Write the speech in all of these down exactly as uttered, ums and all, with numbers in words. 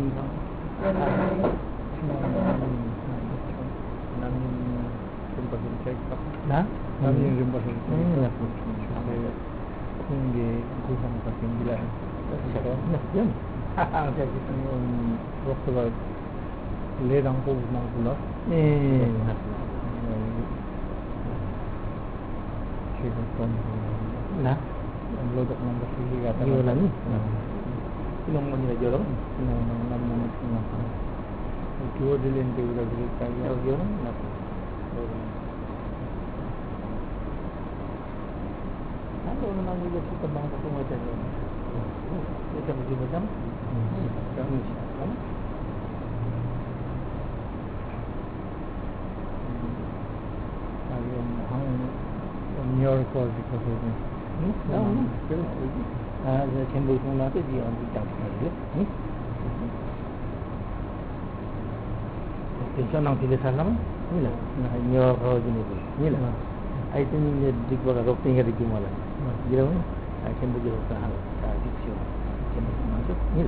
인상. Namin rimbahin check up. Na? Namin rimbahin check Hmm, up. naku. Kasi kung di guhang kasi nila. Siya. Yun. Jadi Yung waktu ba lerang ko ng pula. eh Chicken tom. na Ang lodok ng basili kata. Yun ni. Sinong mo nila jorong? Nang nang nang nang nang. Dua dilin dia udah beli kaya. Yung jorong na. Ano naman nila si tabang sa tumajan yun? Ito mo din mo Kami siya. Ano? Yung hang New York ko because of this. Hmm? Ano? Ah, 전부 공나도 이 언제 장식하지? 응? 괜찮아 빌려 살라면? 밀라. 나 이거 가지고 밀라. 하여튼 이제 뒷바가 롭팅이 되기 말아. 이러면 아 전부 저렇다 하고 다 빅쇼. 전부 먼저 밀라.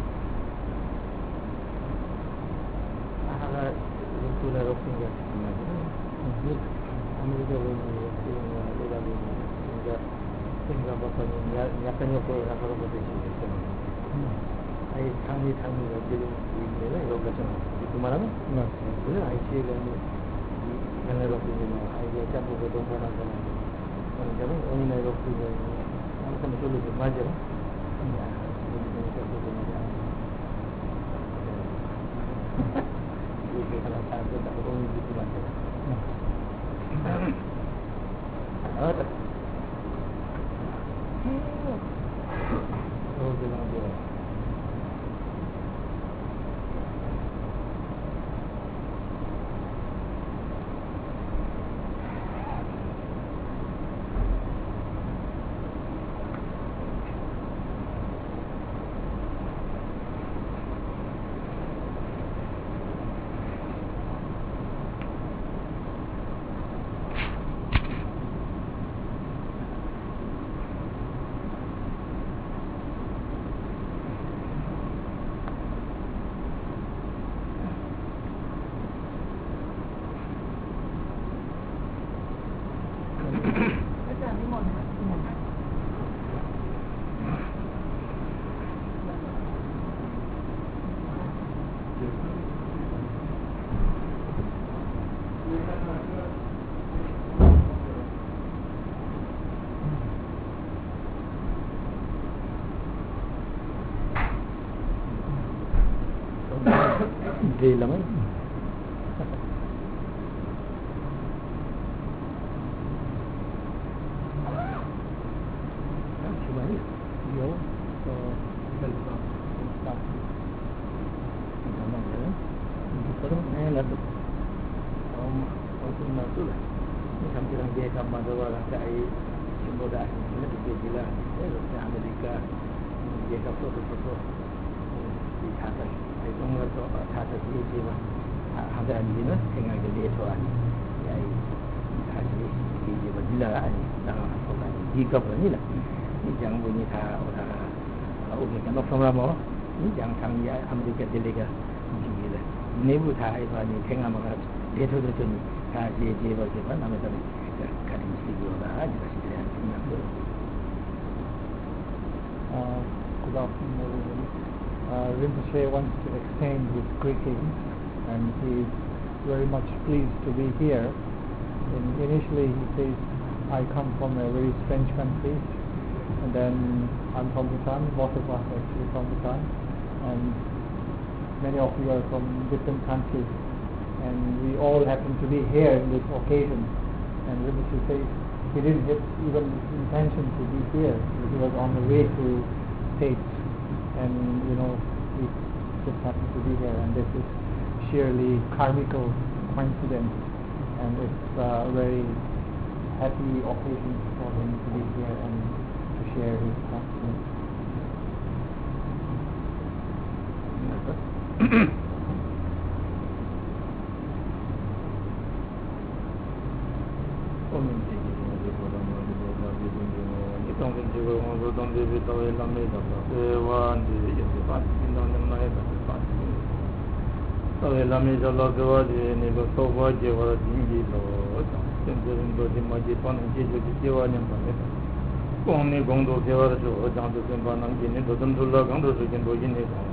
아가 롭투나 롭팅이 되기 말아. 밀라. 아무래도 내가 이제 생각보다는 약간 옆으로 나가는 것도 있어요. 아이 상위 상위가 지금 있는데 이거 같은 거 말하면 그래 아이씨가 이 하나로 보면 아이가 잡고 동반한 거는 저는 오늘 이거 그거 항상 저도 맞아. 이게 하나 다 된다고 오늘 듣지 마세요. 어. Oh, bilang dia. Hindi laman. Cuma ni. Yo. So selva start. Sama je. Itu ni lah tu. Om om nak tu lah. Ni sampai orang dia sama ada orang cai semua dah. Ini dia bilang, eh orang Amerika dia kapal tu tu. Di atas. Itu orang tu atas dia dia. Ada ni lah, tengah dia tu ani. Ya, hasil dia berjila ani. Dalam apa kan? Jika ni lah. Ni jangan bunyi tha orang okey kan nak sama mau. Ni jangan sang ya Amerika delega. Ni lah. Ni bu tha ai ba ni tengah makan. Dia tu tu ni. Tha je je ba je ba nama tadi. Kadang mesti dia dah ada sini yang punya tu. Uh, good afternoon. Uh, Rinpoche wants to extend his greetings, and he is very much pleased to be here. And initially he says, I come from a very strange country, and then I'm from Bhutan, both of us actually from Bhutan, and many of you are from different countries, and we all happen to be here in this occasion. And Rinpoche says he didn't have even intention to be here. He was on the way to States, and you know, we just happened to be here, and this is sheerly karmical coincidence, and it's a very happy occasion for him to be here and to share his practice. Don't Ave la mi jala gawa de ne lo so wa je wa din ji lo chen de ndo de ma ji ton ji ji ji wa nyam ba ne kong ne gong do ke wa de o jang de sen ba nang ji ne do dum do la gang do su ken do ji ne ba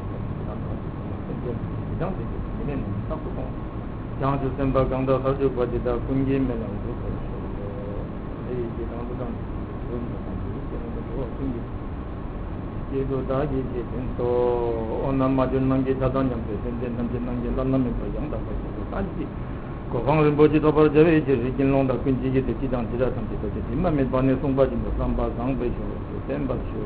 jang de ne ne sa ko jang de sen ba gang do sa ju ba ji da kun ji me la do ko e ji dang do dang do ne ba ji ke ne do kun ji ये तो दागी के दिन तो ओनम माजुन मंगे दादा न्यम पे दिन दिन दिन नंगे लन्ना में तो yang दा को काजी को भांग rin बोजी तो पर जवे जे रिकिन लोंदा कुंजी जे ते जिदां जिदा थम ते तो जे दिमा में बाने सोंबा जी में सांबा सांग पे जो तेंबा शो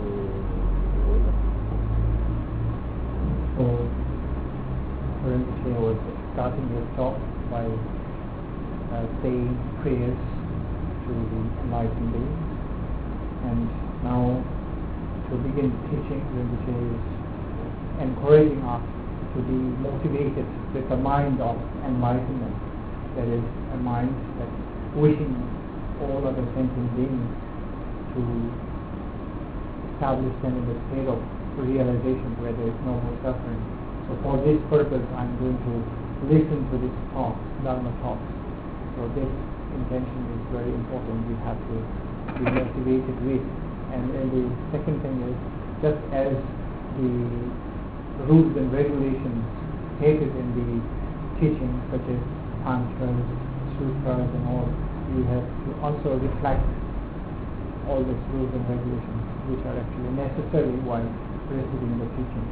So Rinpoche was starting his talk by uh, saying prayers to the enlightened being, and now to begin teaching, Rinpoche is encouraging us to be motivated with a mind of enlightenment, that is, a mind that's wishing all other sentient beings to establish them in the state of realization where there is no more suffering. So for this purpose I'm going to listen to this talk, Dharma talks. So this intention is very important, we have to be motivated with. And, and the second thing is, just as the rules and regulations stated in the teachings, such as mantras, sutras and all, we have to also reflect all these rules and regulations which are actually necessary while receiving the teaching.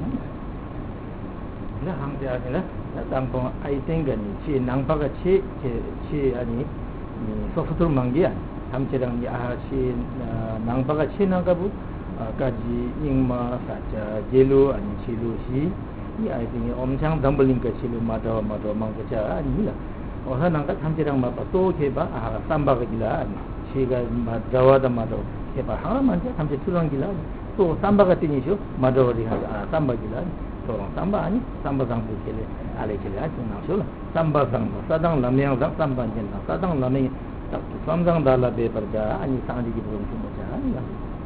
나 함께 하기는 담보 아이땡가니 치 낭바가 치 치 아니 소프트로 만기야 함께랑 야시 낭바가 치나가부 까지 잉마 사자 제로 아니 치루시 이 아이팅이 엄청 덤블링까 치루 마도 마도 망가자 아니라 어서 난가 함께랑 마바 또 개바 아 삼바가 길라 치가 마자와다 마도 개바 하나만 제 함께 투랑길라 또 삼바가 뜨니죠 마도리 하 삼바길라 또 삼바 아니 삼바상도 길래 알레길래 아주 나쇼라 삼바상 사당 라면상 삼바진다 사당 라면 딱 삼상 달라베 버자 아니 상디기 부분 좀 보자 아니야.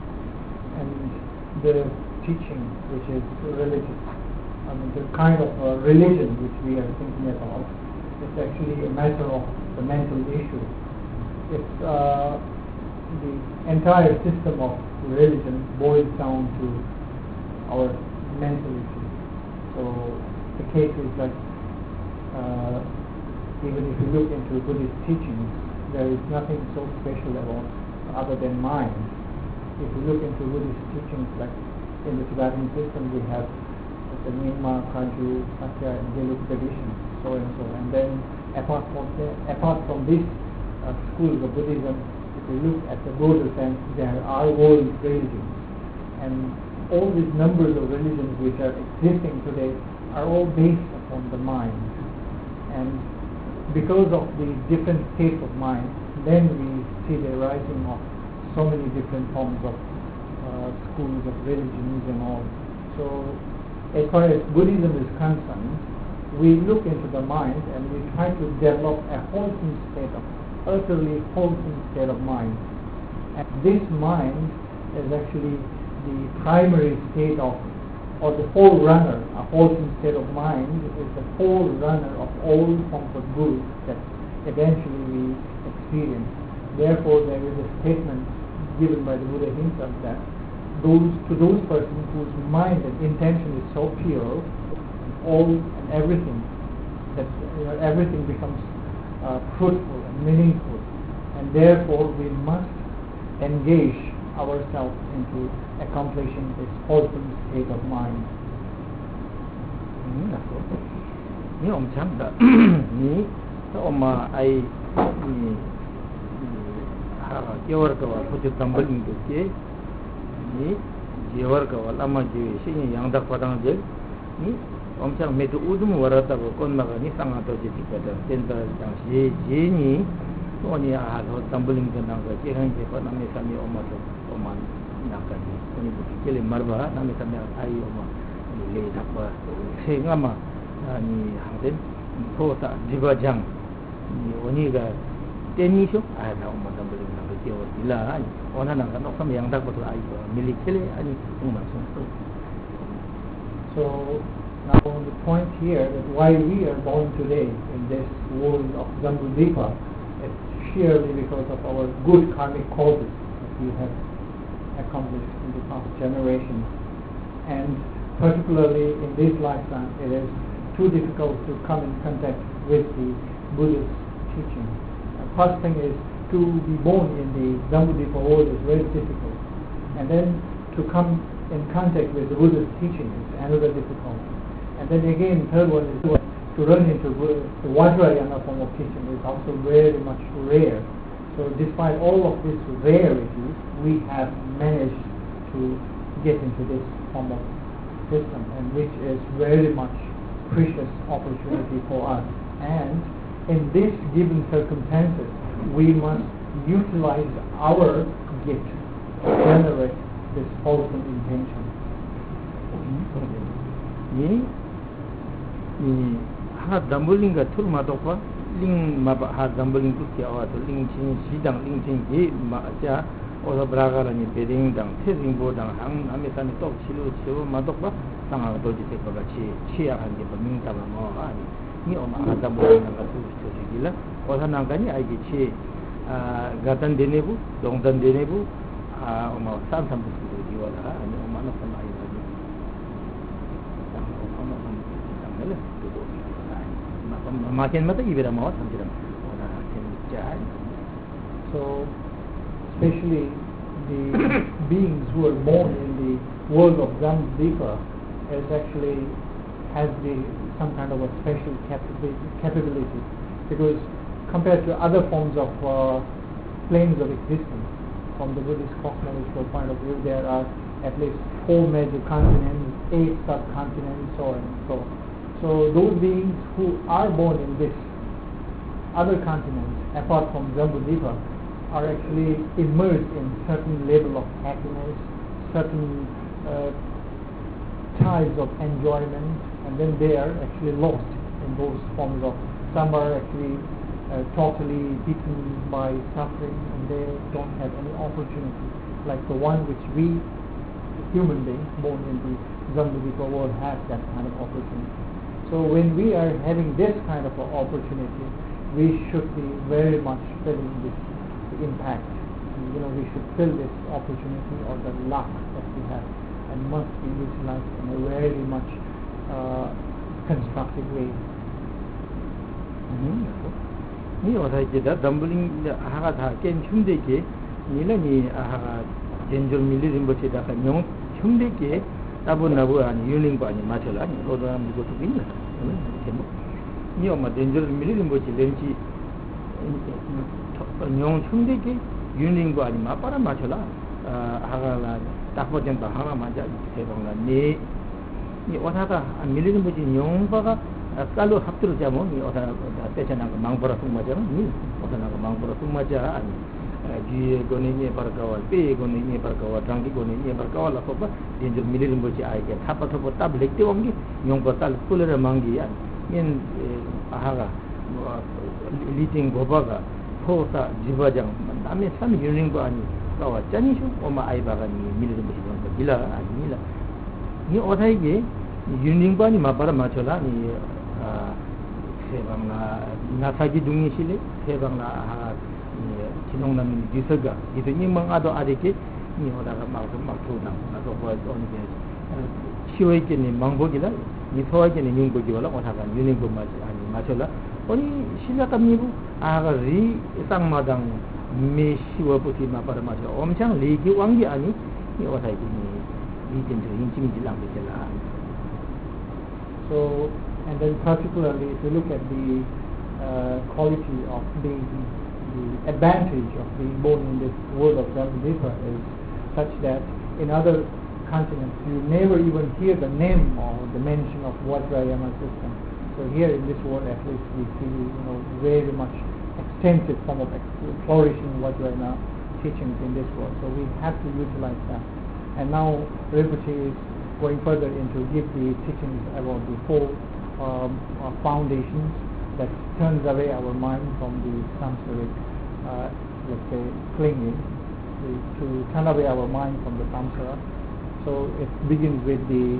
And the teaching which is religious, I mean the kind of uh, religion which we are thinking about, it's actually a matter of the mental issue. It's uh, the entire system of religion boils down to our mental issue. So the case is that uh, even if you look into Buddhist teachings, there is nothing so special about other than mind. If you look into Buddhist teachings, like in the Tibetan system, we have the Nyingma, Kagyu, Sakya, and Gelug traditions, so and so. And then apart from the, apart from these uh, schools of Buddhism, if you look at the broader sense, there are world religions, and all these numbers of religions which are existing today are all based upon the mind. And because of the different states of mind, then we see the rising of so many different forms of uh, schools of religions and all. So as far as Buddhism is concerned, we look into the mind and we try to develop a wholesome state of, utterly wholesome state of mind. And this mind is actually the primary state of, or the forerunner, a wholesome state of mind is the forerunner of all forms of good that eventually we experience. Therefore, there is a statement given by the Buddha himself that those to those persons whose mind and intention is so pure, all and everything, that you know, everything becomes uh, fruitful and meaningful, and therefore we must engage ourselves into accomplishing this wholesome state of mind. Ni om chanda ni oma ai ni ha yawar ka wa putu tambalin ke ke ni yawar ka wa lama ji shi yang da padang je ni om chang me tu udum warata ko kon ma ni sanga to ji ti pada tenta jang ji ji ni to ni a ha tambalin ke nang ka je han je pa na me sa mi oma to oma nakkan ni buki kele marba na me sa me ai oma ni le dak ba se ngama ni hangden to ta jiba jang ni oni ga teni sho ai na oma tambalin na ke o dila ai ona na no sam yang dak ba ai ba mili kele ani uma so So Now the point here that why we are born today in this world of Jambudvipa is sheerly because of our good karmic causes that we have accomplished in the past generations, and particularly in this lifetime it is too difficult to come in contact with the Buddhist teaching. The first thing is to be born in the Jambudvipa world is very difficult, and then to come in contact with the Buddhist teaching is another difficulty. And then again, third one is to run into Buddha, the Vajrayana form of teaching is also very much rare. So despite all of this rarity, we have managed to get into this form of system, and which is very much precious opportunity for us. And in this given circumstances, we must utilize our gift to generate this wholesome intention. 이, 이, 하 담블링가 툴 마도파 링 마바 하 담블링 쿠키 아와도 링친 시당 링친 이 마자 오서 브라가라니 베딩당 테징보당 항 아메산이 또 치루 치루 마도파 상하 도지 테가 같이 치약한 게 민다마 뭐 아니 이 오마 하 담블링가 투스토지길라 오서 난가니 아이기 치 아 가탄 데네부 동단 데네부 아 오마 산삼 부스도 디와라 아니 오마나 사마이 바지 오마 오마 마켄 마타 이베라 마와 삼지람 오나 켄자. So especially the beings who are born in the world of Jambudvipa is actually has the some kind of a special capability, capability because compared to other forms of uh, planes of existence, from the Buddhist cosmological point of view, there are at least four major continents, eight subcontinents, so on and so on. So those beings who are born in this other continents, apart from Jambudvipa, are actually immersed in certain level of happiness, certain uh, tides of enjoyment, and then they are actually lost in those forms of. Some are actually uh, totally beaten by suffering, and they don't have any opportunity, like the one which we, human beings born in the Jambudvipa world, have that kind of opportunity. So when we are having this kind of an opportunity, we should be very much feeling this impact. And, you know, we should feel this opportunity or the luck that we have, and must be utilized in a very much uh, constructive way. 니 어사이게다 담블링 하가 다 깬 흉대게 니는 아하 젠절 밀리림버치다 명 흉대게 따분나고 아니 유닝고 아니 마철 아니 로도람 이것도 있나 니 엄마 젠절 밀리림버치 렌치 명 흉대게 유닝고 아니 마빠라 마철아 하가라 딱보전바 하나 맞아 대방나 니 니 어사가 밀리림버치 용바가 kalau haptur jamu ni orang tecan nak mangpura sumaja ni orang nak mangpura sumaja ni ji goni ni perkawal pe goni ni perkawal tangki goni ni perkawal apa apa dia jadi milir membaca ayat apa apa tab lekte wangi yang batal kulera mangi ya ni ahaga liting gobaga fosa jibajang nami sami yuning ko ani kawa jani shu oma aibaga ni milir membaca gila ani la ni orang ini yuning ko ani mapara machola ni 세방나 나사기 중이실래 세방나 하 진홍남 기서가 이들이 망아도 아직이 니 오다가 막도 막도나 나도 뭐 언제 시오이께니 망보기라 니 소와께니 용보기라 오다가 유닝고 맞지 아니 맞을라 아니 신라감니부 아가 리 쌍마당 메시워부티 마바라 맞아 엄청 리기 왕기 아니 니 오다이니 이진저 인심이질랑 되잖아. So and then particularly if you look at the uh, quality of being, the advantage of being born in this world of Jambudvipa is such that in other continents you never even hear the name or the mention of Vajrayana system. So here in this world at least we see, you know, very much extensive form of flourishing Vajrayana teachings in this world. So we have to utilize that. And now Rinpoche is going further into give the teachings about the four Um, uh, foundations that turns away our mind from the samsaric, uh, let's say, clinging, to, to turn away our mind from the samsara. So it begins with the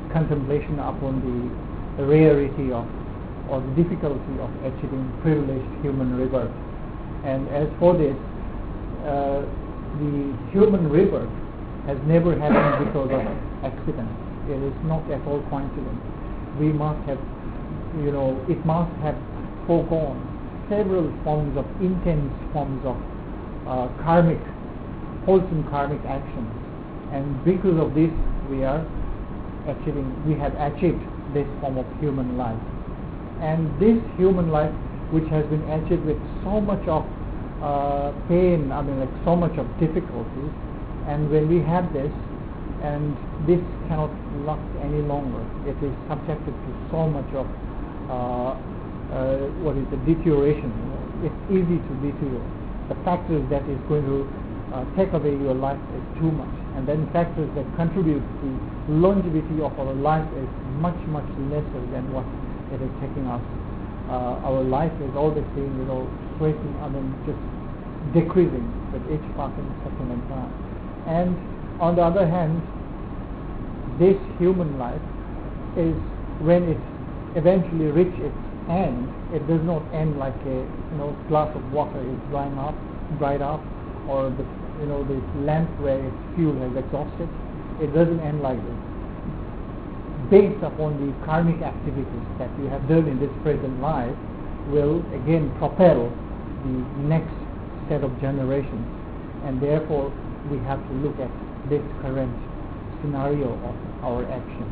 contemplation upon the rarity of or the difficulty of achieving privileged human rebirth. And as for this, uh, the human rebirth has never happened because of accident. It is not at all coincidence. We must have, you know, it must have foregone several forms of intense forms of uh, karmic, wholesome karmic actions, and because of this, we are achieving, we have achieved this form of human life. And this human life, which has been achieved with so much of uh, pain, I mean, like so much of difficulties, and when we have this, and this cannot last any longer, it is subjected to so much of uh, uh, what is the deterioration. It's easy to deteriorate. The factors that is going to uh, take away your life is too much, and then factors that contribute to longevity of our life is much much lesser than what it is taking us. Uh, our life is always being, you know, shrinking, I mean, just decreasing with each passing second and time. And on the other hand, this human life is, when it eventually reaches its end, it does not end like a, you know, glass of water is drying up, dried up, or the, you know, the lamp where its fuel has exhausted. It doesn't end like this. Based upon the karmic activities that you have done in this present life, will again propel the next set of generations, and therefore we have to look at this current scenario of our actions.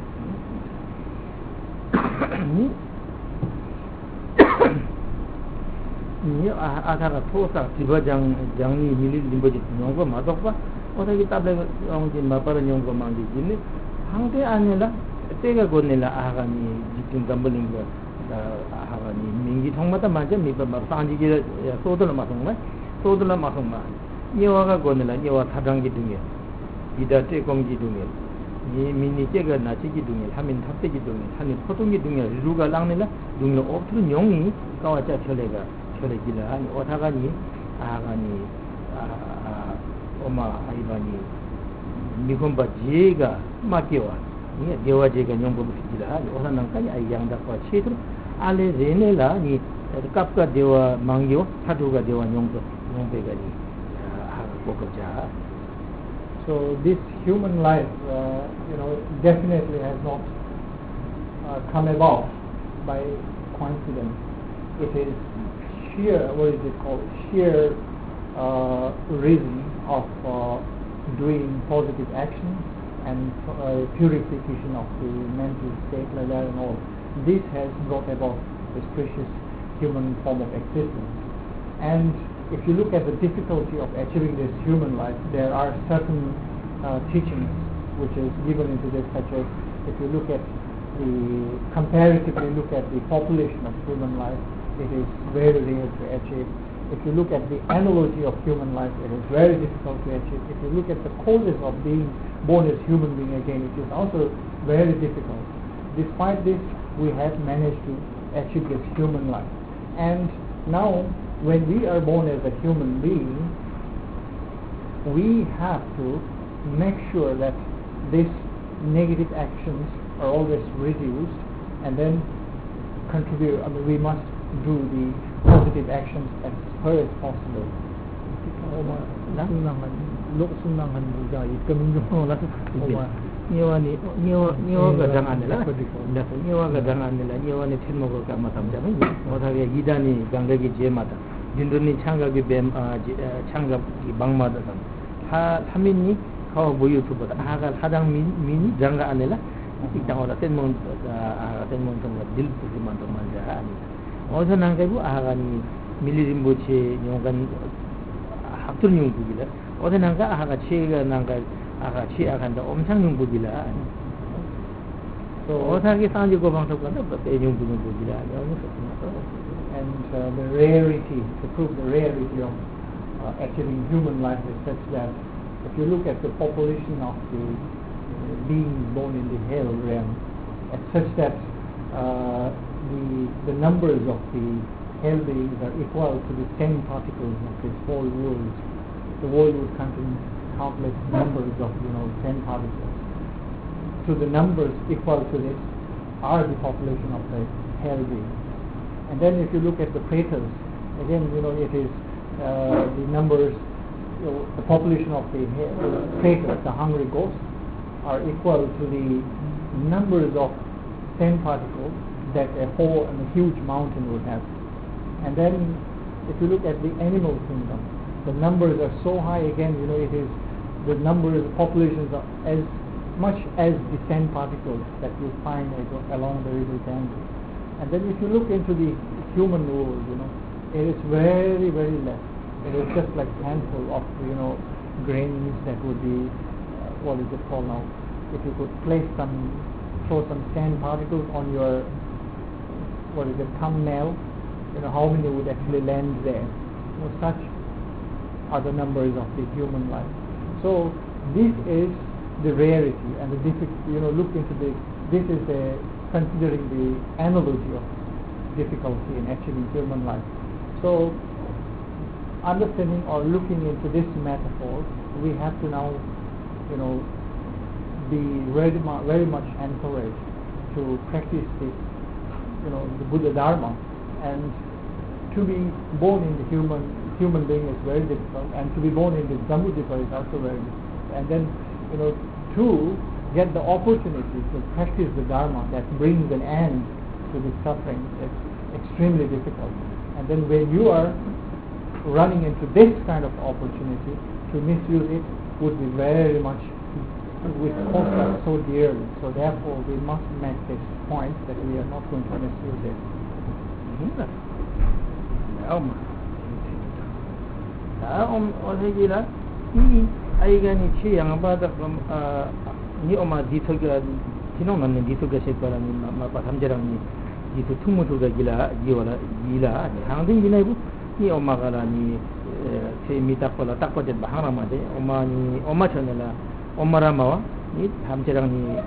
Ni akara thosa tiba jang jangi mili limboji nyongko madokwa oda kita ble ong jin mapara nyongko mangi jini hangte anela tega gonela ahani jikin gambolingwa ahani mingi thongmata manja miba ma sanjigi sodala masongma sodala masongma nyewaga gonela nyewa thadangi dunge ida te komji dunge ni mini tega na chigi dunge hamin thapegi dunge hani photongi dunge ruga langnela dunge optru nyongi kawacha cholega cholegila ani othagani ahani oma aibani mikomba jega makewa ni dewa jega nyongbo bukila ani ona nangkani ayangda kwa chitru ale renela ni kapka dewa mangyo thaduga dewa nyongbo nyongbega ni bokaja. So this human life, uh, you know, definitely has not uh, come about by coincidence. It is sheer, what is it called, sheer uh, reason of uh, doing positive actions and uh, purification of the mental state like that and all. This has brought about this precious human form of existence. And if you look at the difficulty of achieving this human life, there are certain uh, teachings which is given into this, such as if you look at the, comparatively look at the population of human life, it is very rare to achieve. If you look at the analogy of human life, it is very difficult to achieve. If you look at the causes of being born as human being again, it is also very difficult. Despite this, we have managed to achieve this human life. And now, when we are born as a human being, we have to make sure that these negative actions are always reduced, and then contribute. I mean, we must do the positive actions as far as possible. Nyewa ni nyewa nyewa gadang anela, nyewa gadang anela, nyewa ni ten moga kama tamjama ni, othage gida ni ganga ki je mata, jindu ni changa ki bem changa ki bang mata sam, ha hamin ni kau boyu tu bata, ha hadang min min ganga anela, kita orang ten mon ten mon tengah dil tu di mana manja ani, orang nangkai bu aha ni milirim boce nyongan haktur nyung tu gila, orang nangkai aha cega nangkai so othage sanji go bang sakwa da pe nyung bu bu gila and uh, the rarity, to prove the rarity of uh, achieving human life is such that if you look at the population of the uh, beings born in the hell realm, it's such that uh, the the numbers of the hell beings are equal to the ten particles of this whole world. The world would contain countless numbers of, you know, ten particles. to the numbers equal to this are the population of the hell beings. And then if you look at the pretas, again, you know, it is uh, the numbers, you know, the population of the pretas, the hungry ghosts, are equal to the numbers of sand particles that a whole and a huge mountain would have. And then if you look at the animal kingdom, the numbers are so high, again, you know, it is the numbers, populations are as much as the sand particles that you find along the river Ganges. And then if you look into the human world, you know, it is very, very less. It is just like handful of, you know, grains that would be, uh, what is it called now? If you could place some, throw some sand particles on your, what is it, thumbnail, you know, how many would actually land there? You know, such are the numbers of the human life. So this is the rarity and the difficulty, you know, look into the, this is the, considering the analogy of difficulty in achieving human life. So understanding or looking into this metaphor, we have to now, you know, be very, mu- very much encouraged to practice this, you know, the Buddha Dharma. And to be born in the human human being is very difficult, and to be born in the Jambudvipa is also very difficult. And then, you know, to get the opportunity to practice the Dharma that brings an end to the suffering is extremely difficult. And then when you are running into this kind of opportunity, to misuse it would be very much, would cost us so dearly. So therefore we must make this point that we are not going to misuse it. om oleh gila ni aigani chi yang pada ni oma ditoga tinong nan ditoga sekala ni ma pa samjarang ni itu tumutuga gila jiwala gila hangding gila ibu ni oma kala ni se mita pala takpa den bahara ma de oma ni oma chonela oma ramawa ni samjarang ni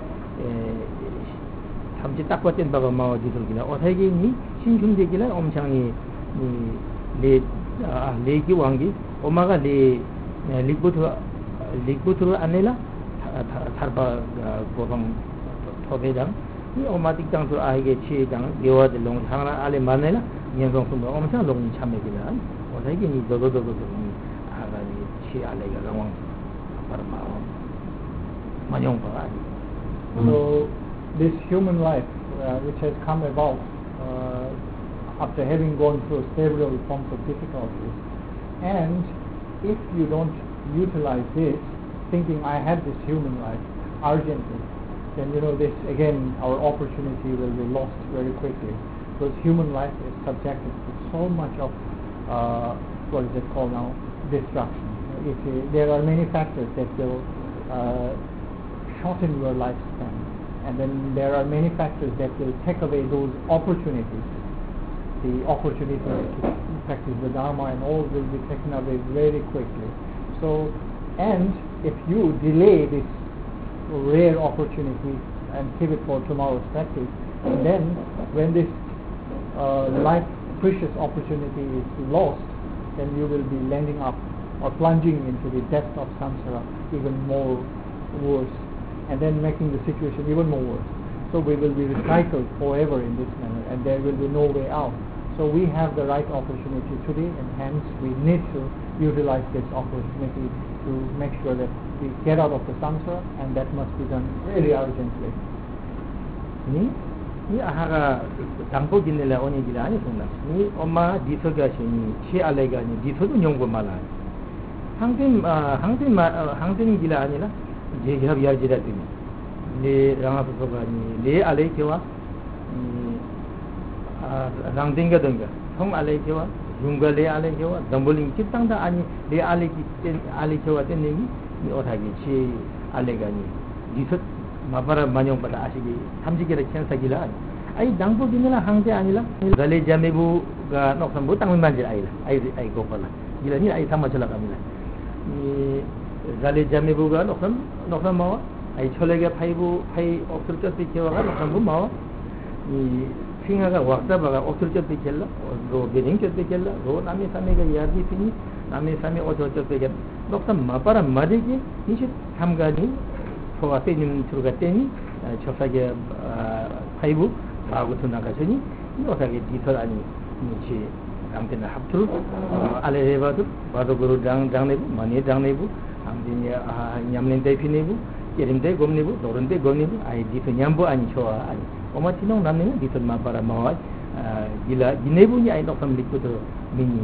sam지 takpa den baga ma ditoga gila othagi ni 신중대 gila omchang ni le legi wangi omaga le ligbutu ligbutu anela tarba gobang thobedang ni omatik jang tu aige chi jang yewa de long thangla ale manela nyengong sum omchang long chamegila odaigi ni dodo dodo ni aga ni chi ale ga gawang parma manyong pa. So this human life uh, which has come about uh, after having gone through several forms of difficulties, and if you don't utilize this, thinking I have this human life urgently, then you know this again our opportunity will be lost very quickly, because human life is subjected to so much of uh, what is it called now, destruction. If you, there are many factors that will uh, shorten your lifespan, and then there are many factors that will take away those opportunities. The opportunity to practice the Dharma and all will be taken away very quickly. So, and if you delay this rare opportunity and keep it for tomorrow's practice, then when this uh, life precious opportunity is lost, then you will be landing up or plunging into the depth of samsara even more worse, and then making the situation even more worse. So we will be recycled forever in this manner, and there will be no way out. So we have the right opportunity today, and hence we need to utilize this opportunity to make sure that we get out of the samsara, and that must be done really urgently. Ni ni ahaga tangpo ginela oni gila ni sunna. Ni oma disoga shini chi alega ni disoga nyongbo mala. Hangtin hangtin hangtin gila ani la je hab yar jida tini. Le ranga soga ni le ale kewa rangdinga denga thong ale kewa junga le ale kewa damboling kitangda ani le ale ki ale kewa tenni ni othagi chi alega ni disot mabara manyong pada asigi hamjigera kensa gila ai dangbo ginela hangte anila gale jamebu ga noksambu tangmin manjir aila ai ai gopala gila ni ai tamachala kamila ni gale jamebu ga noksam noksam mawa ai cholega phaibu phai observation kewa ga noksambu mawa ni 핑하가 waktabaga 어쩔 때 kell라 로 베닝 때 kell라 로 남이 삼이가 야지 피니 남이 삼이 어쩔 때 kell라 녹삼 마파라 마디기 이시 삼가니 소가 때님 들어가 때니 chofage paibu bagu tunaka suni no sage dithor ani ni chi amtena haptur ale rebatu bado guru dang dang nebu mani dang nebu amdini nyamlen dai pinebu yerim dai gomnebu doron dai gomnebu ai dithor nyambo ani choa ani omatino namne dithor ma para mawai gila ginebu ni ai nok family ko to mini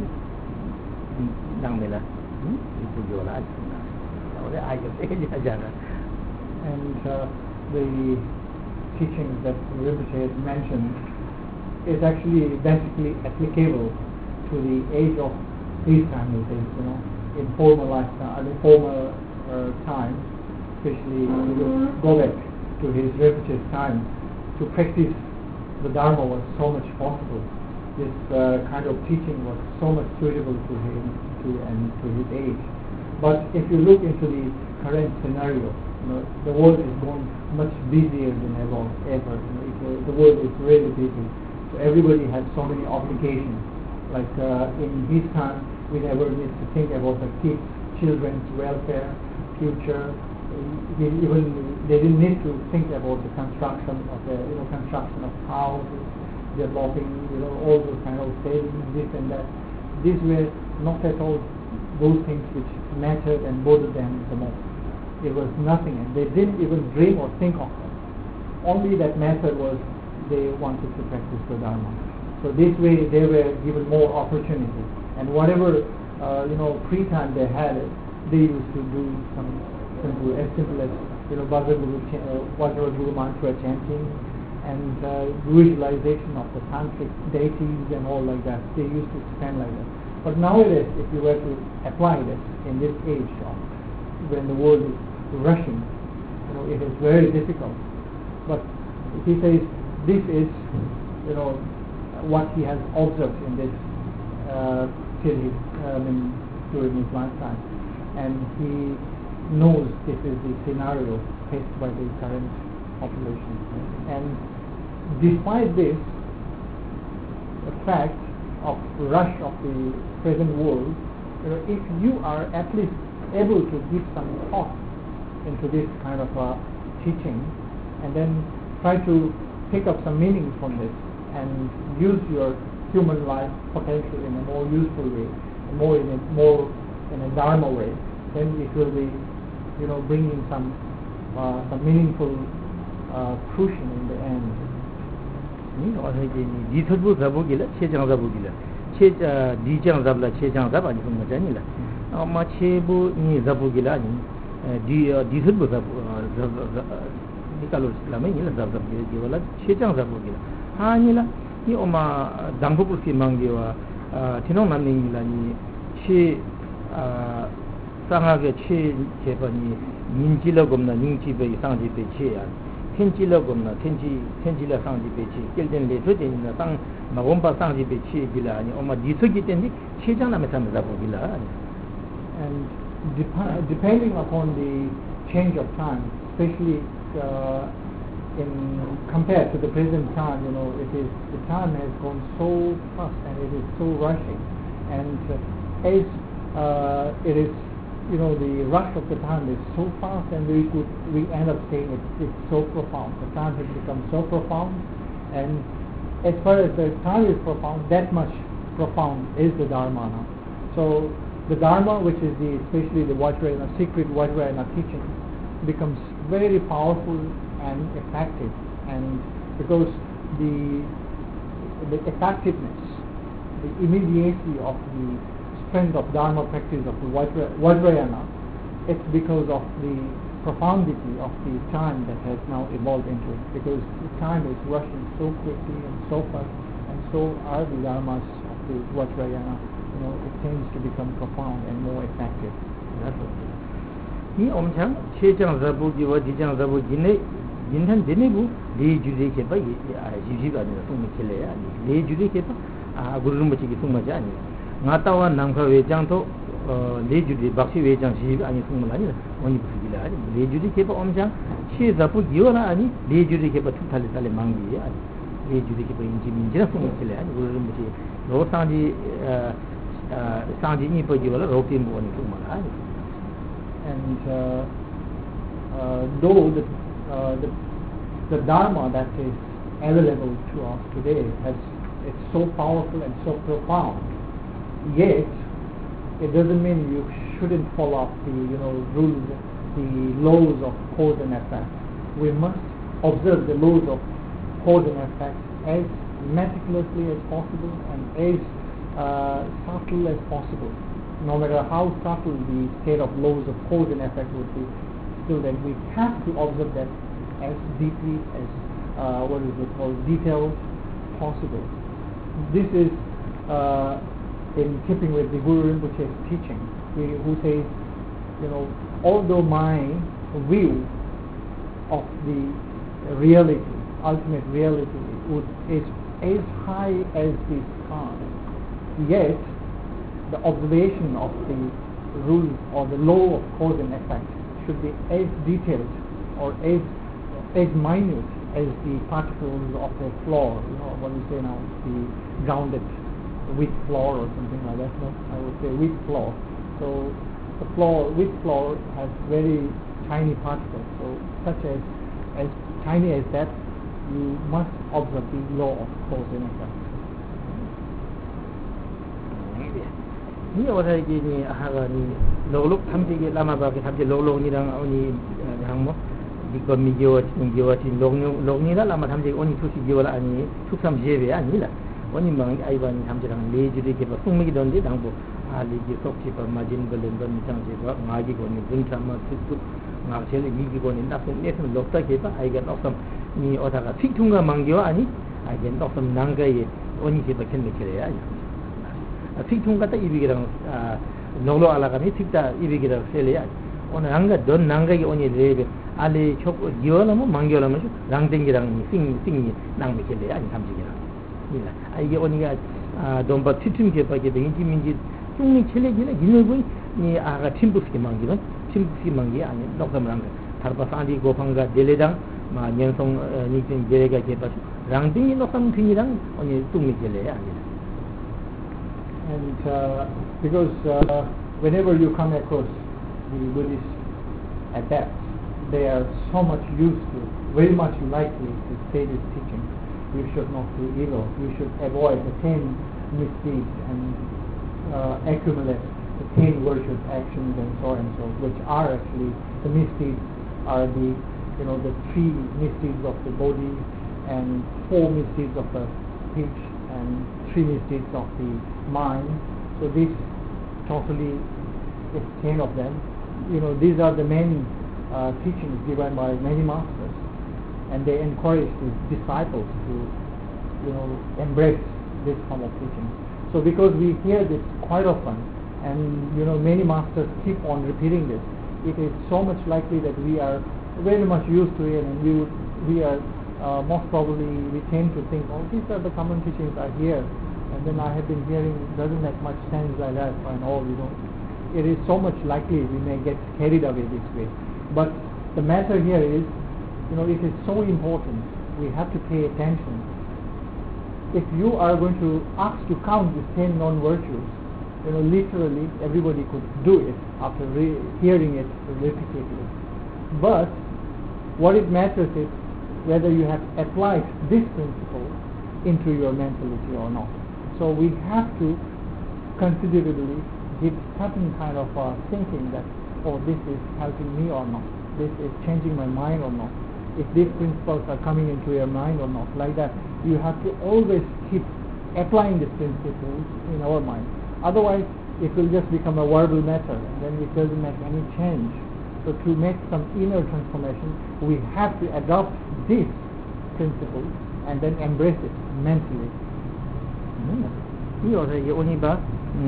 dang mela itu jola ore ai ke ke jana. And uh, the teachings that Rinpoche had mentioned is actually basically applicable to the age of his time, it is, you know, in former lifetime, in former uh, time, especially if you go back to his Rinpoche's time, to practice the Dharma was so much possible. This uh, kind of teaching was so much suitable to him to, and to his age. But if you look into the current scenario, you know, the world is going much busier than ever. ever. You know, it, uh, the world is really busy. So everybody has so many obligations. Like uh, in his time, we never need to think about the kids, children's welfare, future. He, even they didn't need to think about the construction of the, you know, construction of houses, developing, you know, all those kind of savings, this and that. These were not at all those things which mattered and bothered them the most. It was nothing, and they didn't even dream or think of it. Only that matter was they wanted to practice the Dharma. So this way they were given more opportunity, and whatever uh, you know free time they had, they used to do some simple, as simple as you know Vajra Guru, uh, Vajra Guru mantra chanting, and uh, visualization of the tantric deities and all like that. They used to spend like that. But nowadays, if you were to apply this in this age of when the world is rushing, you know, it is very difficult. But he says this is, you know, what he has observed in this uh, till his, uh, in, during his lifetime, and he knows this is the scenario faced by the current population. And despite this, the fact of rush of the present world, you know, if you are at least able to give some thought into this kind of uh, teaching, and then try to pick up some meanings from this, and use your human life potential in a more useful way, more in a more in a dharma way, then it will be, you know, bringing some uh, some meaningful uh, fruition in the end. Ni orang ini di thudbu zabu gila, chejang zabu gila, che di jang zabla chejang zaba ni pun macam ni lah. Ama chebu ni zabu gila ni di di thudbu zabu ni kalau lama ni lah zab zab gila gila lah chejang zabu gila. Ha ni lah ni oma dangbu pun si manggiwa, tinong nam ni lah ni che sangat che che apa ni ninji lah gomna ninji be sangji be che ya. tenjila gomna tenji tenjila sangji bechi kelden le to den na sang ma bomba sangji bechi gila ni oma disugi tendi chejang na meta meza gila. And dep- depending upon the change of time, especially uh, in compared to the present time, you know, it is the time has gone so fast and it is so rushing, and uh, as uh, it is, you know, the rush of the time is so fast, and we could we end up saying it, it's so profound. The time has become so profound, and as far as the time is profound, that much profound is the Dharma now. So the Dharma, which is the especially the Vajrayana, secret Vajrayana teaching, becomes very powerful and effective, and because the the effectiveness, the immediacy of the strength of Dharma practice of the Vajrayana, it's because of the profundity of the time that has now evolved into it, because the time is rushing so quickly and so fast, and so are the Dharmas of the Vajrayana. You know, it tends to become profound and more effective. Ni omchang chejang zabu jiwa dijang zabu jine jinhan jenebu le jude ke ba ji ga ni sung chele ya ni le jude ke ba a guru rumba chi ki sung ma ja ni ngata wa nang kha we jang to le jude bakshi we jang ji ani sung ma ni oni bu ji la ni le jude ke ba omchang che zabu jiwa na ani le jude ke ba thu thale tale mang ji ya le jude ke ba in ji min jira sung chele ya ni guru rumba chi lo sang ji sang ji ni pa ji wala ro pin bo ni sung ma la ni. And uh, uh, though the, uh, the the Dharma that is available to us today has it's so powerful and so profound. Yet it doesn't mean you shouldn't follow up the you know rules, the laws of cause and effect. We must observe the laws of cause and effect as meticulously as possible and as uh, subtle as possible. No matter how subtle the state of laws of cause and effect would be, still then we have to observe that as deeply as uh, what is it called detailed possible. This is uh, in keeping with the Guru Rinpoche's teaching, who says, you know, although my view of the reality, ultimate reality, would, is as high as the sky, yet the observation of the rule or the law of cause and effect should be as detailed or as as minute as the particles of a floor. You know what we say now, the grounded wheat floor or something like that. No, I would say wheat floor. So the floor, wheat floor has very tiny particles. So such as as tiny as that, you must observe the law of cause and effect. Ni orang lagi ni ahara ni lolok thamji ke lama ba ke thamji lolok ni dang oni dang mo di ko mi jo ni jo ti long long ni la lama thamji oni tu si jo la ani tu sam je be ani la oni mang ai ba ni thamji dang le ji de ke ba sung mi don de dang bo ali ji sok chi ba margin ba len ba ni chang je ba nga ji ko ni bun tham ma tu tu nga che le ni ji ko ni na pen ne thon lok ta ke ba ai ga nok sam ni oda ga thik thung ga mang jo ani ai gen nok sam nang ga ye oni ke ba ken me kre ya 틱통 같다 이비기랑 아 노로 알아가니 틱다 이비기랑 셀이야 오늘 한가 넌 난가기 오니 레베 알리 촉 기어라면 망겨라면 랑땡기랑 싱 싱이 낭미kel래 아니 삼지기랑 이라 아 이게 오니가 아 돈바 티팀 개바게 뱅지 민지 뚱니 첼레기나 이노고 니 아가 팀부스기 망기는 팀부스기 망기 아니 녹담랑 다르바산디 고팡가 델레당 마 년성 니진 제레가 개바 랑땡이 녹담 팅이랑 오니 뚱미kel래 아니. And uh, because uh, whenever you come across the Buddhist adepts, they are so much used to, very much likely to say this teaching: you should not do evil, you should avoid the ten misdeeds and uh, accumulate the ten virtuous actions and so on and so, which are actually the misdeeds are the you know the three misdeeds of the body and four misdeeds of the speech and three misdeeds of the mind. So this totally is ten of them. You know, these are the main uh, teachings given by many masters, and they encourage the disciples to, you know, embrace this form of teaching. So because we hear this quite often, and you know, many masters keep on repeating this, it is so much likely that we are very much used to it, and we would, we are uh, most probably we tend to think, oh, these are the common teachings I hear. And then I have been hearing, doesn't make much sense like that and all, you know. It is so much likely we may get carried away this way. But the matter here is, you know, it is so important. We have to pay attention. If you are going to ask to count these ten non-virtues, you know, literally everybody could do it after re- hearing it repeatedly. But what it matters is whether you have applied this principle into your mentality or not. So we have to considerably give certain kind of uh, thinking that, oh, this is helping me or not, this is changing my mind or not, if these principles are coming into your mind or not, like that. You have to always keep applying these principles in our mind. Otherwise, it will just become a verbal matter, and then it doesn't make any change. So to make some inner transformation, we have to adopt these principles and then embrace it mentally. 이 어제 이 오니바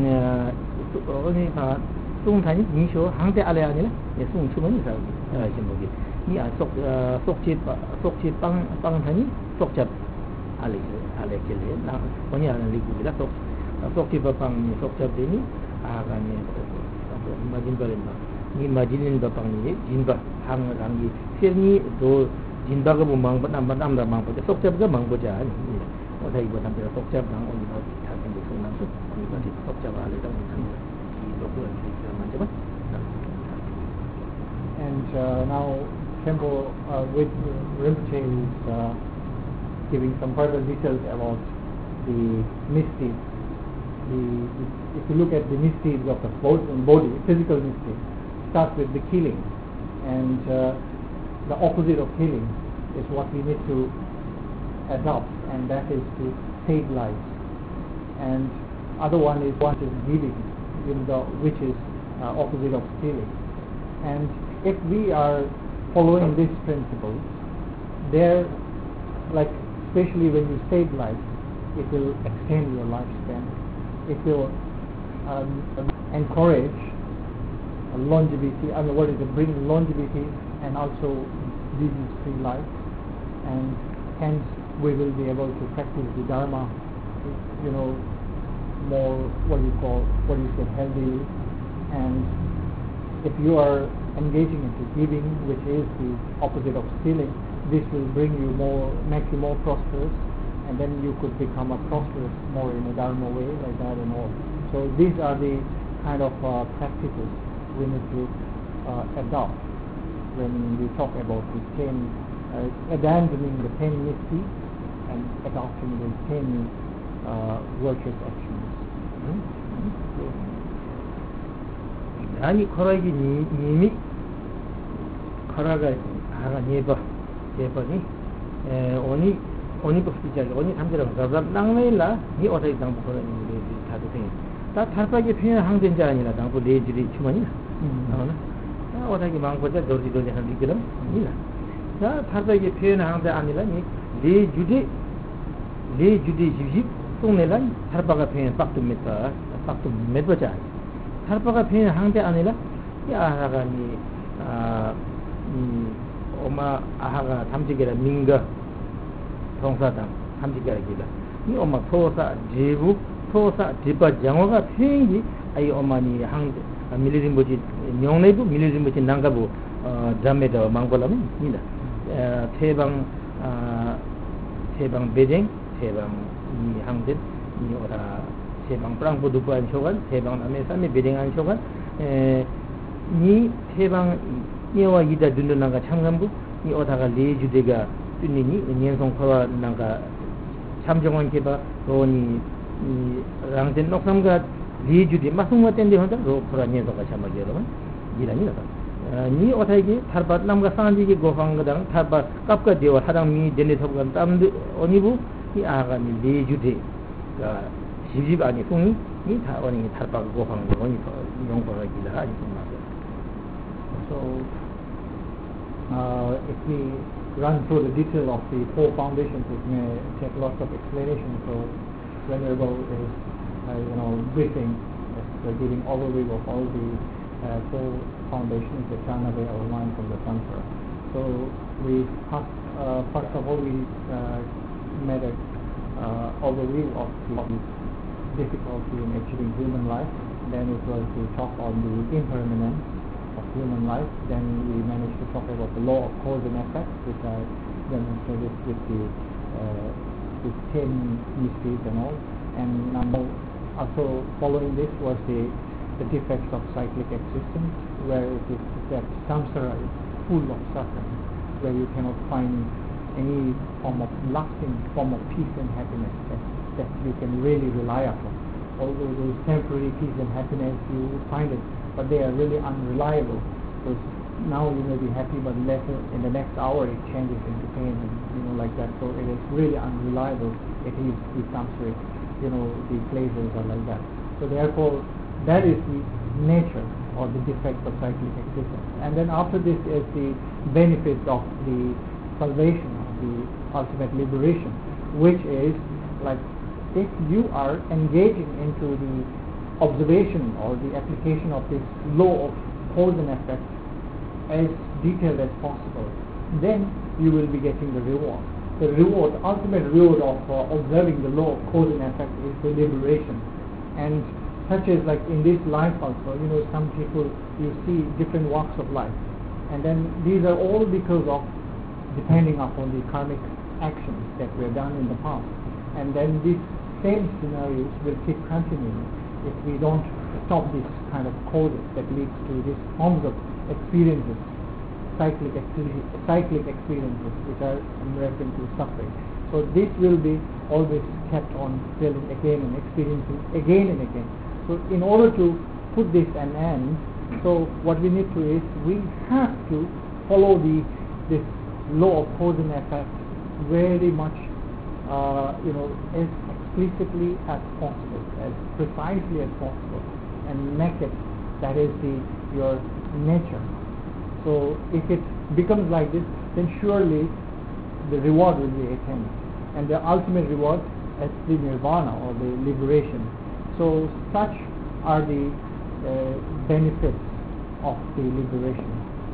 오니바 송탄이 니쇼 항대 알레 아니라 예 송추문이 사고 아 제목이 이아 속 속지 속지 빵 빵탄이 속잡 알레 알레kel레 나 오니 아는 리구라 속 속지 빵이 속잡되니 아가니 마진 버린다 이 마진인 바빵이 진바 항랑이 세니 도 진바가 뭐 망바 남바남다 망보자 속잡가 망보자 아니 어제 이거 담배 속잡당 오니 뭐 다른 게 손나서 오니 뭐 속잡아 알레다 오니 이 로그를 만져봐. And uh, now Khenpo uh, with Rinpoche is uh, giving some further details about the misdeeds. The, the, if you look at the misdeeds of the body, physical misdeeds, starts with the killing, and uh, the opposite of killing is what we need to adopt, and that is to save lives. And other one is what is giving, even though, which is uh, opposite of stealing. And if we are following these principles, there, like especially when you save lives, it will extend your lifespan. It will um, encourage longevity. I mean, what is it? Bring longevity and also disease-free life, and hence we will be able to practice the Dharma, you know, more what you call what you say healthy. And if you are engaging into giving, which is the opposite of stealing, this will bring you more, make you more prosperous, and then you could become a prosperous more in a Dharma way, like that and all. So these are the kind of uh, practices we need to uh, adopt when we talk about the ten, uh, abandoning the ten misdeeds and adopting the ten uh, virtuous actions. Ani koragi ni nimi koraga haga neba neba ni oni oni bukti jagi oni samjirang zabab nangmeila ni otai dang bukora ni le thadu thing ta tharpagi phina hangden ja ani la dang bu le jiri chumani na na ta otai ki mang boja dorji dorji han dikiram ni la ta tharpagi phina hangde ani la ni le jude le jude jiji tongnelan tharpaga phina paktu meta paktu medbaja harpaga phina hangde anila ya ahaga ni ni oma ahaga thamjigera minga thongsadam thamjigera gila ni oma thosa jebu thosa dipa jangoga phingi ai oma ni hangde milirimboji nyongnebu milirimboji nangabu jameda mangbolam nila thebang thebang bedeng thebang ni hangde ni ora 세방 프랑보드부 안쇼간 세방 남에서미 베딩 안쇼간 니 세방 니와 이다 dundunaga 창간부 니 오다가 레주데가 뚜니니 년송 파와 나가 참정원 개바 도니 이 랑된 녹삼가 레주데 마송와 텐데 혼자 로 프라니에서가 참아게로만 이라니 나가 니 오다기 탈바 남가 산지기 고방가당 탈바 깝가 되어 하당미 데네 섭간 땀드 오니부 이 아가니 레주데가 집집 아니 송이 이 다원이 탈바고 고하는 거니 용거가 기다 아니 So uh, if we run through the detail of the four foundations, it may take lots of explanation. So Venerable is uh, you know briefing, uh, giving overview of all the uh, four foundations that turn away our mind from the samsara. So we first, uh, first of all we uh, made a uh, overview of the difficulty in achieving human life. Then it was to talk on the impermanence of human life. Then we managed to talk about the law of cause and effect, which I demonstrated with the uh, with ten mysteries and all. And now also following this was the the defects of cyclic existence, where it is that samsara is full of suffering, where you cannot find any form of lasting form of peace and happiness that, that you can really rely upon. Although those temporary peace and happiness you find it, but they are really unreliable, because now you may be happy, but later in the next hour it changes into pain, and you know like that. So it is really unreliable. It is the samsaric, you know, the pleasures are like that. So therefore, that is the nature or the defect of cyclic existence. And then after this is the benefit of the salvation, the ultimate liberation, which is like if you are engaging into the observation or the application of this law of cause and effect as detailed as possible, then you will be getting the reward. The reward, ultimate reward of uh, observing the law of cause and effect is the liberation. And such as like in this life also, you know, some people, you see different walks of life. And then these are all because of depending upon the karmic actions that were done in the past. And then these same scenarios will keep continuing if we don't stop this kind of causes that leads to these forms of experiences. cyclic experiences, cyclic experiences, which are I'm referring to suffering. So this will be always kept on feeling again and experiencing again and again. So in order to put this an end, so what we need to is we have to follow the this law of cause and effect very much, uh, you know, as explicitly as possible, as precisely as possible, and make it that is the your nature. So if it becomes like this, then surely the reward will be attained, and the ultimate reward is the nirvana or the liberation. So such are the uh, benefits of the liberation.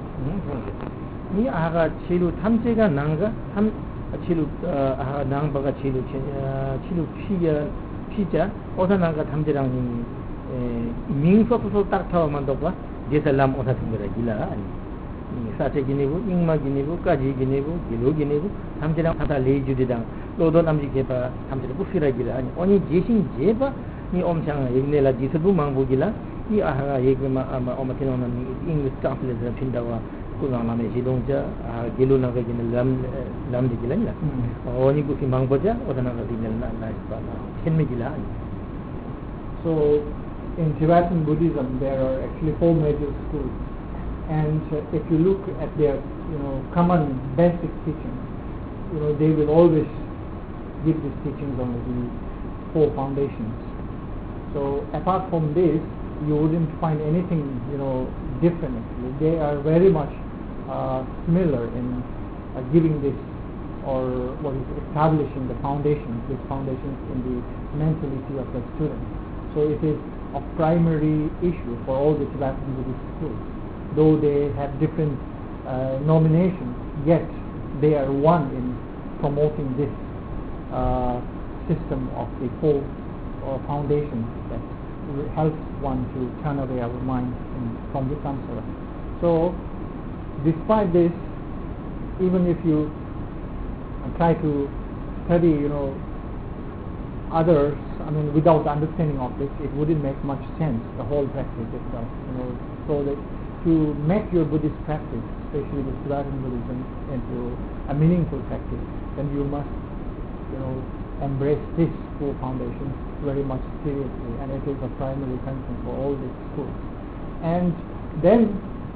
이 아가 치루 탐제가 난가 탐 치루 아 난바가 치루 치루 피야 피자 어디 난가 탐제랑 이 민소소소 딱 타오만 도가 제살람 어디 tumira gila 아니 사체 기내고 ingma 기내고 까지 기내고 기로 기내고 탐제랑 하다 레이주디당 로도 남지 개바 탐제를 부시라 gila 아니 언니 제신 제바 이 엄청 얘기내라 지서도 망보기라 이 아가 얘기마 아마 어머티노는 잉글리시 트랜슬레이션 핀다와 kulaname jidongja gelu naga gin lam lam digila la oni ku ki mangboja odana ga dinel na na isbala henme gila. So in Tibetan Buddhism there are actually four major schools, and uh, if you look at their you know common basic teachings, you know they will always give these teachings on the four foundations. So apart from this you wouldn't find anything you know different. Actually they are very much uh, similar in uh, giving this or what is establishing the foundations, these foundations in the mentality of the student. So it is a primary issue for all the Tibetan Buddhist schools. Though they have different uh, nominations, yet they are one in promoting this uh, system of the four uh, foundations that helps one to turn away our mind in, from the samsara. So despite this, even if you try to study, you know, others, I mean, without understanding of this, it wouldn't make much sense, the whole practice itself, you know. So that to make your Buddhist practice, especially the Tibetan Buddhism, into a meaningful practice, then you must, you know, embrace this four foundations very much seriously, and it is a primary concern for all these schools. And then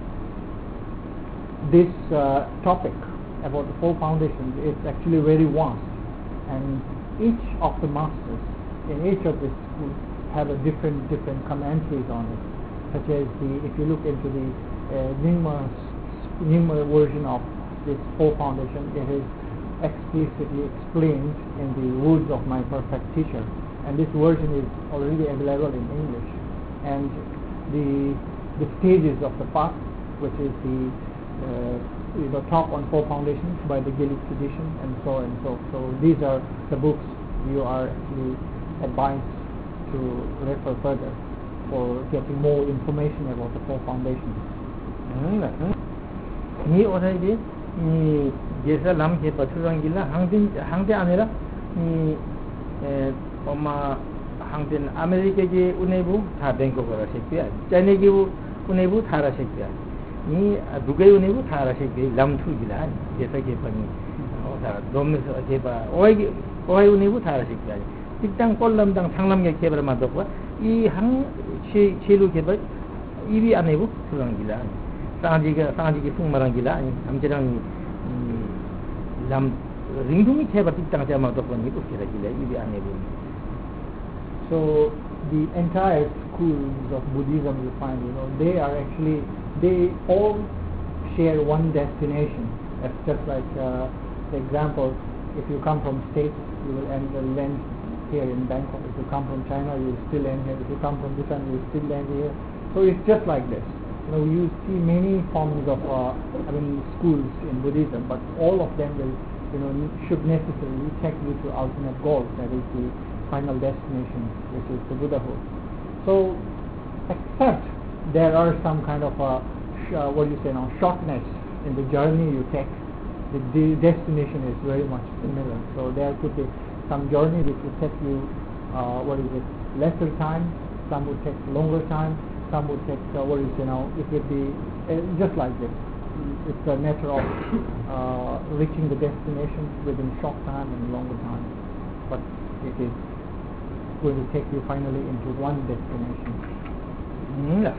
this uh, topic about the four foundations is actually very vast, and each of the masters in each of these schools have a different different commentaries on it, such as the if you look into the uh, Nyingma Nyingma version of this four foundation, it is explicitly explained in the words of my perfect teacher, and this version is already available in English. And the the stages of the path, which is the uh, you know talk on four foundations by the Gilid tradition, and so and so. So these are the books you are actually advised to refer further for getting more information about the four foundations. 이 오사이디 이 제사 남게 버트랑길라 항된 항대 아니라 이 엄마 항된 아메리카게 우네부 다 뱅코거라 셰피야 짜네기 우네부 타라 셰피야 이 두개 우네부 타라 셰피 람투길라 제사게 버니 오사 dom에서 제바 오이 오이 우네부 타라 셰피야 tikdang kollam dang thanglam ge kebar ma dokwa I hang che chelu kebar ibi anebu surang gila sanji ga sanji ge sung marang gila amjerang lam ringdumi kebar tikdang ja ma dokwa ni ukira gila ibi anebu. So the entire schools of Buddhism you find, you know, they are actually they all share one destination. It's just like uh, the example, if you come from States, you will end the land here in Bangkok. If you come from China, you will still end here. If you come from Bhutan, you will still end here. So it's just like this. You know, you see many forms of, uh, I mean, schools in Buddhism, but all of them will, you know, should necessarily take you to ultimate goal, that is the final destination, which is the Buddhahood. So, except there are some kind of a, uh, what do you say now, shortness in the journey you take, the, the destination is very much similar. So there could be some journey which will take you, uh, what is it, lesser time, some would take longer time, some would take, uh, what is, you know, it would be uh, just like this. it's a matter of uh, reaching the destination within short time and longer time, but it is going to take you finally into one destination. Yeah.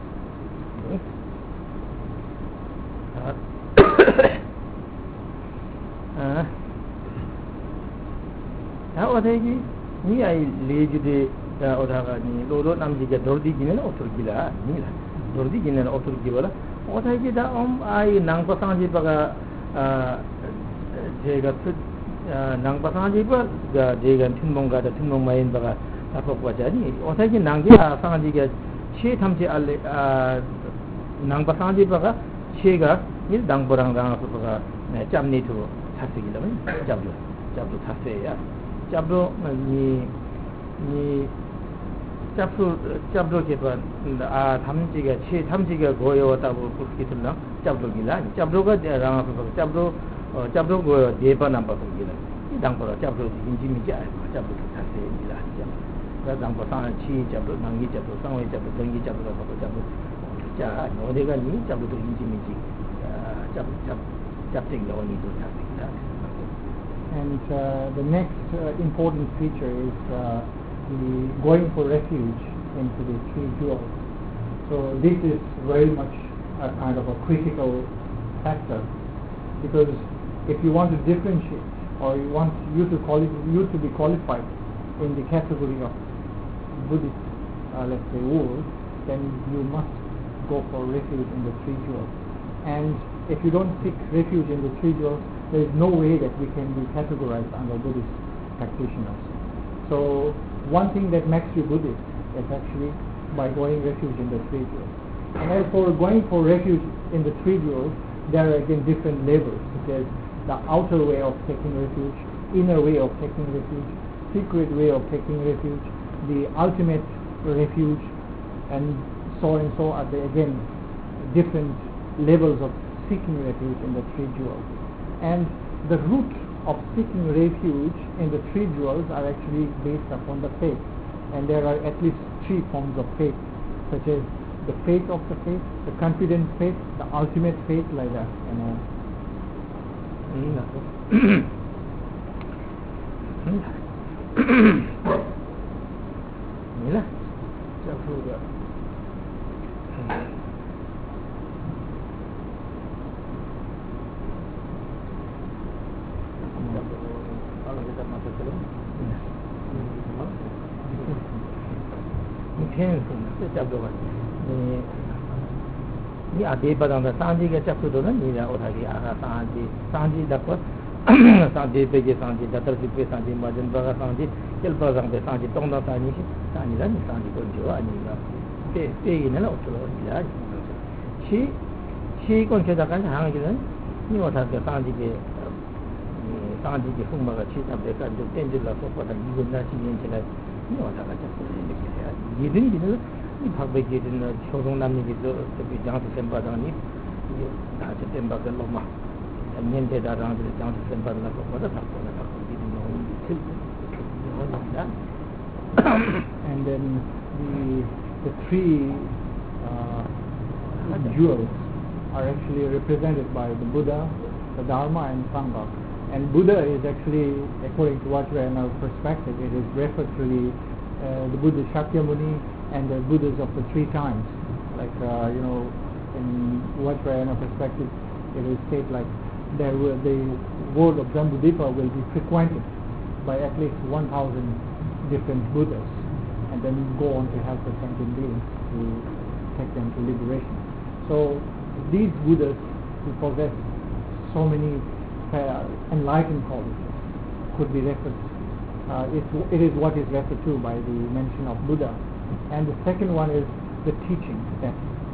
Uh, how are they? Ni ay leju de da odaga ni lolo nam jiga dordi ginen otur gila ni la dordi ginen otur gila oda ji da om ay nang pasang ji baga jega tu nang pasang ji ba ga jega tinmong ga da tinmong main baga apa kwaja ni oda ji nang ji sang ji ga che tham ji alle nang pasang ji baga che ga ni dang borang dang baga cham ni tu thasi gila mai jablo jablo thase ya jablo ni ni 잡도 잡도 개발 아 담지가 치 담지가 고여왔다고 그렇게들나 잡도기라 잡도가 대랑 잡도 어 잡도 고 대반 안 받고기라 이 당보라 잡도 인지미지 알고 잡도 다세이라 자 당보 상치 잡도 남기 잡도 상위 잡도 등기 잡도 받고 잡도 자 어디가 니 잡도 인지미지 잡잡 잡생 나오니도 다세이라. And uh, the next uh, important feature is uh, the going for refuge into the three jewels. So this is very much a kind of a critical factor, because if you want to differentiate, or you want you to quali- you to be qualified in the category of Buddhist, uh, let's say, world, then you must go for refuge in the three jewels. And if you don't seek refuge in the three jewels, there is no way that we can be categorized under Buddhist practitioners. So one thing that makes you Buddhist is actually by going refuge in the three jewels. And as for going for refuge in the three jewels, there are again different levels. There's the outer way of taking refuge, inner way of taking refuge, secret way of taking refuge, the ultimate refuge, and so and so are the again different levels of seeking refuge in the three jewels. And the route of seeking refuge in the three jewels are actually based upon the faith, and there are at least three forms of faith, such as the faith of the faith, the confident faith, the ultimate faith, like that, you know. Mila, Jafuga. 잡도가 이 이 아데 바당다 산지가 잡도는 니라 오다기 아가 산지 산지 잡고 산지 베게 산지 다터지 베 산지 마전 바가 산지 켈바장데 산지 동다 산지 산지라 산지 건조 아니가 베 베기는 어쩌로니라 시 시건 제다가 항기는 니 오다게 산지게 산지게 풍마가 치답데 간도 땡질라 소파다 이건나 시년치나 니 오다가 잡고 이렇게 이든 이든 이 박백이든 초동남이기도 저기 장수 셈바다니 나한테 셈바가 너무 년대다랑들 장수 셈바다가 보다 바꾸나 바꾸기도 너무 틀리다. And then the the three uh, jewels are actually represented by the Buddha, the Dharma, and Sangha. And Buddha is actually, according to Vajrayana perspective, it is referred to the uh, the Buddha Shakyamuni and the Buddhas of the three times. Like uh, you know, in Vajrayana perspective, it is said like there will, the world of Jambudvipa will be frequented by at least one thousand different Buddhas, and then go on to help the sentient beings to take them to liberation. So these Buddhas who possess so many uh, enlightened qualities could be referred. Uh, it, it is what is referred to by the mention of Buddha. And the second one is the teachings that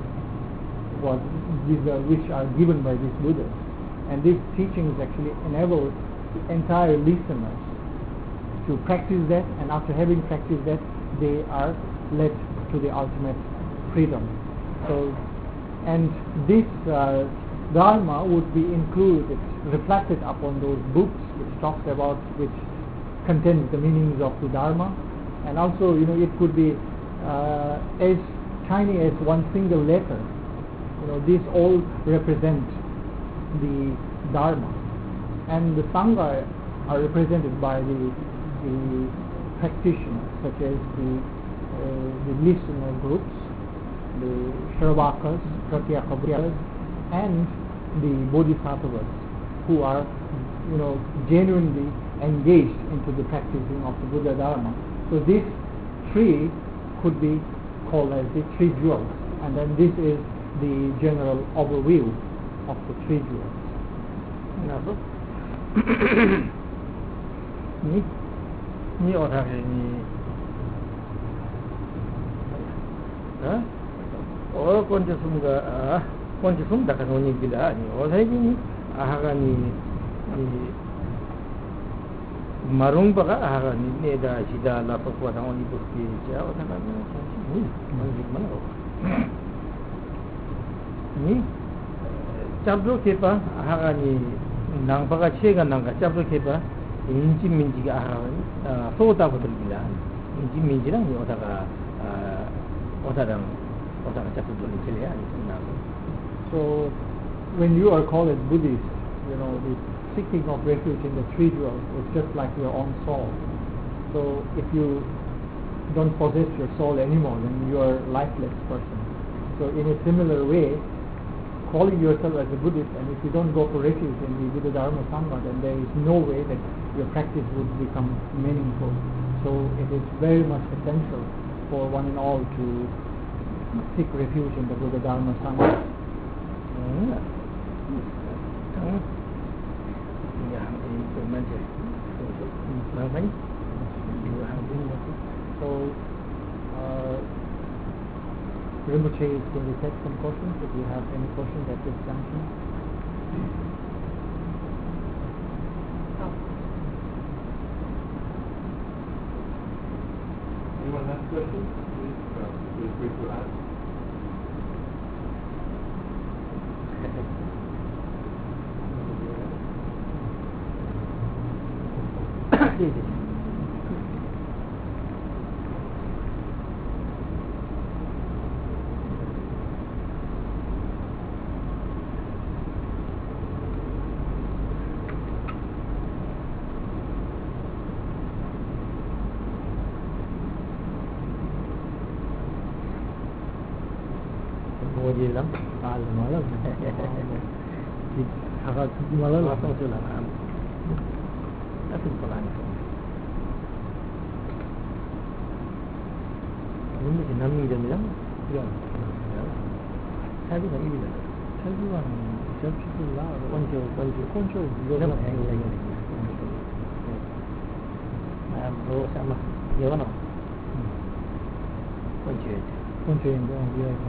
was these are, which are given by these Buddhas. And these teachings actually enable the entire listeners to practice that, and after having practiced that, they are led to the ultimate freedom. So, and this uh, Dharma would be included, reflected upon those books which talks about, which contains the meanings of the Dharma, and also, you know, it could be uh, as tiny as one single letter. You know, these all represent the Dharma. And the Sangha are represented by the, the practitioners, such as the, uh, the listener groups, the Shravakas, Pratyakabuddhas, and the Bodhisattvas, who are, you know, genuinely engaged into the practicing of the Buddha Dharma. So this tree could be called as the three jewels, and then this is the general overview of the three jewels. Nabo. Ni ni orang ni. Ha? Oh, konja sumga ah, konja sum dah kan ni bila ni. Orang ni ah kan ni ni marung baga ah kan ni ni dah sida la pokwa dah ni bukti je. Orang kan ni ni mana oh. Ni cablo kepa ah kan ni nang baga chega nang cablo kepa inji minji ah so ta ko bila inji minji lang ni orang ka orang orang cablo ni cile ni senang. So when you are called as Buddhist, you know, the seeking of refuge in the three jewels is just like your own soul. So if you don't possess your soul anymore, then you are a lifeless person. So in a similar way, calling yourself as a Buddhist, and if you don't go for refuge in the Buddha Dharma Sangha, then there is no way that your practice would become meaningful. So it is very much essential for one and all to seek refuge in the Buddha Dharma Sangha. Hmm. Hmm. Ya, ini macam apa ni? Dua hari ni. So, uh, Rinpoche is going to take some questions. If you have any questions at this junction. Anyone have questions? Please uh, feel free to ask. Boleh lah, kalau malam. Agak malam langsung tu lah. Tapi pelan. Ini jenam ni jenam ni. Ya. Saya juga ini lah. Saya juga saya cuci lah. Konco, konco, konco. Juga nak yang lain lagi. Ah, bro sama. Ya mana? Konco. Konco yang dia dia.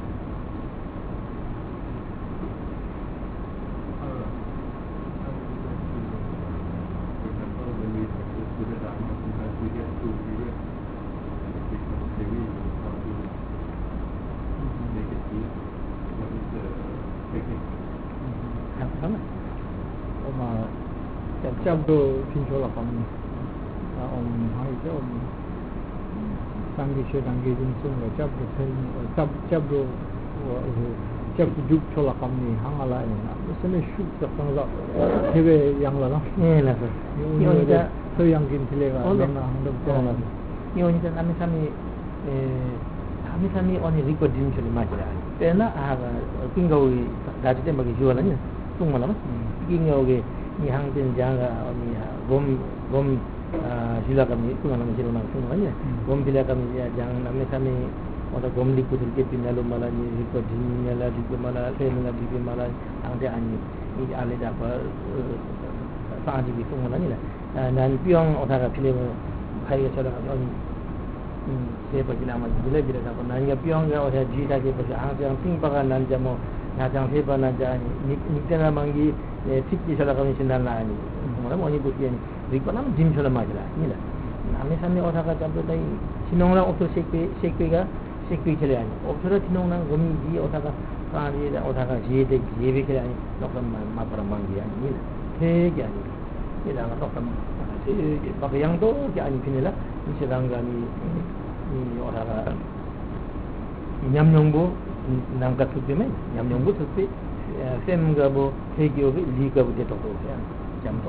Cabdo pinjola kami, om hai je om tanggi se tanggi jinsung le cabdo tel cab cabdo cabdo juk chola kami hangala ini, sebenarnya shuk tak tangga, hebe yang lah, ni lah. Ini ada so yang gini lah, mana hendak jalan. Ini orang kami kami kami kami orang record din curi macam ni. Karena ah tinggal dari dia bagi jualannya, tunggu malam. Tinggal ke ni hang tin jaga ni gom gom sila kami itu nama sila nang semua ni gom bila kami jangan nama kami orang gom di kutul ke pinalu malah ni record ni malah di malah saya malah di malah ang dia ani ni ale dapat sahaja di semua ni lah dan piang orang pilih hari cara kami saya pergi nama bila bila dapat nanya piang dia orang jika dia pergi ang yang ting pakai nanya mau nanya saya pernah nanya ni ni kena mangi fikir salah kami sendiri lah ni. Malam orang ibu dia ni, rikut nama jim salah macam lah. Ni lah. Kami sambil orang kata apa tadi, sinong orang oktor sekwe sekwe ka sekwe cile ni. Oktor sinong orang kami dia orang kata kari dia orang kata je dek je be cile ni. Doktor mapar mangi ni lah. Hei ni. Ni lah doktor. Hei, pakai yang tu dia ni pini lah. Ni sedang kami ni orang kata nyam nyongbo nangkat suci mai, nyam nyongbo suci. 쌤가 뭐 대기업의 리가 부대 도로야. 잠동.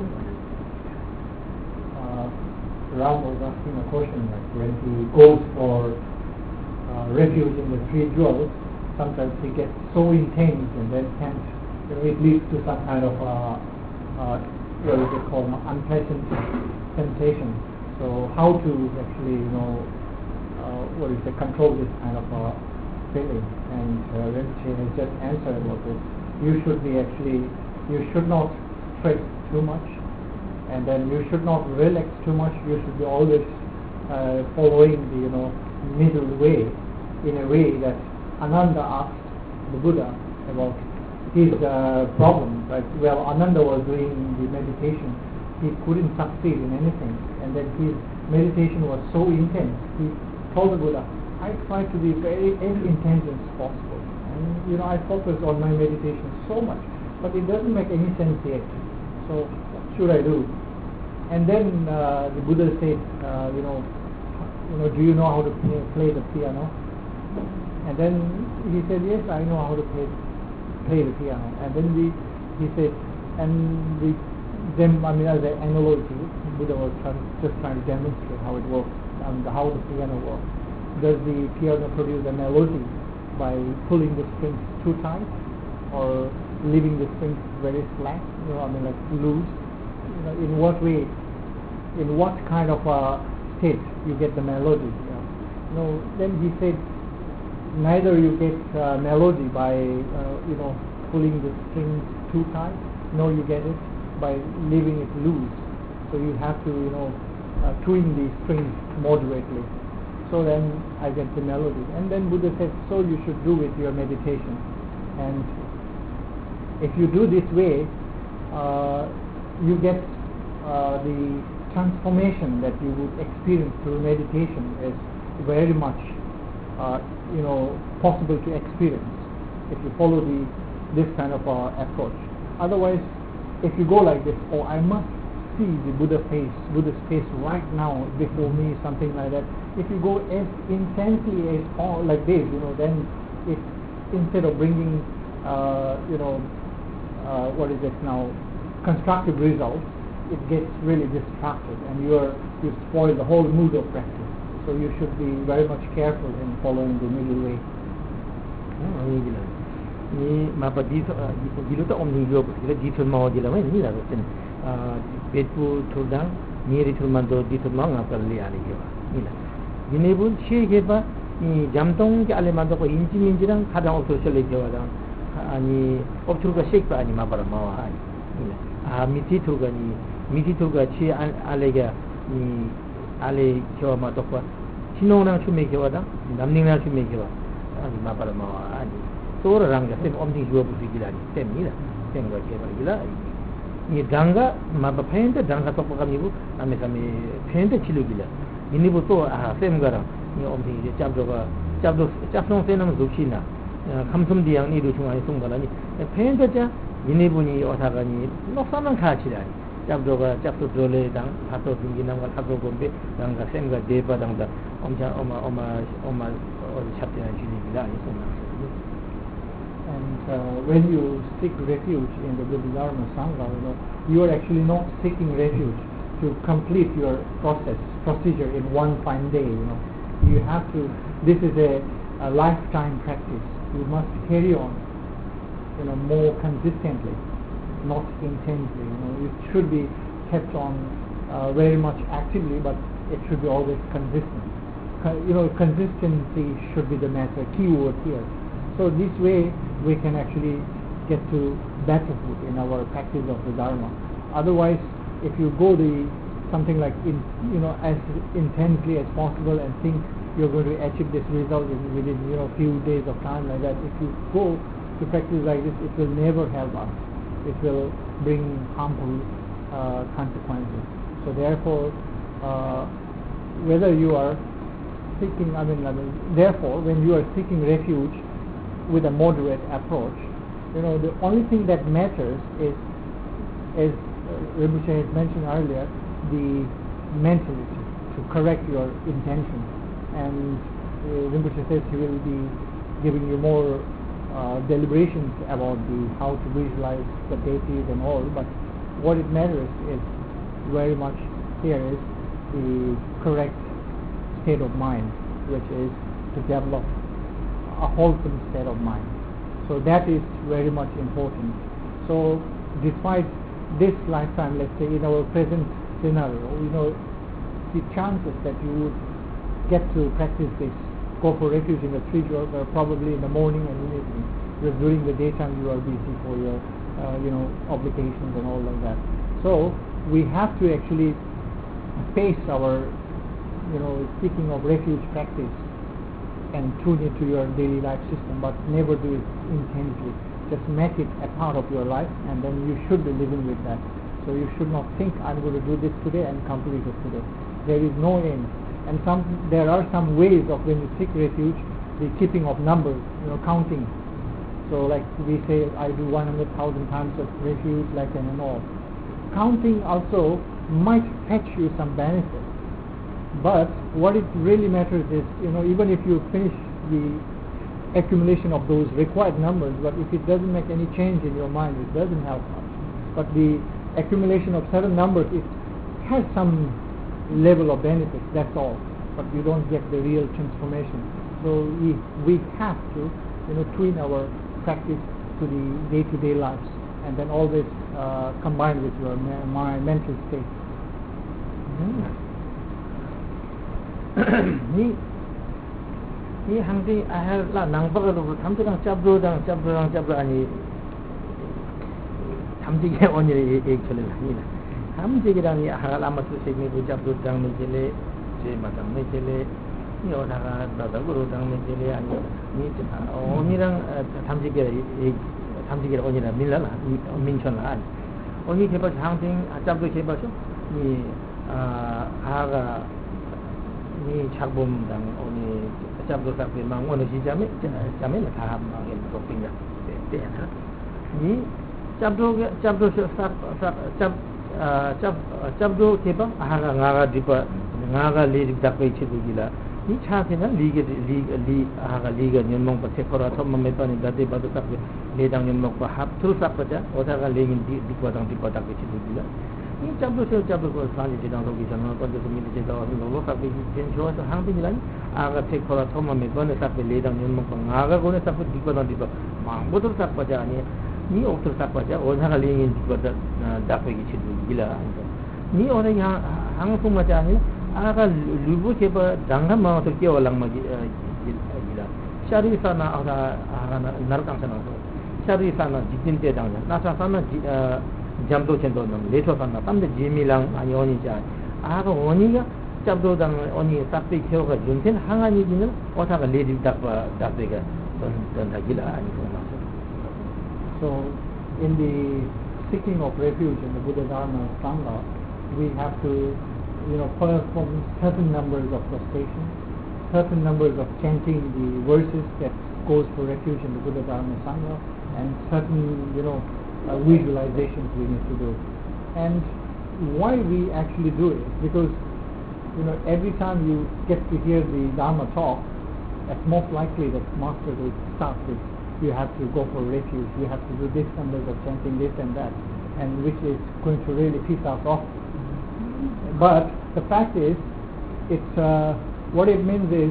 Uh, Ram was asking a question like when he goes for uh, refuge in the three jewels, sometimes he gets so intense and then can't, you know, it leads to some kind of uh, uh, what is it called, unpleasant sensation. So how to actually, you know, uh, what is it, control this kind of uh, feeling? And uh, Rinpoche has just answered about this. You should be actually, you should not stress too much, and then you should not relax too much. You should be always uh, following the, you know, middle way, in a way that Ananda asked the Buddha about his uh, problem. Like, well, Ananda was doing the meditation, he couldn't succeed in anything, and then his meditation was so intense. He told the Buddha, I try to be very as intense as possible, and you know, I focus on my meditation so much, but it doesn't make any sense yet. So what should I do? And then uh, the Buddha said, uh, you know, you know, do you know how to play, play the piano? And then he said, yes, I know how to play play the piano. And then the, he said, and the them, I mean, as an analogy, Buddha was trying, just trying to demonstrate how it works and how the piano works. Does the piano produce a melody by pulling the strings too tight, or leaving the strings very flat? You know, I mean, like loose. You know, in what way, in what kind of a state you get the melody? You know, you know then he said, neither you get uh, melody by uh, you know, pulling the strings too tight, nor you get it by leaving it loose. So you have to, you know, uh, tune the strings moderately. So then I get the melody. And then Buddha said, so you should do with your meditation. And if you do this way, uh, you get uh, the transformation that you would experience through meditation is very much uh, you know, possible to experience if you follow the this kind of uh, approach. Otherwise, if you go like this, oh, I must see the Buddha face, Buddha's face right now before me, something like that. If you go as intensely as all like this, you know, then it, instead of bringing, uh, you know, uh, what is it now, constructive results, it gets really distracted, and you are you spoil the whole mood of practice. So you should be very much careful in following the middle way. Ni mapa di di lu ta om ni yo di di thul ma di la mai ni la chen a bet pu thul dang ni ri thul man do di thul ma nga kal li ali yo ni la ni ne bu che ge ba ni jamtong ke ale ma do ko inji min ji dang khadang op thul le ge wa dang ani op thul ga shek ba ani ma bar ma wa ani ni la a mi ti thul ga ni mi ti thul ga che ale ga ni ale jo ma do ko chinong nang chu me ge wa dang nam ning na chu me ge wa ani ma bar ma wa ani so rang ga sem om ding yo bu si gila ni sem ni la sem ga ke ba gila ni danga ma ba phen de danga to pa ni bu ame ka me phen de chilu gila ni bu to a sem ga ra ni om ding je chap do ga chap do chap nong sem nam zu chi na kham sum di yang ni du chung ai sung ga la ni phen de ja ni bu ni o tha ga ni no sa nang kha chi la chap do ga chap to do le dang ha to ding nam ga tha do gom be dang ga sem ga de ba dang da om ja oma oma oma o chap de chi ni gila ni sung na. And uh, when you seek refuge in the Buddha Dharma Sangha, you know, you are actually not seeking refuge to complete your process, procedure in one fine day. You know, you have to. This is a, a lifetime practice. You must carry on, you know, more consistently, not intensely. You know, it should be kept on uh, very much actively, but it should be always consistent. Co- you know, consistency should be the matter, key word here. So this way we can actually get to better food in our practice of the Dharma. Otherwise, if you go the something like in, you know, as intensely as possible and think you're going to achieve this result within, you know, few days of time like that, if you go to practice like this, it will never help us. It will bring harmful uh, consequences. So therefore, uh, whether you are seeking, I mean, I mean, therefore, when you are seeking refuge with a moderate approach, you know, the only thing that matters is, as uh, Rinpoche has mentioned earlier, the mentality to correct your intention. And uh, Rinpoche says he will be giving you more uh, deliberations about the how to visualize the deities and all, but what it matters is very much here is the correct state of mind, which is to develop a wholesome state of mind. So that is very much important. So despite this lifetime, let's say in our present scenario, you know, the chances that you would get to practice this, go for refuge in the three jewels are probably in the morning and in the evening, because during the daytime you are busy for your, uh, you know, obligations and all like that. So we have to actually pace our, you know, seeking of refuge practice and tune it to your daily life system, but never do it intensely. Just make it a part of your life, and then you should be living with that. So you should not think, I'm going to do this today and complete it today. There is no end. And some there are some ways of when you seek refuge, the keeping of numbers, you know, counting. So like we say, I do one hundred thousand times of refuge, like that and all. Counting also might fetch you some benefit. But what it really matters is, you know, even if you finish the accumulation of those required numbers, but if it doesn't make any change in your mind, it doesn't help much. But the accumulation of certain numbers, it has some level of benefit, that's all. But you don't get the real transformation. So we we have to, you know, tune our practice to the day-to-day lives, and then always uh, combine with your ma- my mental state. ni ni hangdi ahal la nang ba do tham dang chap do dang chap do dang chap ani tham ji ge on ye ek chale la ni la tham ji ge dang ni ahal la ma su se ni bu chap do dang ni jele je ma dang ni jele ni o da ga da da gu dang ni jele ani ni o ni dang tham ji ge ek tham ji ge on ye la min la la ni min chon la ani o ni ke ba hang ding chap do ke ba so ni a ha ga ni chakbom dang oni chapdo sakbe mang ono si jame jame la thaham mang en ko pinga te na ni chapdo chapdo sak sak chap chap chapdo ke ba aha nga ga dipa nga ga le dak pe chidu gila ni cha se na li ge li li aha ga li ga nyen mong pa se khora thom me pa ni da de ba do sakbe le dang nyen mong pa hap thul sak pa ja oda ga le ngin di di pa dang di pa dak pe chidu gila ni chapdo se chapdo ko sa ni dang lo gi san ko de mi de da lo lo sakbe jen jo sa hang bin lan aga se khora thom me pa ne sakbe le dang nyen mong pa nga ga ko ne sakbe di pa dang di pa ma bo do sak pa ja ni ni o to sak pa ja oda ga le ngin di pa da dak pe chidu gila ni ora ya hang fu ma ja ni aga lubu ke ba dangga ma to ke walang ma gila shari sana aga aga narkam sana shari sana jitin te dang na sa sana jamdo chen do nam le to sana tam de jimi lang ani oni ja aga oni ga jamdo dang oni sakpe ke ga junten hangani jinin ota ga le di dak ba dak de ga don don da gila ani ko ma So in the seeking of refuge in the Buddha Dharma Sangha, we have to, you know, perform certain numbers of prostration, certain numbers of chanting the verses that goes for refuge in the Buddha Dharma Sangha, and certain, you know, uh, visualizations we need to do. And why we actually do it is because, you know, every time you get to hear the Dharma talk, it's most likely that master will start with, you have to go for refuge, you have to do this numbers of chanting this and that, and which is going to really piss us off. But the fact is, it's uh, what it means is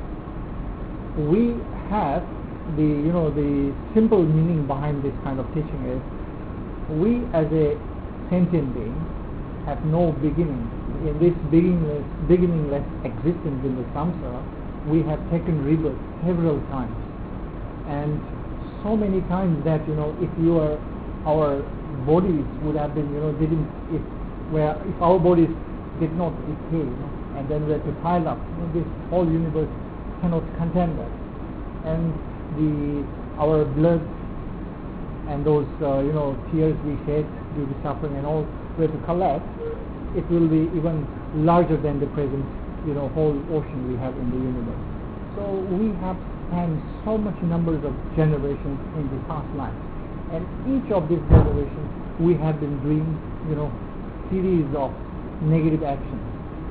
we have the, you know, the simple meaning behind this kind of teaching is we as a sentient being have no beginning. In this beginningless, beginningless existence in the samsara, we have taken rebirth several times, and so many times that, you know, if you are, our bodies would have been, you know, didn't, if where if our bodies did not decay, you know, and then we had to pile up, you know, this whole universe cannot contain that, and the our blood and those uh, you know, tears we shed due to suffering and all, we have to collect, it will be even larger than the present, you know, whole ocean we have in the universe. So we have spent so much numbers of generations in the past life, and each of these generations we have been doing, you know, series of negative actions.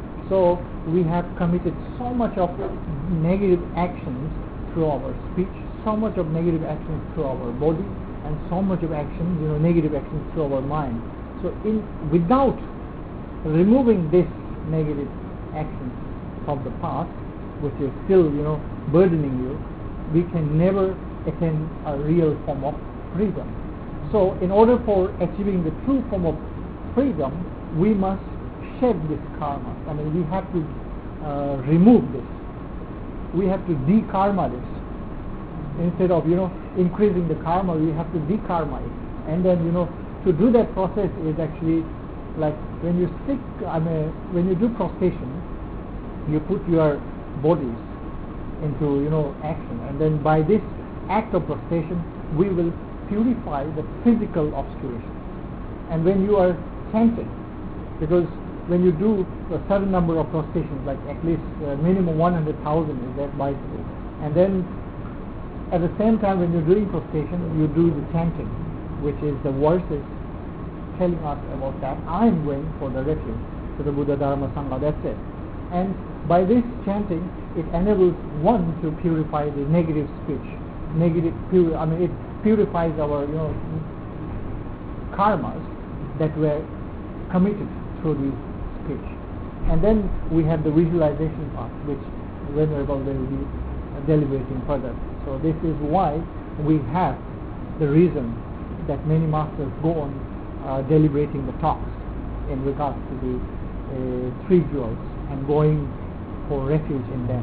So we have committed so much of negative actions through our speech, so much of negative actions through our body and so much of actions, you know, negative actions through our mind. So in without removing this negative actions from the past, which is still, you know, burdening you, we can never attain a real form of freedom. So in order for achieving the true form of freedom, we must shed this karma. I mean, we have to uh, remove this. We have to de-karma this. Instead of, you know, increasing the karma, we have to de-karma it. And then, you know, to do that process is actually like when you stick, I mean, when you do prostration, you put your bodies into, you know, action, and then by this act of prostration, we will purify the physical obscuration. And when you are chanting, because when you do a certain number of prostrations, like at least uh, minimum one hundred thousand is that bicycle, and then at the same time when you're doing prostration, you do the chanting, which is the verses telling us about that I'm going for the refuge to the Buddha, Dharma, Sangha. That's it. And by this chanting, it enables one to purify the negative speech. Negative, pure, I mean, it purifies our, you know, karmas that were committed through the speech. And then we have the visualization part, which Venerable will be uh, deliberating further. So this is why we have the reason that many masters go on uh, deliberating the talks in regards to the uh, three jewels and going for refuge in them.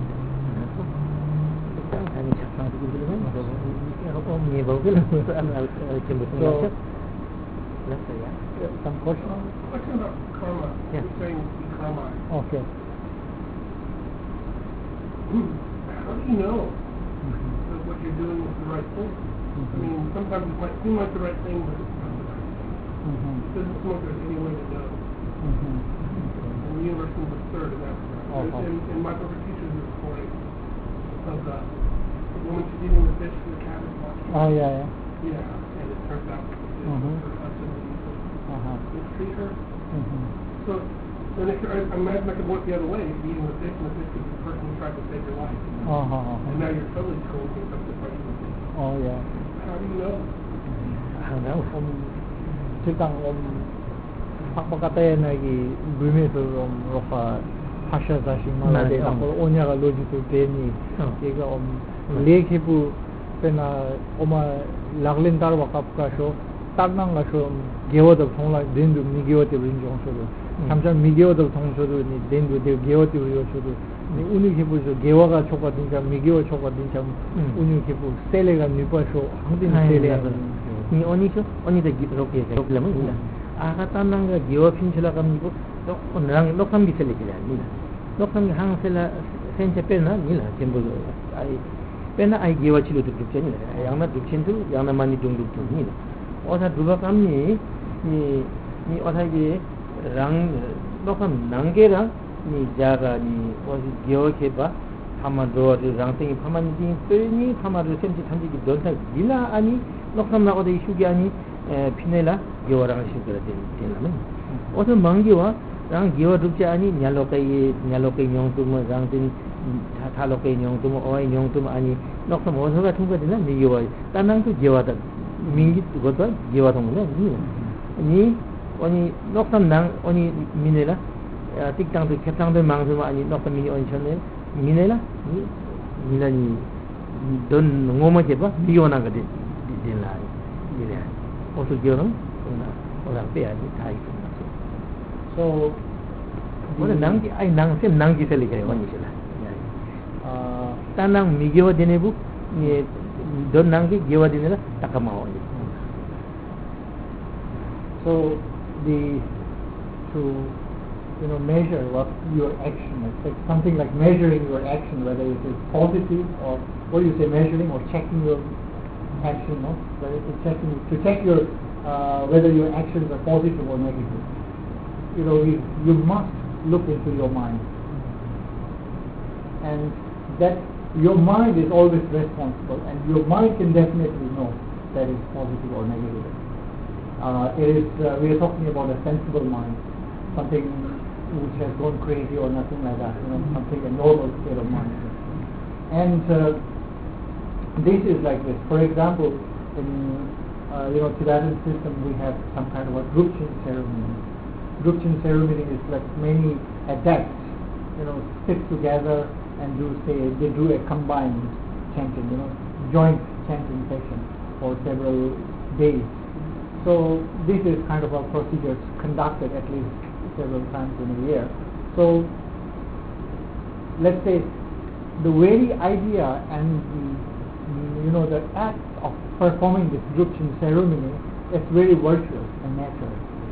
So, some question? Question about karma. Yes. You're saying karma. Okay. How do you know that what you're doing is the right thing? I mean, sometimes it might seem like the right thing, but it's not the right thing. Mm-hmm. It doesn't seem like there's any way to know. Mm-hmm. And the universe seems absurd in that regard. Uh-huh. In, in my perfect teacher's the story of the, the woman she's eating the fish and the cat is watching. Oh, yeah, yeah. Yeah, and it turns out that it's Mhm. her husband and Uh-huh. mistreat her. Mm-hmm. So, then if you're, I I imagine I could work the other way. If you're eating the fish and the fish could be the person who tried to save your life. Uh-huh. uh-huh. And now you're totally cool-ing something by the fish. Oh, yeah. How do you know? I don't know. Om Chitang Om Pakpakatayan na gi Brimito Om Roka Hasha Zashi Malade Malade, Ako Onyaga Logitu Teni Oh. Ega Om Lekipu Pena Oma Laglin Tarwa Kapka Sho Tagnang La Sho Geoda Tongla Dendu Migeote Rinjong Shodo Samchan Migeoda Tong Shodo Ni Dendu De Geote Rio Shodo Ni Uni Kipu So Geoga Choka Dincha Migeo Choka Dincha Uni Kipu Selega Nipa Sho Hangdin Selega 你 oni so oni da git roke ga roke lamun ila aga tanang ga giwa pinchila kam nipo to onrang lokam bi sele kila ni lokam hang sela senche pena ni la tembo ai pena ai giwa chilo tu tu ni la yang na du chen tu yang na mani dung du tu ni la osa duba kam ni ni ni osa ge rang lokam nangge ra ni jaga ni osi giwa ke ba 파마도 랑땡이 파마니 빼니 파마도 센지 탄지기 donta gila ani lokhamna ode isugi ani pinela gewarang shukra den denlamen oto mangiwa rang gewa dukje ani nyalokai nyalokai nyongtum rangtin thalokai nyongtum oi nyongtum ani lokham osoga thungga dina ni gewa tanang tu gewa da mingi goda gewa thongna ni ni oni lokham nang oni minela tiktang tu ketang de mangsu ani lokham mini oni chane minela ni minani don ngoma jeba biona ga de de la ni la oso gyono ona ora pe ani thai So ona nang ai nang sem nang gi sele ga wani sila uh, tanang migyo denebu ni don nang gi gewa denela takama oni So the to you know measure what your action is, like something like measuring your action, whether it is positive or what do you say, measuring or checking your action, no? Whether it is checking to check your uh, whether your actions are positive or negative. You know, you, you must look into your mind, and that your mind is always responsible, and your mind can definitely know that it's positive or negative. Uh, it is uh, we are talking about a sensible mind, something which has gone crazy or nothing like that, you know, something a normal state of mind. And uh, this is like this. For example, in uh, you know Tibetan system, we have some kind of a Drupchen ceremony. Drupchen ceremony is like many adepts, you know, sit together and do say they do a combined chanting, you know, joint chanting session for several days. So this is kind of a procedure conducted at least several times in a year. So let's say the very idea and the, you know, the act of performing this Drupchen ceremony is very virtuous and natural.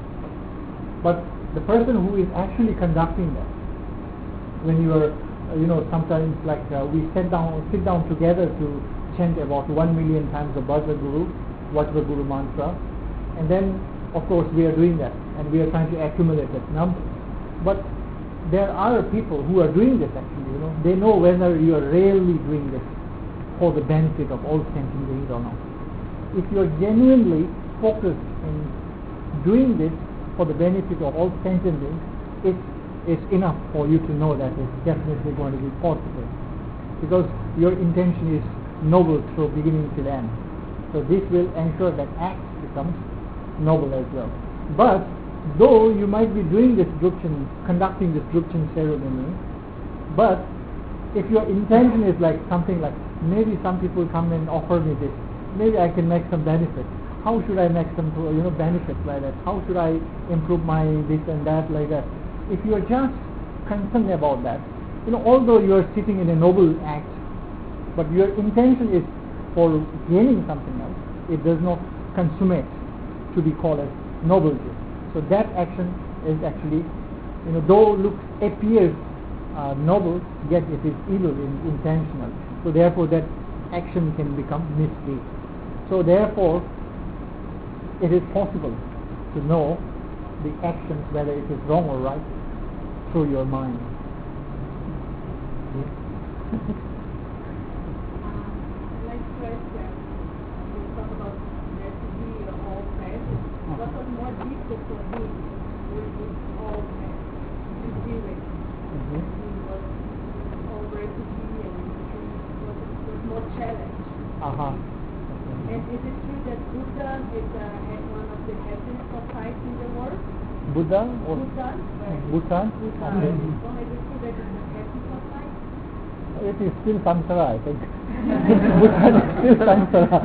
But the person who is actually conducting that, when you are, uh, you know, sometimes like uh, we sit down, sit down together to chant about one million times the Vajra Guru, Vajra Guru mantra, and then of course we are doing that and we are trying to accumulate that number. But there are people who are doing this actually, you know, they know whether you are really doing this for the benefit of all sentient beings or not. If you are genuinely focused in doing this for the benefit of all sentient beings, it is enough for you to know that it's definitely going to be positive, because your intention is noble through beginning till end. So this will ensure that act becomes noble as well. But though you might be doing this Drupchen, conducting this Drupchen ceremony, but if your intention is like something like, maybe some people come and offer me this, maybe I can make some benefit. How should I make some, you know, benefits like that? How should I improve my this and that like that? If you are just concerned about that, you know, although you are sitting in a noble act, but your intention is for gaining something else, it does not consummate to be called as nobility. So that action is actually, you know, though looks appears uh, noble, yet it is evil in, intentional. So therefore that action can become misdeed. So therefore it is possible to know the actions, whether it is wrong or right, through your mind. Next question. We talk about recipe or all fat. What was more difficult for me with this all fat to deal with? Mm-hmm. It was all recipe and it was, was more challenge. Uh-huh. And is it true that Buddha is uh, one of the happiest societies in the world? Buddha or Bhutan? Right. Bhutan? Bhutan. Okay. So is it true that it's a happy society? It is still samsara, I think. Bhutan is still samsara.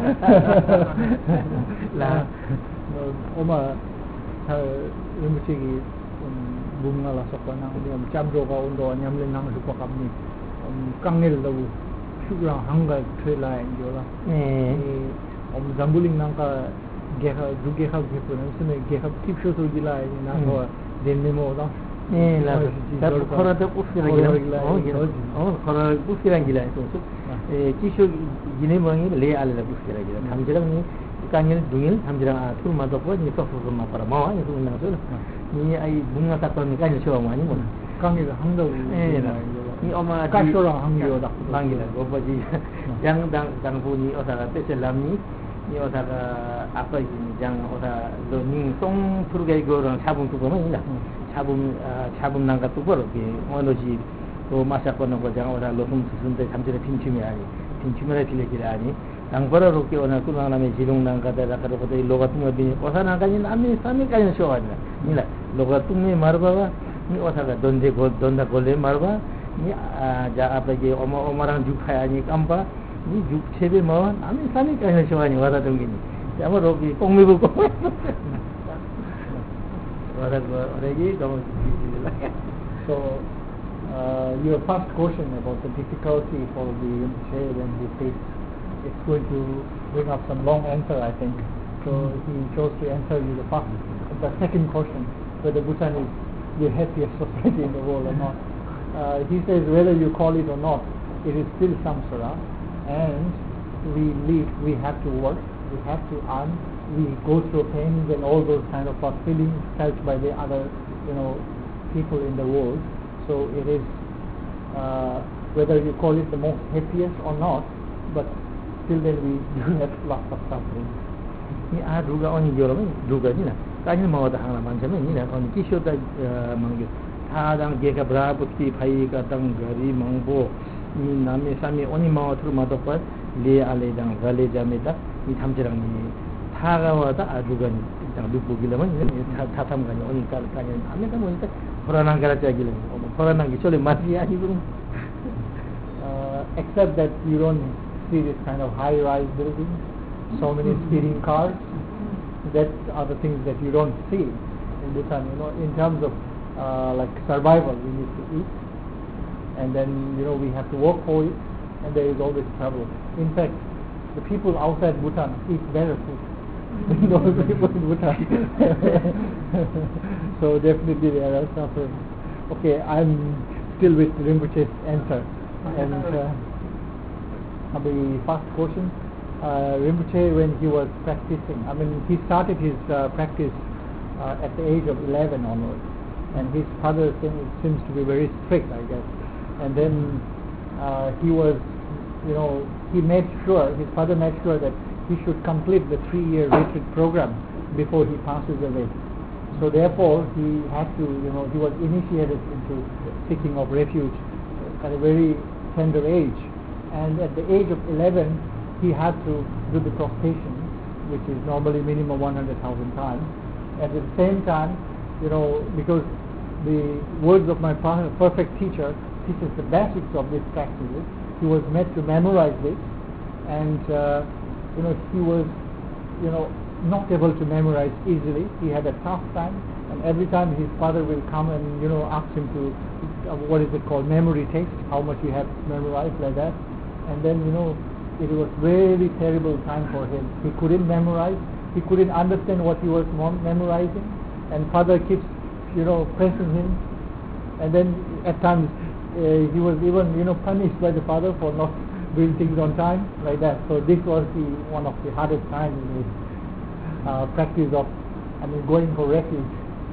Là oma imchigi bunga la sokana um chamro ka undo nyamle nang su ko kamni um kangel lawu shugra hanga thela enjola eh om zambuling nang ka geha duge ha gepo na sune geha tipsho so gila na ko denne mo da eh la ta khora ta kusira gila oh khora kusira gila so so eh kisho gine mangi le ala la kusira gila hamjira ni kanyel dungil hamjira atur ma dopo ni to so ma para ma ni so na so ni ai bunga ta to ni kanyel so ma ni mo kangil hangda eh la ni oma ka so ra hangyo da bangila gopo ji yang dang dang pu ni osa te se lam ni ni osa ka apa ni jang osa lo ni song purgai go ran sabung tu ma ni la sabum sabum nang ka tu ko ke ono ji to masa ko no ko jang osa lo sum sun te samjira pinchimi ani pinchimara tile kila ani 당벌어 로케 오나 कुलानामे जिलुङ नांका दादा करे पते लोगतुम बि ओसा नांका नि आमी सामी Kine show आना निला लोगतुम मारबा नि ओसा का दोंदे गो दोंदा गोले मारबा नि जा आपे जे ओमा ओमारां जुखाया नि काम्पा नि जुख छेबे म आमी सामी काइन शो आनी वादा दंगिनी जाम रोकी कोंगमिबो को वादा रेगी गम So uh, your first question about the difficulty for the share when he faced, it's going to bring up some long answer, I think. So he chose to answer you the first, the second question, whether Bhutan is the happiest society in the world or not. Uh, he says whether you call it or not, it is still samsara, and we live, we have to work, we have to earn, we go through pains and all those kind of feelings felt by the other, you know, people in the world. So it is uh, whether you call it the most happiest or not, but still then we do have lots of suffering. ni a duga oni jolo ni duga ni na kanil ma wada hang man chame ni na on kisho da mangyo tha dang ge ka bra putti phai ka tang gari mangbo ni name sami oni ma thru ma do pa le ale dang vale jameda ni thamjirang ni thaga wada adugan dang dubu gilaman ni thatham gani oni kal kanya ame kam oni horana gara chagile horana gi chole mati ani guru uh, except that you don't see this kind of high rise buildings, so many speeding cars. That are the things that you don't see in Bhutan. You know, in terms of uh, like survival, we need to eat, and then you know we have to work for it, and there is always trouble. In fact, the people outside Bhutan eat better food than those people in Bhutan. So definitely they are suffering. Okay, I'm still with Rinpoche's answer, and uh, the first question. Uh, Rinpoche, when he was practicing, I mean, he started his uh, practice uh, at the age of eleven onwards, and his father seems, seems to be very strict, I guess. And then uh, he was, you know, he made sure, his father made sure that he should complete the three-year retreat program before he passes away. So therefore, he had to, you know, he was initiated into seeking of refuge at a very tender age, and at the age of eleven, he had to do the prostration, which is normally minimum one hundred thousand times. At the same time, you know, because the words of my perfect teacher teaches the basics of these practices, he was made to memorize this, and uh, you know, he was, you know, not able to memorize easily. He had a tough time, and every time his father will come and, you know, ask him to, uh, what is it called, memory test, how much you have memorized, like that, and then, you know, it was very terrible time for him. He couldn't memorize. He couldn't understand what he was memorizing, and father keeps, you know, pressing him. And then at times uh, he was even, you know, punished by the father for not doing things on time, like that. So this was the one of the hardest times in his uh, practice of, I mean, going for refuge.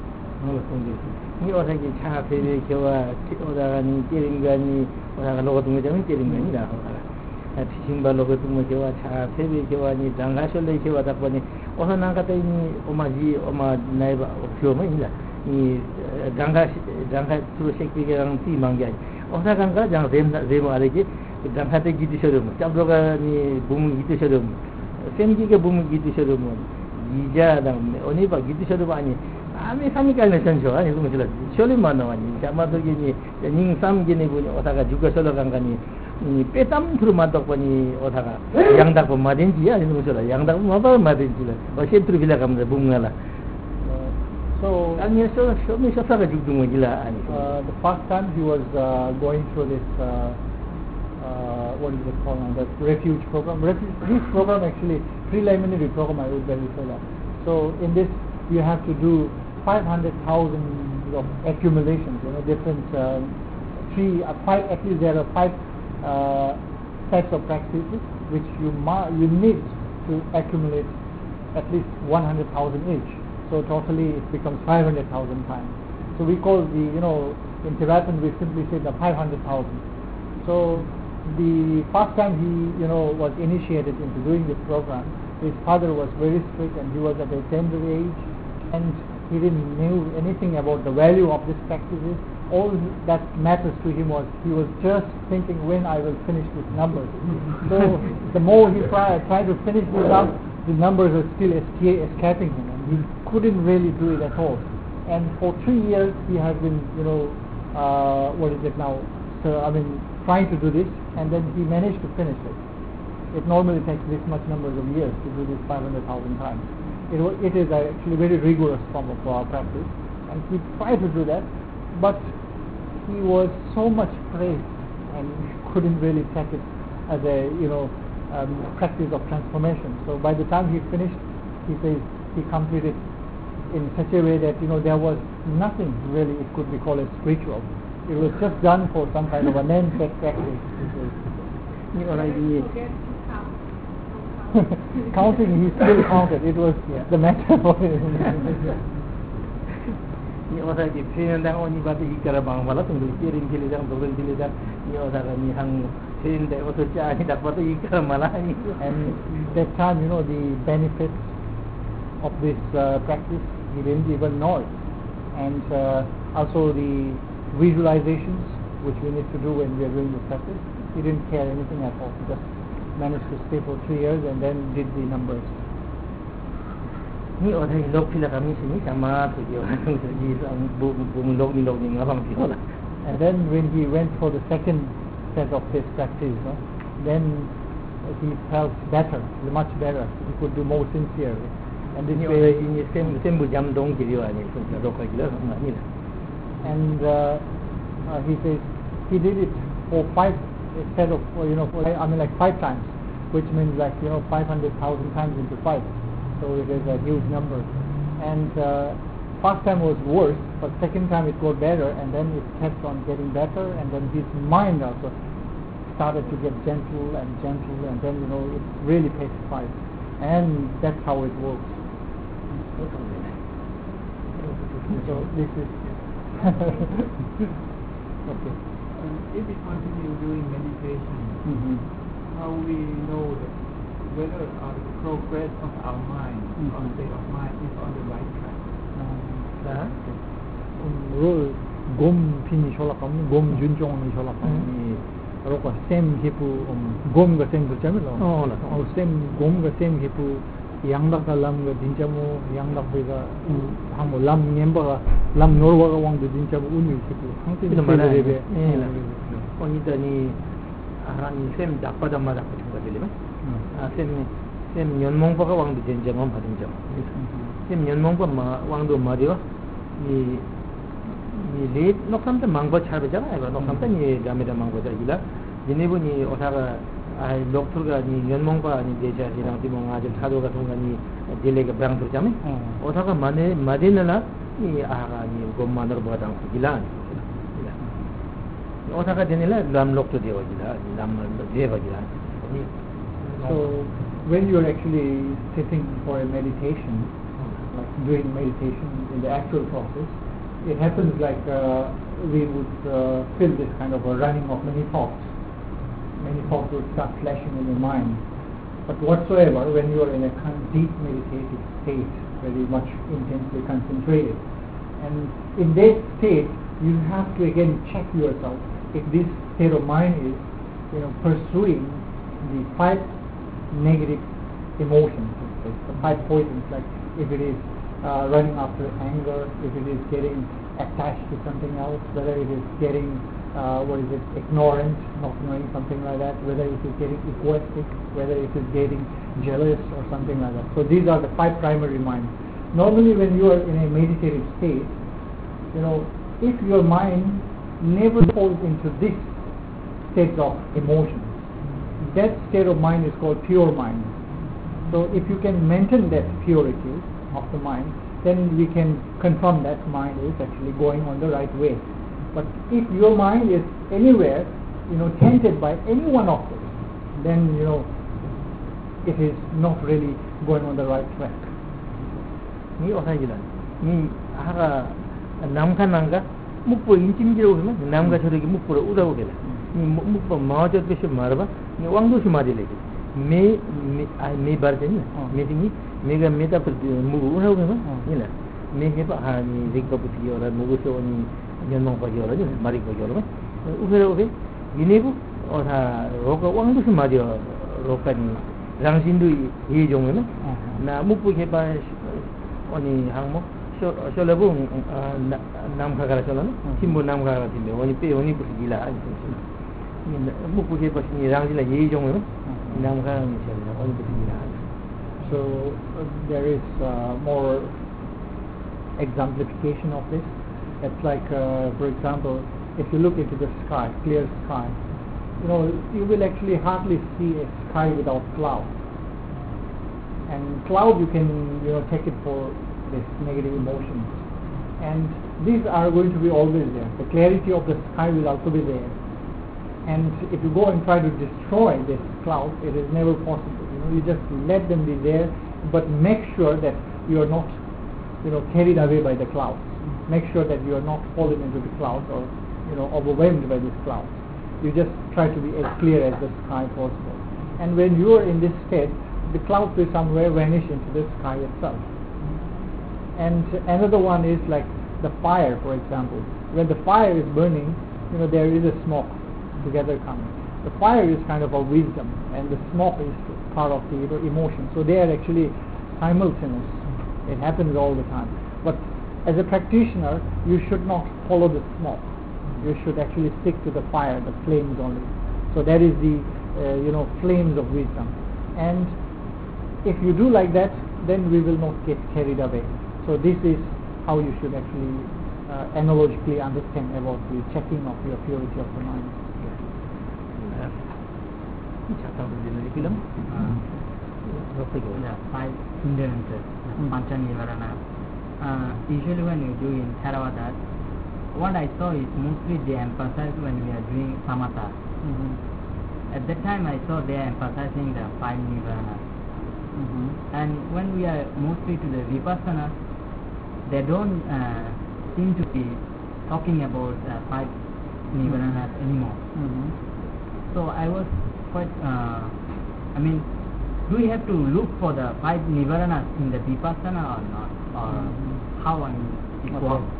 Ni orang yang cakap ini kewa orang ni kirimgani orang kalau tu macam ni kirimgani dah. Simba logo tu kewa cakap ini kewa ni dangga soleh kewa tak boleh. Orang nak kata ini omaji omaj naib kewa ni lah. Ni dangga dangga terus sekali orang ti manggai. Orang kan kan jangan rem rem ada je. Dangga tu gitu sebelum. Cap loga ni bumi gitu sebelum. Semji ke bumi gitu sebelum. Gija dang. Oni pak gitu sebelum ani. Ami kami kan senso ani tu macam tu. Soleh mana ani. Sama tu gini. Ning sam gini punya orang juga soleh kan ni. Ni petam through matok pani othaga yang dak pamadin dia ni musala yang dak apa madin dia o sentru bila kam bunga la so ani so so mi so saga jugdu mo gila ani the first time he was uh, going through this uh, uh, what is it called now, the refuge program refuge this program actually preliminary program I would better say that. So in this you have to do five hundred thousand of accumulations, you know, different uh, three uh, five at least there are five Uh, sets of practices which you ma- you need to accumulate at least one hundred thousand each. So totally it becomes five hundred thousand times. So we call the, you know, in Tibetan we simply say the five hundred thousand. So the first time he, you know, was initiated into doing this program, his father was very strict and he was at a tender age and he didn't know anything about the value of these practices. All that matters to him was he was just thinking when I will finish these numbers. So the more he tried, tried to finish these up, the numbers are still esca- escaping him, and he couldn't really do it at all. And for three years he has been, you know, uh, what is it now? So I mean, trying to do this, and then he managed to finish it. It normally takes this much numbers of years to do this five hundred thousand times. It, it is actually very rigorous form of uh, practice, and he tried to do that. But he was so much praised and couldn't really take it as a, you know, um, practice of transformation. So by the time he finished, he says he completed in such a way that, you know, there was nothing really it could be called as spiritual. It was just done for some kind of a name-sake practice. ni orang ni Counting, he still counted. It was yeah. the matter for him. ni orang ni sen dah oni batu ikara bang malah tunggu kirim kili jang dobel kili jang ni orang ni hang sen dah oto cha ni dapat batu ikara malah ni. And that time, you know, the benefits of this uh, practice, he didn't even know it. And uh, also the visualizations which we need to do when we are doing this practice, he didn't care anything at all. Just managed to stay for three years and then did the numbers. นี่โอ้ยโลกที่ละคำนี้สิ่งนี้สามารถถูกเดียวต้องสิ่งนี้ต้องบุญบุญโลกนี้โลกนี้เราฟังที่เขาละ And then when he went for the second set of this practice, no, then he felt better, much better. He could do more sincerely. And this นี่โอ้ way, ยนี่เส้นเส้นบุญยำดงกี่เดียวนี่ส่วนจะโลกกี่เรื่องของนี่แหละ and uh, uh, he says he did it for five instead of for, you know for, I mean like five times, which means like you know five hundred thousand times into five. So it is a huge number. And uh, first time was worse, but second time it got better, and then it kept on getting better, and then his mind also started to get gentle and gentle, and then you know it really pacified, and that's how it works. So this is okay. Uh, if we continue doing meditation, Mm-hmm. how we know that whether our progress of our mind Mhm. or state of mind is on the right track? 자, 롤 곰 핀이 졸라감 곰 준종이 졸라감 로가 셈 히프 곰가 셈 붙자면 어, 어셈 곰가 셈 히프 양락가 람가 진짜모 양락비가 한모 람 멤버가 람 노르와가 왕도 진짜모 운이 히프 항상 이런 말에 세레베 예 오니더니 아라니 셈 낙바다마다 같은 거 들리면 아 셈, 셈 연몽바가 왕도 전쟁은 받은 점 셈 연몽바 왕도 말이요 이 이 녹삼도 망고 차르잖아 이거 녹삼도 이 담에다 망고자 이라 얘네분이 오사가 아 녹토가 이 연몽바 아니 대자이랑 디몽 아주 타도가 동안이 딜레가 병 들자면 오사가 마네 마데나라 이 아가 이 곰만으로 보다 기라 오사가 되네라 람 녹토 되어지라 람 되어지라 So when you are actually sitting for a meditation, like doing meditation in the actual process, it happens like uh, we would uh, feel this kind of a running of many thoughts. Many thoughts would start flashing in your mind. But whatsoever, when you are in a kind of deep meditative state, very much intensely concentrated, and in that state, you have to again check yourself if this state of mind is, you know, pursuing the five negative emotions, the five poisons, like if it is uh, running after anger, if it is getting attached to something else, whether it is getting, uh, what is it, ignorant, not knowing something like that, whether it is getting egoistic, whether it is getting jealous or something like that. So these are the five primary minds. Normally when you are in a meditative state, you know, if your mind never falls into this state of emotions, that state of mind is called pure mind. So if you can maintain that purity of the mind, then we can confirm that mind is actually going on the right way. But if your mind is anywhere, you know, tainted by any one of them, then you know it is not really going on the right track. 니 오사기란 니 아가 남칸난가 묵보 인찜지라고 그러면 남가 저렇게 묵보를 우다고 그래 니 묵보 마저 뜻이 말봐 니 왕도시 말이래지 메메 바르더니 메딩이 메가 메다 무고 우라고 그러면 니라 메게바 하니 릭바부티요라 무고소니 연몽바요라 마리고요라 우베로베 이네부 오사 로가 왕도시 말이요 로카니 장신도 이 종은 나 묵보 해봐 oni hangmo so so lebu nam khagara chalana simbo nam khagara timbe oni pe oni pusila ni mu puje pas ni rang dila ye jong nam khagara ni chalana oni pusila. So uh, there is uh, more exemplification of this. It's like uh, for example, if you look into the sky, clear sky, you know, you will actually hardly see a sky without clouds. And cloud, you can, you know, take it for this negative emotions, and these are going to be always there. The clarity of the sky will also be there. And if you go and try to destroy this cloud, it is never possible. You know, you just let them be there, but make sure that you are not, you know, carried away by the clouds. Make sure that you are not fallen into the clouds or, you know, overwhelmed by these clouds. You just try to be as clear as the sky possible. And when you are in this state, the clouds will somewhere vanish into the sky itself. And another one is like the fire, for example. When the fire is burning, you know, there is a smoke together coming. the fire is kind of a wisdom, and the smoke is part of the you know, emotion. So they are actually simultaneous. It happens all the time. But as a practitioner, you should not follow the smoke. You should actually stick to the fire, the flames only. So that is the uh, you know flames of wisdom. And if you do like that, then we will not get carried away. So this is how you should actually uh, analogically understand about the checking of your purity of the mind. Cakap begini film. Berapa kau? The five hindrances, Mm. pancha nivarana. Uh, usually when you do in Theravada, what I saw is mostly they emphasize when we are doing samatha. Mm-hmm. At that time I saw they are emphasizing the five nivaranas. Mm-hmm. And when we are mostly to the vipassana, they don't uh, seem to be talking about uh, five nivaranas anymore. Mm-hmm. So I was quite, uh, I mean, do we have to look for the five nivaranas in the vipassana or not? Or Mhm. how I mean, it Okay. works?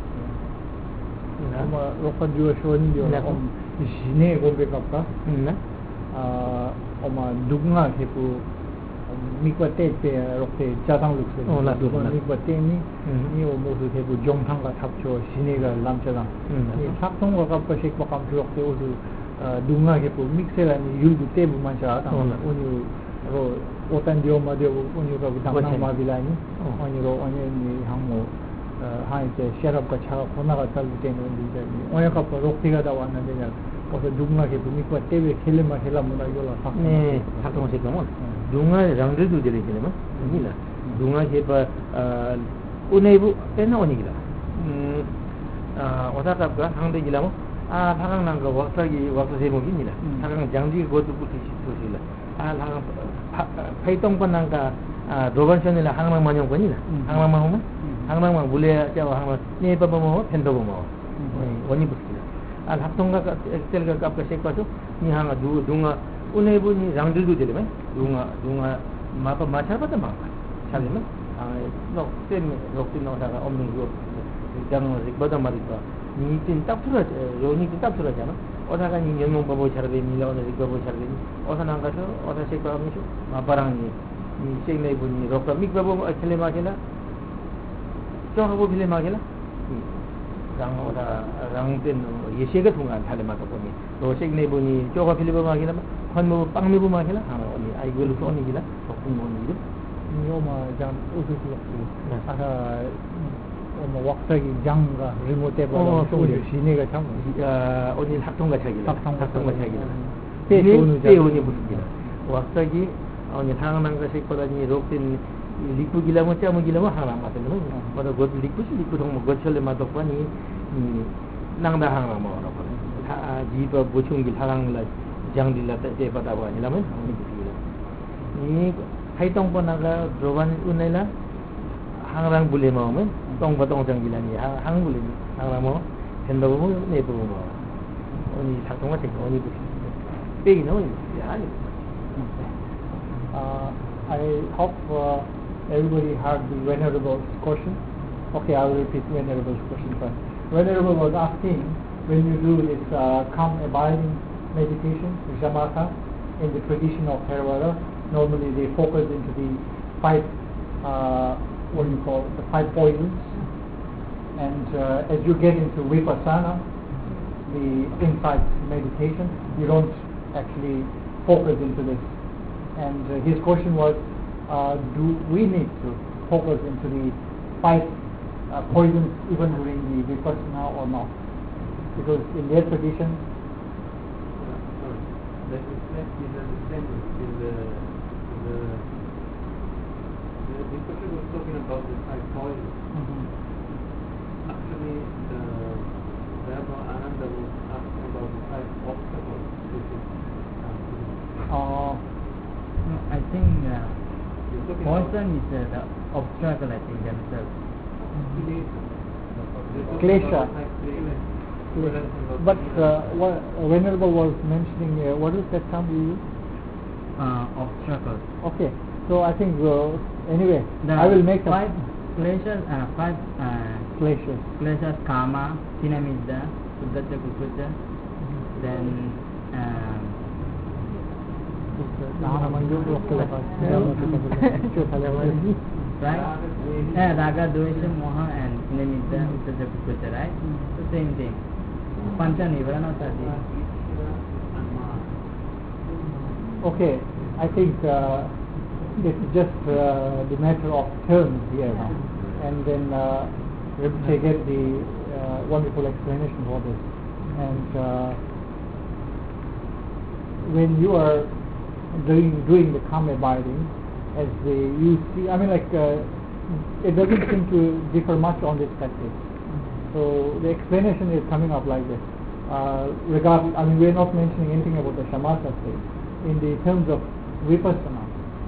Om roka dua shoni dia Nak. om sini ko be kapka. Hmm. Ah om dunga hepu om mikwate pe roke jatang lukse. Oh, nak tu, nak. mikwate ni Mhm. ni om mosu hepu jongthang ka thapcho sini ga lamchang. Hmm. Ni thaptong ka kapka shek pa kam roke osu dunga hepu mixela ni yul te bu mancha ta. Oh, nak. Onyu ro otan dio ma dio onyu ka dang Wachan. ma bilani. Oh. Onyu ro onyu ni hangmo हाँ इसे शराब का छावा खोना का चल देते हैं उन्हीं जाती उन्हें का रोकती का दवा ना देना और फिर दुगना के भूमि को तेरे खेले में खेला मुना योला सा 네, 학동 세금은 중앙 장들도 되게 되면 아니라 중앙 해봐 아 운해부 때나 오니기라 음 아, 오사갑가 항대 지라면 아, 하강난 거 wak사기 wak사 세목입니다. 하강 장지 것도 붙이 시도실라. 아, 하강 파이동반난가 아, 로반션이라 항랑 만용 권이라. 항랑 만용 항랑만 물레 자와 항랑 네 바바모 펜도고 뭐. 원이 붙이라. 아, 학동가 엑셀가 값가 sek과도 니 항아 두 동아 운해분이 장들도 되려면 동아 동아 마바 마차바다 막. 차리면 아, 너 때문에 럭지 나다가 없는 거 장을 직보다 말이다. 니진 딱 풀어 요니 딱 풀어잖아. 어다가 니 연봉 바보 차르게 밀어서 바보 차르게 어서 난 가서 어서 색과 하면서 마바랑이 니 생내 분이 럭가 믹바보 아틀레 마게나 저하고 빌레 마게나 랑 어다 랑된 예세가 동안 탈레 마가 보니 너 생내 분이 저가 빌레 마게나 헌모 빵미부 마게나 아 언니 아이고를 쏘니기라 덕분 뭐니 ni oma jam usu tu ada oma waktu jangga remote Oh, bala boleh. sini ga cham 아, 오늘 학동가 차기라. 학동가 학동가 차기. 차기라. 때 돈을 때 잡고. 돈이 붙습니다. waktu 오늘 상황난 것이 거다니 록된 리쿠기라면 짜무기라면 하나 맞으면 pada god liku sih liku dong god chole ma dok pani nang da hang ma ora pa ha ji pa bochung gil harang la jang dil la te pada wa ni lamen ni bukila ni hai tong pa naga roban unaila hangrang bule ma men tong pa tong jang gilani hang bule hangrang mo hendo mo ne po mo oni thakong te oni bukila pe no ya ni uh, I hope uh, everybody heard the Venerable's question. Okay, I will repeat Venerable's question first. Venerable was asking, when you do this uh, calm abiding meditation, Shamatha, in the tradition of Theravada, normally they focus into the five, uh, what do you call it, the five poisons. And uh, as you get into Vipassana, the insight meditation, you don't actually focus into this. And uh, his question was, uh, do we need to focus into the five uh, poisons even during the Vipassana or not? Because in their tradition, Let me let me understand it. In the the the discussion was talking about the five poisons. Actually, the Therefore Ananda was asking about the five obstacles. Which is um, uh, No, I think uh, you're talking poison is uh, the obstacle, I think, themselves. about Klesha. Klesha. but uh, what Venerable was mentioning, uh, what is that term you use? Uh, obstacles. Okay, so I think, uh, anyway, The I will make five a kleshas, uh, five uh, kleshas. kleshas, kama, tinamidda, suddhacha, kukucha, then um, Nah, naman yung waktu lepas. Right? Yeah, Raga, Dvesha, Moha and Nimitta, Uttajapukucha, right? The same thing. Pancha Nivarana Sati. Okay, I think uh, it's just uh, the matter of terms here now. And then uh, Rinpoche get the uh, wonderful explanation for this. And uh, when you are doing doing the calm abiding, as the you see, I mean, like uh, it doesn't seem to differ much on this practice. So the explanation is coming up like this. Uh, regarding, I mean, we are not mentioning anything about the shamatha state in the terms of vipassana,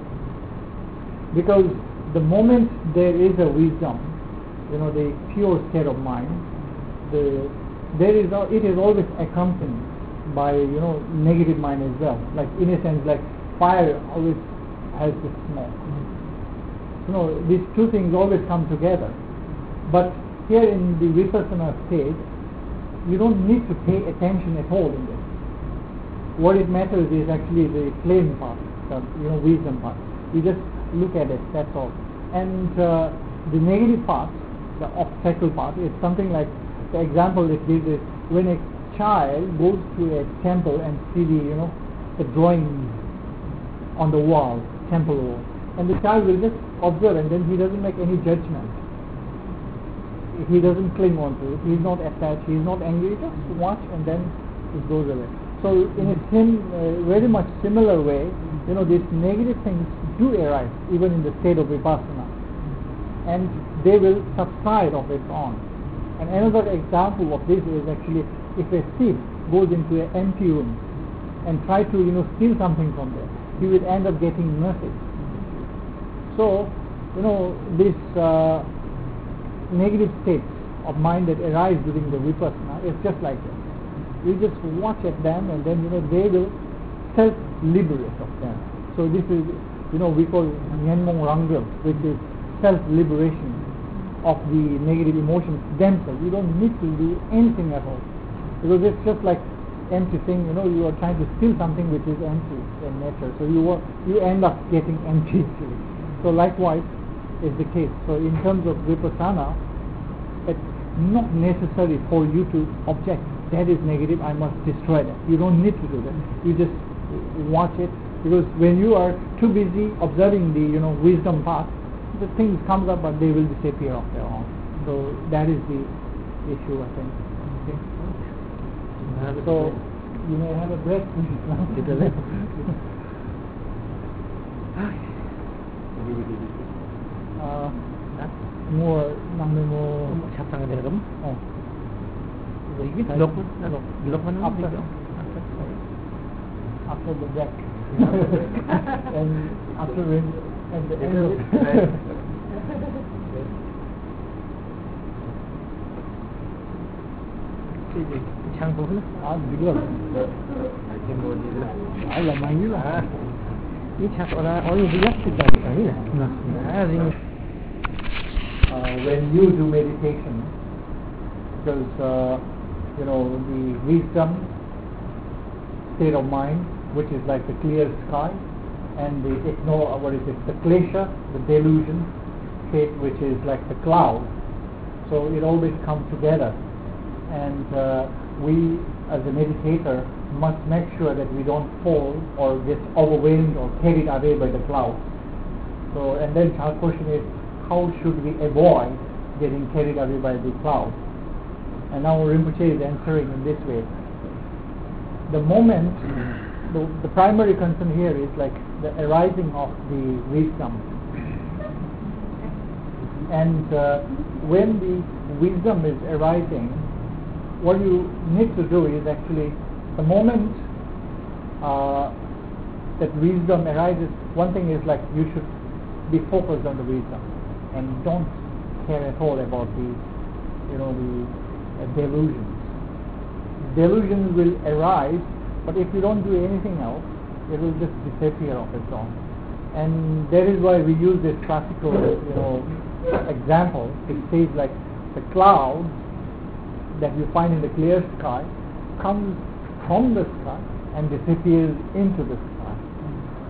because the moment there is a wisdom, you know, the pure state of mind, the there is al- it is always accompanied by, you know, negative mind as well. Like in a sense, like fire always has the smoke. You know, these two things always come together. But here in the vipassana state, you don't need to pay attention at all in this. What it matters is actually the flame part, the, you know, wisdom part. You just look at it, that's all. And uh, the negative part, the obstacle part, is something like the example it gives is when a child goes to a temple and see the, you know, the drawings on the wall, temple wall, and the child will just observe, and then he doesn't make any judgment. He doesn't cling on to it. He's not attached. He's not angry. Just watch, and then it goes away. So, in a sim, uh, very much similar way, you know, these negative things do arise even in the state of vipassana, and they will subside of its own. And another example of this is actually if a thief goes into an empty room and try to, you know, steal something from there, he will end up getting nothing. So, you know, this uh, negative states of mind that arise during the vipassana is just like this. You just watch at them, and then, you know, they will self-liberate of them. So this is, you know, we call Nyenmong Rangam, which is self-liberation of the negative emotions themselves. You don't need to do anything at all, because it's just like empty thing. You know, you are trying to steal something which is empty in nature, so you are, you end up getting empty actually. So likewise is the case. So in terms of vipassana, it's not necessary for you to object. That is negative, I must destroy that. You don't need to do that. You just watch it, because when you are too busy observing the, you know, wisdom path, the things comes up, but they will disappear of their own. So that is the issue, I think. Okay. So you may have a break. uh, more, number more. Sapang ada kamu? Oh. Blok, blok, blok mana? After, after the break. And after when, at the end of Chang pun lah. Ah, bila? Jemput ni lah. Alah, main lah. Ini cak orang orang biasa kita ni lah. Nah, ini. Uh, when you do meditation, because uh, you know, the wisdom state of mind, which is like the clear sky, and the ignore, what is it, the klesha, the delusion state, which is like the cloud. So it always comes together, and uh, we as a meditator must make sure that we don't fall or get overwhelmed or carried away by the cloud. So, and then our question is, how should we avoid getting carried away by the cloud? And now Rinpoche is answering in this way. The moment, the, the primary concern here is like the arising of the wisdom. And uh, when the wisdom is arising, what you need to do is actually, the moment uh, that wisdom arises, one thing is like you should be focused on the wisdom and don't care at all about the, you know, the uh, delusions. Delusions will arise, but if you don't do anything else, it will just disappear of its own. And that is why we use this classical, you know, example. It says like the cloud that you find in the clear sky comes from the sky and disappears into the sky.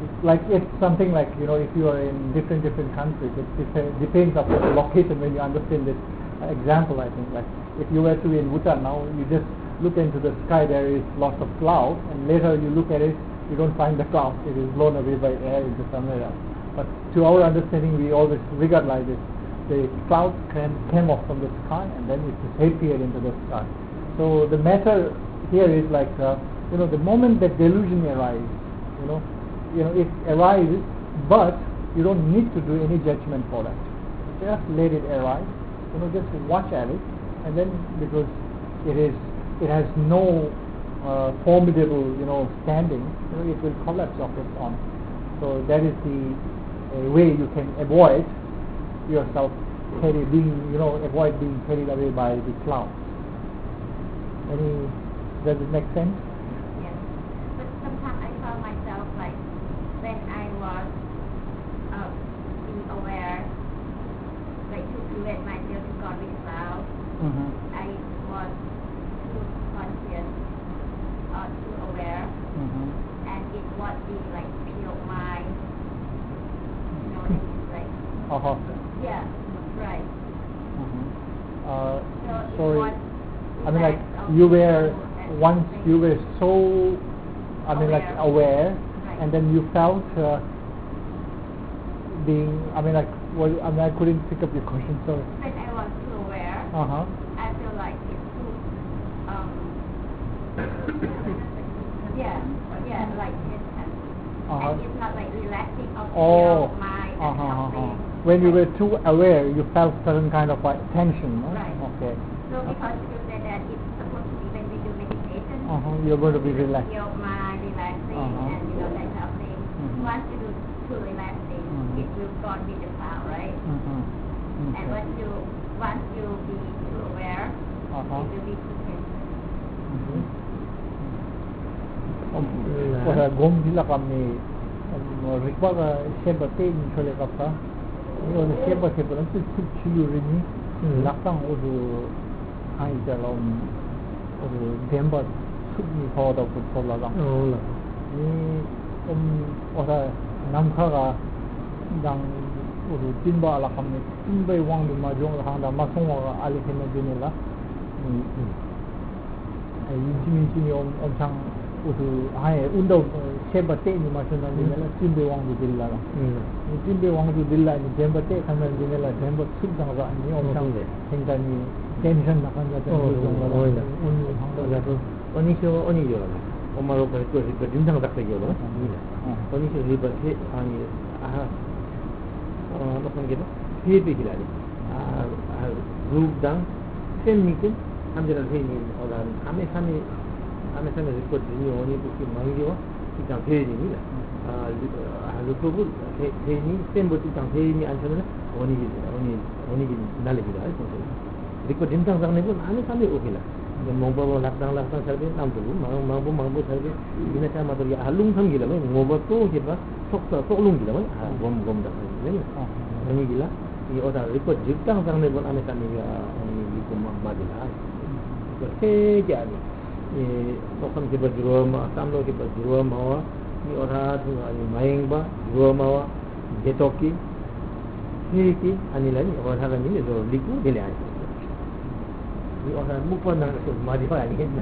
It's like it's something like, you know, if you are in different different countries, it dep- depends upon the location when you understand this uh, example. I think like if you were to be in Bhutan now, you just look into the sky, there is lots of clouds, and later you look at it, you don't find the clouds, it is blown away by air into somewhere else. But to our understanding, we always regard like this: the clouds can, came off from the sky and then it disappeared into the sky. So the matter here is like, uh, you know, the moment that delusion arises, you know, you know, it arises, but you don't need to do any judgment for that. Just let it arise, you know, just watch at it, and then because it is, it has no uh, formidable, you know, standing, you know, it will collapse of its own. So that is the uh, way you can avoid yourself carry, being, you know, avoid being carried away by the clouds. Any, does it make sense? Yes. But sometimes I found myself like when I was uh, being aware, like to prevent myself to go with clouds, Mm-hmm. I was too conscious or too aware, Mm-hmm. and it was be like pure mind, you know, it's like, Uh-huh. yeah, right. Mm-hmm. Uh, So it sorry. was I mean, like effect of you were and once things. you were so, I mean, like aware, Right. and then you felt uh, being. I mean, like, well, I mean, I couldn't pick up your question. Sorry. When I was too aware, Uh huh. I feel like it's too, um, yeah, yeah, like it's, Uh-huh. and it's not like relaxing of Oh. your mind and Uh-huh, uh-huh. helping. When you were Right. too aware, you felt certain kind of like tension. No? Right. Okay. So because you said that it's supposed to be when we do meditation, Uh-huh. You're going to be relaxed. your mind relaxing Uh-huh. and you know that kind of thing. Mhm. Once you do too relaxing, Mhm. it will go with the cloud, right? Mm-hmm. And Okay. once you once you be too aware, Uh-huh. it will be too tense. Mhm. Om ora gom dila kami om rikwa ka seba te ni chole kapta ni ona seba te pala tu tu chilu rini lakang odu hai jalom odu demba tu ni pawda put pola la Oh, ni om ora namkha ga dang odu timba la kami timba wang du ma jong la hang da ma song ga ali kena dinela ni ai jimi jimi om om chang udu hai undo seba te ni ma chuna ni la timbe wang du dilla la ni timbe wang du dilla ni demba te khan ni la demba sub dang ga ni om chang thing da ni tension na kan da Oh, jong la oh, yeah. un ni hang da Kaya oni sio oni yo la. Omaro pa ko ri din dang dak yo la. Oni sio ri ba ke ani ah ah no kan gitu. He bi gila ni. Ah ru dang sen ni kin am jara he ni ola ame sami ame sami ri ko ni oni bu ki mangi wa ki dang he ni la. Ah lu ko bu he ni sen bu ti dang he ni an chana oni oni oni ki na le bi la. Ri ko din dang dang ni bu ame sami o ki la. Mongbo mo lakdang lakdang sarbe nam tu mang mang bu mang bu sarbe ina cha ma to ya alung tham gila mai ngobo to je ba sok sok sok lung gila mai gom gom da ni ni gila ni oda report jitang sang ne bon ane kan ni ya ni ni ko ma ma gila ko se ja ni e to kam je ba juro ma sam lo ke ba juro ma wa ni oda tu ani maing ba juro ma wa jetoki ni ki ani la ni oda ga ni ni zo liku de le ai we also move on to modify again.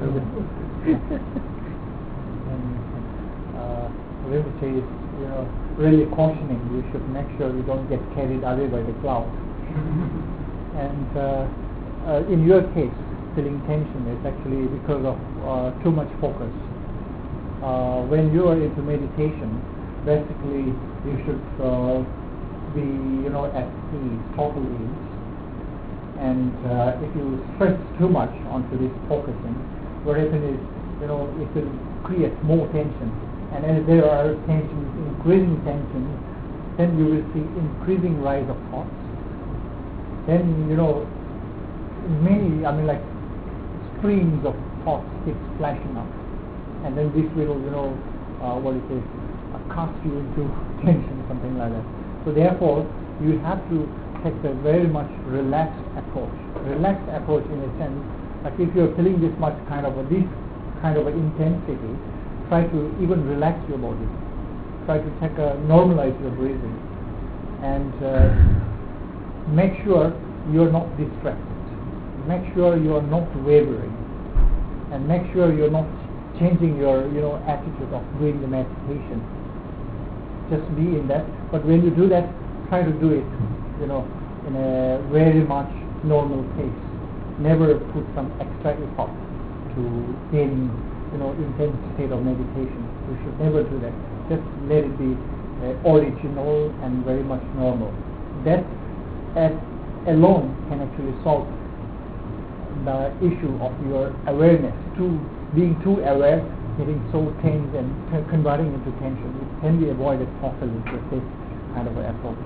And uh, really say is, you know, really cautioning. You should make sure you don't get carried away by the clouds. And uh, uh, in your case, feeling tension is actually because of uh, too much focus. Uh, when you are into meditation, basically you should uh, be, you know, at ease, total ease. And uh, if you stress too much onto this focusing, what happens is, you know, it will create more tension. And as there are tensions, increasing tension, then you will see increasing rise of thoughts. Then, you know, many, I mean, like streams of thoughts keep flashing up. And then this will, you know, uh, what it is, uh, cast you into tension, something like that. So therefore, you have to take a very much relaxed approach. Relaxed approach in a sense, like if you're feeling this much kind of a, this kind of an intensity, try to even relax your body. try to take a normalize your breathing, and uh, make sure you're not distracted. Make sure you're not wavering, and make sure you're not changing your you know attitude of doing the meditation. Just be in that. But when you do that, try to do it, you know, in a very much normal pace. Never put some extra effort to in you know intense state of meditation. You should never do that. Just let it be uh, original and very much normal. That at alone can actually solve the issue of your awareness. Too being too aware, getting so tense and t- converting into tension. It can be avoided properly with this kind of approach.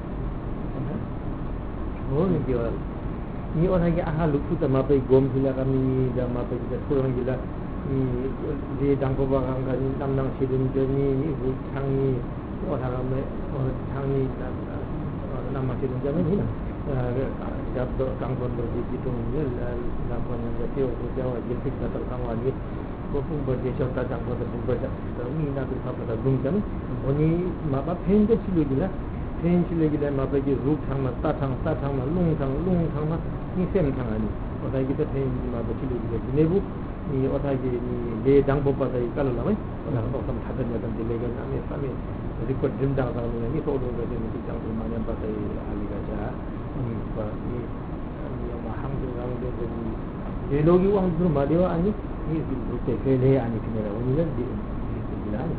Oh, ni dia. Ni orang yang ahal lupa tak mapai gom sila kami dah mapai kita kurang gila. Ni dia dangko barang kan nam nang sidin ni ni bu chang ni orang ramai orang chang ni nam nang sidin jam ni lah. Jab dangko berdi itu ni dangko yang jadi orang Jawa jadi kita terkawal ni. Bopung berdi cerita dangko tersebut berda. Ni nak berapa dah belum jam. Oni mapa pen je silu gila. Pen silu gila mapa je ruk thang ma ta thang ta thang ma lung thang lung thang ma ni sem thang ani. Orang kita pen mapa silu gila. Ni bu ni orang je ni le dangko pada kalau lama. Orang tu sama ada yang dalam delegan kami kami record jendang kami ni tu orang je ni dangko mana pada ahli kerja. Ni ni ni maham tu orang je ni. Dia logi orang tu madewa ani ni tu kele ani kena orang ni di di gila ni.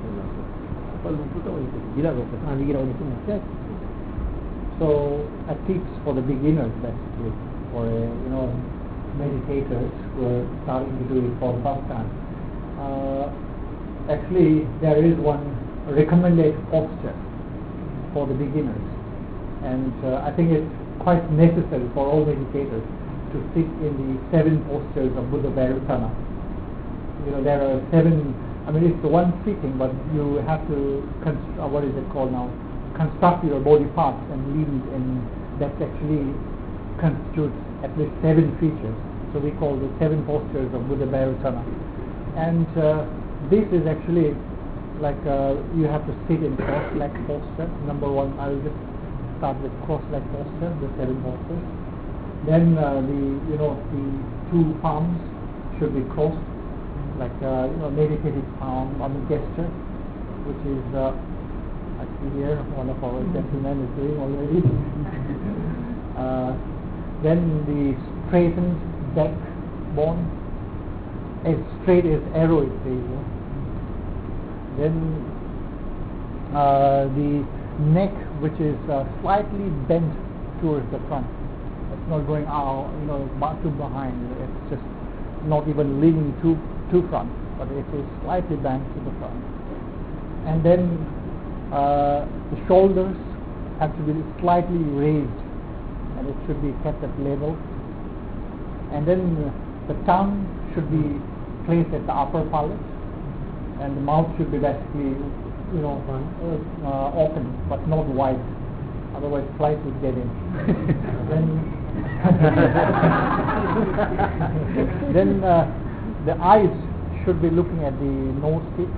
So a tips for the beginners, basically, for uh, you know meditators who are starting to do it for the first time. Uh, actually, there is one recommended posture for the beginners, and uh, I think it's quite necessary for all meditators to sit in the seven postures of Buddha Vayurasana. You know, there are seven. I mean, it's the one sitting, but you have to, const- uh, what is it called now, construct your body parts and limbs, and that actually constitutes at least seven features. So we call the seven postures of Buddha Vayurasana. And uh, this is actually like uh, you have to sit in cross-leg posture. Number one, I will just start with cross-leg posture, the seven postures. Then uh, the, you know, the two palms should be crossed, like uh, you know, meditative palm on the gesture, which is uh, I see here one of our gentlemen is doing already. uh, then the straightened back bone, as straight as arrow it says. You know. Then uh, the neck, which is uh, slightly bent towards the front. It's not going out, you know, back to behind. It's just not even leaning too to front, but it is slightly bent to the front. And then uh, the shoulders have to be slightly raised, and it should be kept at level. And then the tongue should be placed at the upper palate, and the mouth should be basically, you know, uh, open but not wide. Otherwise, flies would get in. then then uh, the eyes should be looking at the nose tip.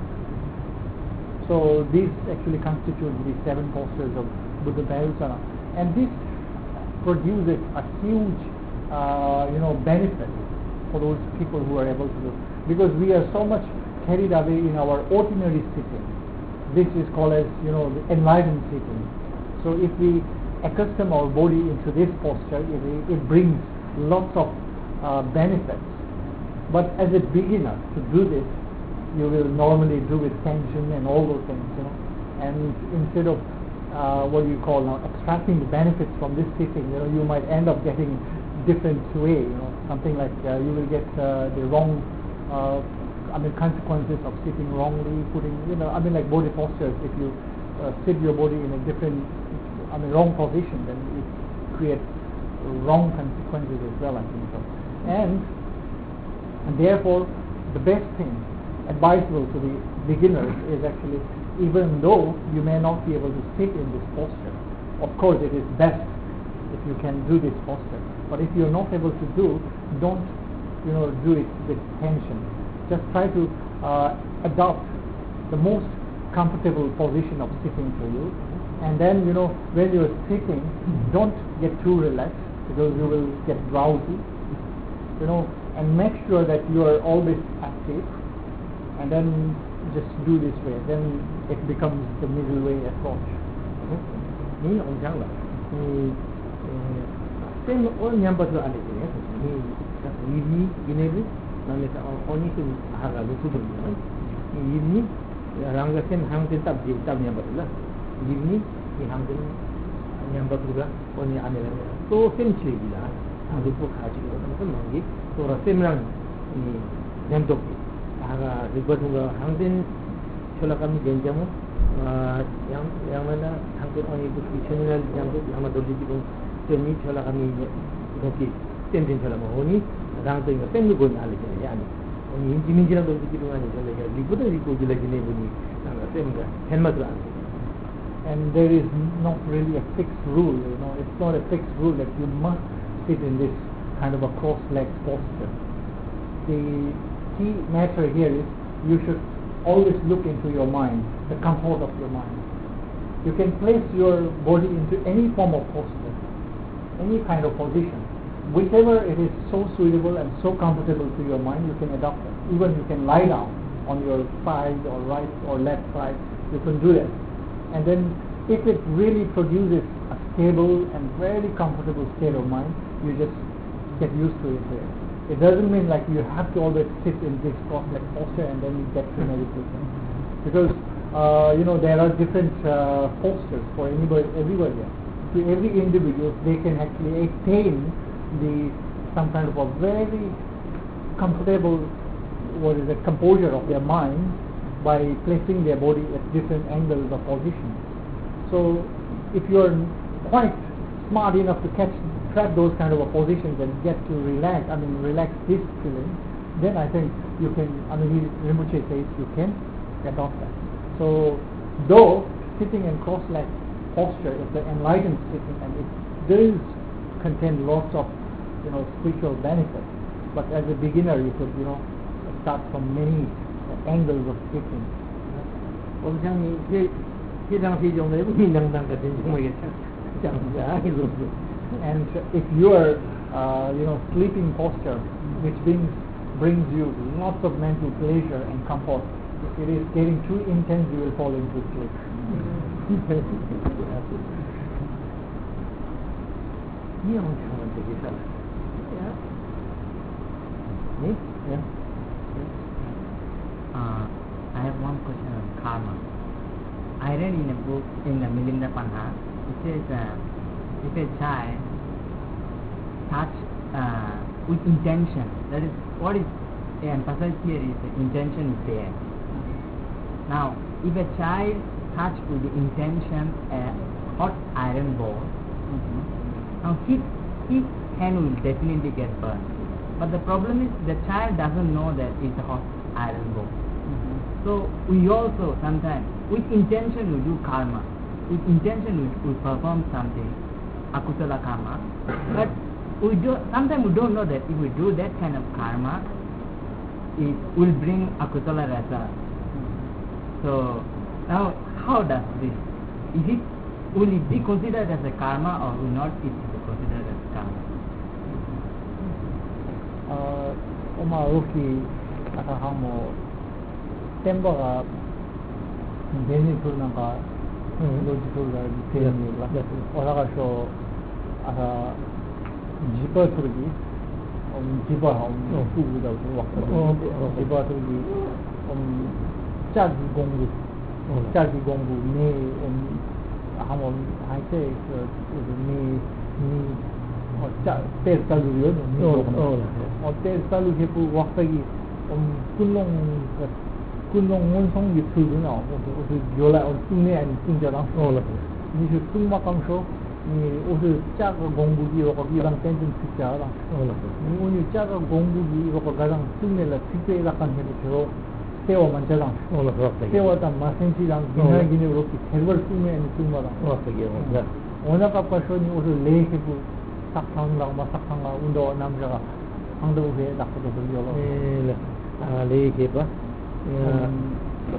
So these actually constitute the seven postures of Buddha Vayurasana, and this produces a huge, uh, you know, benefit for those people who are able to do. Because we are so much carried away in our ordinary sitting. This is called as, you know, the enlightened sitting. So if we accustom our body into this posture, it, it brings lots of uh, benefits. But as a beginner to do this, you will normally do with tension and all those things, you know. And instead of uh, what do you call now, extracting the benefits from this sitting, you know, you might end up getting different way, you know, something like uh, you will get uh, the wrong, uh, I mean, consequences of sitting wrongly, putting, you know, I mean, like body postures. If you uh, sit your body in a different, I mean, wrong position, then it creates wrong consequences as well, I think so. And, and therefore, the best thing advisable to the beginners is actually, even though you may not be able to sit in this posture, of course it is best if you can do this posture. But if you're not able to do, don't, you know, do it with tension. Just try to uh, adopt the most comfortable position of sitting for you. And then, you know, when you're sitting, don't get too relaxed because you will get drowsy, you know, and make sure that you are always active, and then just do this way. Then it becomes the middle way approach. Ni ông cháu là ni tem orang yang betul ada ni ni ini ini ni nama tak orang ni tu harga lucu tu ni ini orang kata hang tetap dia tetap yang betul lah ini ni hang tu yang betul lah orang ni aneh lah tu sem cili lah ada pun haji orang tu manggil tu rasa memang ni yang tu harga ribet juga hang tu kalau kami genjam yang yang mana hampir orang ibu channel yang tu yang ada di situ demi kalau kami okey tentin kalau mau ni orang tu ingat tentu guna lagi ni yani ini ini jiran tu di situ ni kalau ya libu tu libu jelas ni bunyi orang tu enggak helmet lah. And there is not really a fixed rule, you know, it's not a fixed rule that you must sit in this kind of a cross-legged posture. The key matter here is you should always look into your mind, the comfort of your mind. You can place your body into any form of posture, any kind of position. Whichever it is so suitable and so comfortable to your mind, you can adopt it. Even you can lie down on your side or right or left side, you can do that. And then if it really produces a stable and very comfortable state of mind, you just get used to it there. It doesn't mean like you have to always sit in this cross-legged posture and then you get to meditation. Because uh, you know there are different uh, postures for anybody, everybody. To every individual, they can actually attain the some kind of a very comfortable, what is it, composure of their mind by placing their body at different angles of position. So if you are quite smart enough to catch trap those kind of a positions and get to relax, I mean relax this feeling, then I think you can, I mean he, Rinpoche says you can adopt that. So though sitting in cross-legged posture is the enlightened sitting and it does contain lots of, you know, spiritual benefits, but as a beginner you could, you know, start from many angles of sitting. 我们讲你这这张是用的不能当个真正的讲讲一种。 And if your uh, you know sleeping posture, which brings brings you lots of mental pleasure and comfort, if it is getting too intense, you will fall into sleep. Ni orang cakap macam kisah. Ya. Ni, ya. Uh, I have one question on karma. I read in a book in the Milinda Panha. It says uh, if a child touch uh, with intention, that is what is emphasized here is the intention is there. Now, if a child touch with the intention a hot iron ball, mm-hmm. now his his hand will definitely get burned. But the problem is the child doesn't know that it's a hot iron ball. Mm-hmm. So we also sometimes with intention we do karma. With intention we, we perform something, akusala karma, but we do sometimes we don't know that if we do that kind of karma, it will bring akusala rasa. So now how does this? Is it will it be considered as a karma or will not it be considered as karma? Uh, Oma Ruki Atahamo Tembaga Benipur Nanga logical Oragasho Ata Jipa Turgi um Jipa um two without walk Jipa Turgi um Chagi Gongu Chagi Gongu me um Hamon I say me me or Tes Kalu or Tes Kalu Hipu Wakagi um Kunong Kunong Monsong you two now or Yola or Tune and Tunjalang all of it. You should Tuma Kamsho, also Chaka Gongugi or Gilang Tension Pichala, all of it. When you Chaka Gongugi or Galang Tunela Pipe Lakan Hero, Teo Manjalang, all of it. Teo Masensi and Guinea Roki, Herbert Tume and Tumala, all of it. Onaka Pashoni also lay people Sakanga, Masakanga, Undo, Namjara, Ando, Dako, Yola. Lay keeper.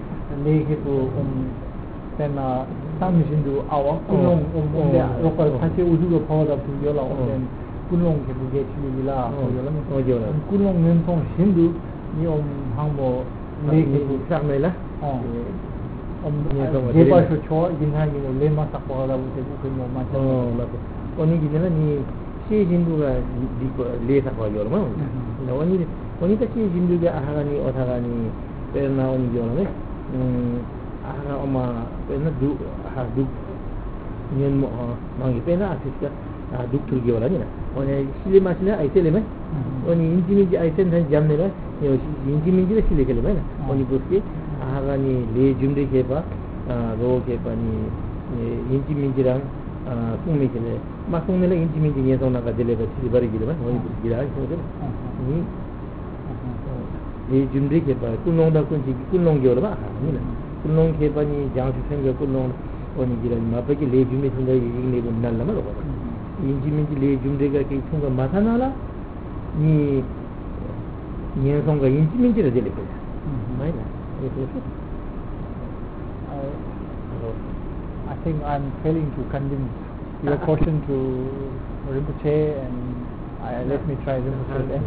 le ke tu um then uh sam jin du awa kunong um um de ro ko ta che uju ko phawa da tu yo la then kunong ke bu ge chi la ko yo la oh yo la kunong nen song shin du ni om hang bo le ke tu sak này là oh om Ni song je de ba la. sho cho yin ha ni le ma sak phawa da bu te bu ko mo ma cha oh là oni gini là ni si jinduga di ko le sak wa yo ma la oni oni ta si jinduga ahagani othagani perna oni yo la um aha oma perna du ha du nyen mo mangi perna asista du tur yo la ni na oni sile ma sile ai sile me oni injimi ji ai sen tan jamne la yo injimi ji sile kele me na oni buski ahagani le jumde ke ba ro ke ba ni injimi ji rang sungmi kele ma sungme la injimi ji nyen sona ka dele ba sile bari gile ma oni buski ra so de ni le jumde ke ba kunong da kun ji kunong yo la ba ni na kunong ke ba ni jang su sen ge kunong oni ji la ma ba ki le jumde sun da yi ne bu nal la ma ro ba injimi ji le jumde ga ke sunga ma sa na la ni nyen song ga injimi ji la dele ba mai na ni so so I think I'm failing to convince your question to Rinpoche, and I, let me try Rinpoche then.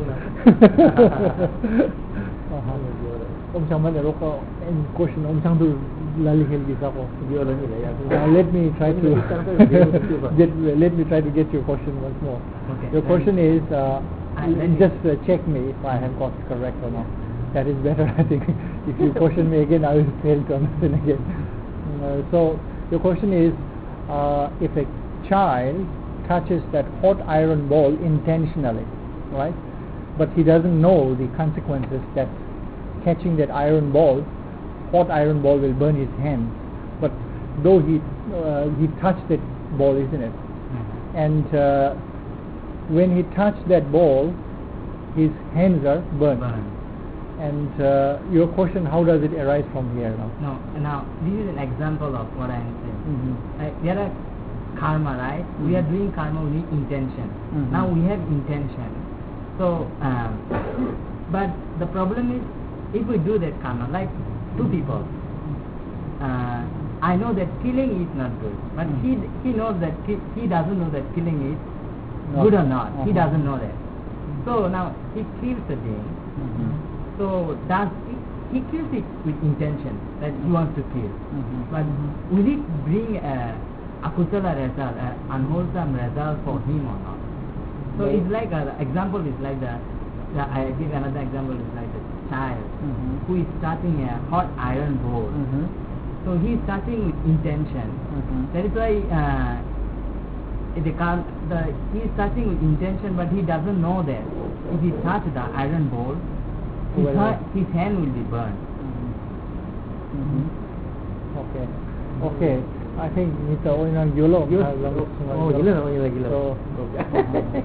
Om Chang Mane Roko, any question Om Chang Du Lali Helgi Sako. Let me try to get let me try to get your question once more. Okay. Your question is uh, I- just uh, check me if I have got correct or not. That is better, I think. If you question me again, I will fail to understand again. Uh, so your question is, uh, if a child touches that hot iron ball intentionally, right? But he doesn't know the consequences that catching that iron ball, hot iron ball will burn his hands. But though he uh, he touched that ball, isn't it? And uh, when he touched that ball, his hands are burned. Burn. And uh, your question, how does it arise from here now? No, now this is an example of what I am saying. Mm-hmm. Like, there are karma, right? We are doing karma with intention. Mhm. Now we have intention. So, um, but the problem is, if we do that karma, like two people, uh, I know that killing is not good, but he he knows that ki- he doesn't know that killing is Not- good or not. He uh-huh. doesn't know that. So now he kills the being. Mm-hmm. So does he, he kills it with intention that he wants to kill. Mhm. But will it bring a akusala result, an unwholesome result for him or not? So No. it's like the example is like the, the I give another example is like the child Mhm. who is starting a hot iron bowl. Mhm. So he is starting with intention. Mhm. That is why uh, the, car- the he is starting with intention, but he doesn't know that if he touch the iron bowl, his, Well, ha- his hand will be burned. Mhm. Okay. Okay. I think Nita Oinang Yolo. Yo- has long- oh, gila, oh, gila, gila. So, uh-huh.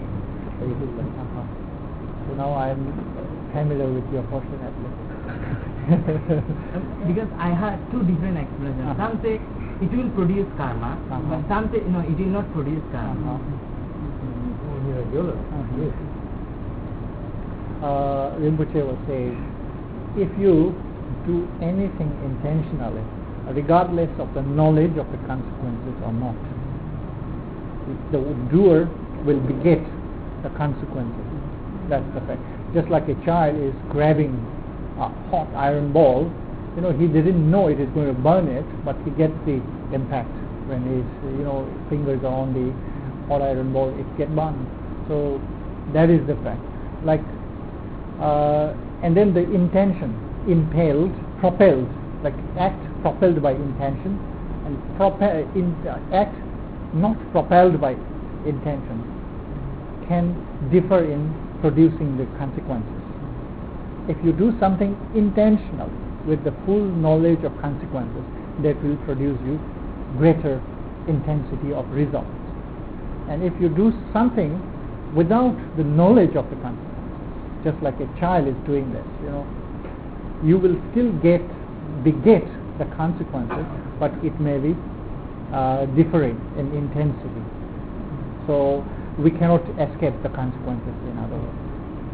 So now I'm familiar with your question at least. Um, because I had two different explanations. Uh-huh. Some say it will produce karma, Uh-huh. but some say no, it will not produce karma. Uh-huh. oh gila yo la Uh-huh. Uh, Rinpoche was saying, if you do anything intentionally, regardless of the knowledge of the consequences or not, the doer will beget the consequences. That's the fact. Just like a child is grabbing a hot iron ball, you know, he didn't know it is going to burn it, but he gets the impact when his, you know, fingers are on the hot iron ball, it gets burned. So that is the fact. Like, uh, and then the intention, impelled, propelled, like act propelled by intention, and propel, in, uh, act not propelled by intention can differ in producing the consequences. If you do something intentionally with the full knowledge of consequences, that will produce you greater intensity of results. And if you do something without the knowledge of the consequences, just like a child is doing this, you know, you will still get beget the consequences, but it may be uh, differing in intensity. So we cannot escape the consequences, in other words.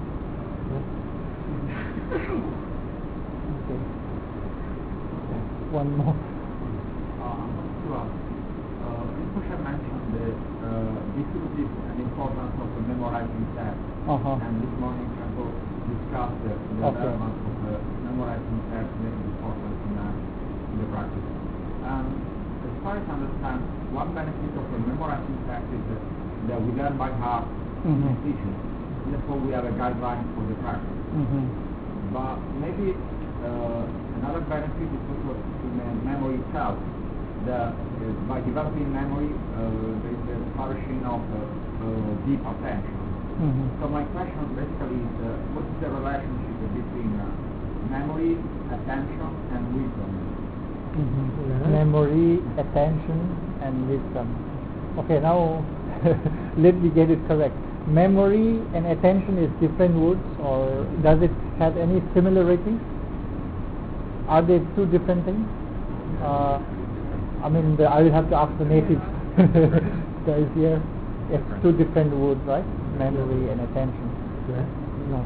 Okay. one more. Uh, uh, Rinpoche mentioned the uh, difficulties and importance of the memorizing text. Uh-huh. And this morning Shankar discussed the, the Okay. relevance of the memorizing text and the importance in, uh, in the practice. Um, as far as I understand, one benefit of the memorizing text is that, that we learn by heart Mhm. the teaching. Therefore, we have a guideline for the practice. Mm-hmm. But maybe uh, another benefit is also in the memory itself. The, uh, by developing memory, uh, there is the flourishing of uh, uh, deep attention. Mm-hmm. So my question basically is, uh, what is the relationship between uh, memory, attention, and wisdom? Mm-hmm. Yeah. Memory, attention, and wisdom. Okay, now let me get it correct. Memory and attention is different words, or does it have any similarities? Are they two different things? Uh, I mean, the, I will have to ask the native guys here. It's two different words, right? Memory and attention. Yeah. No,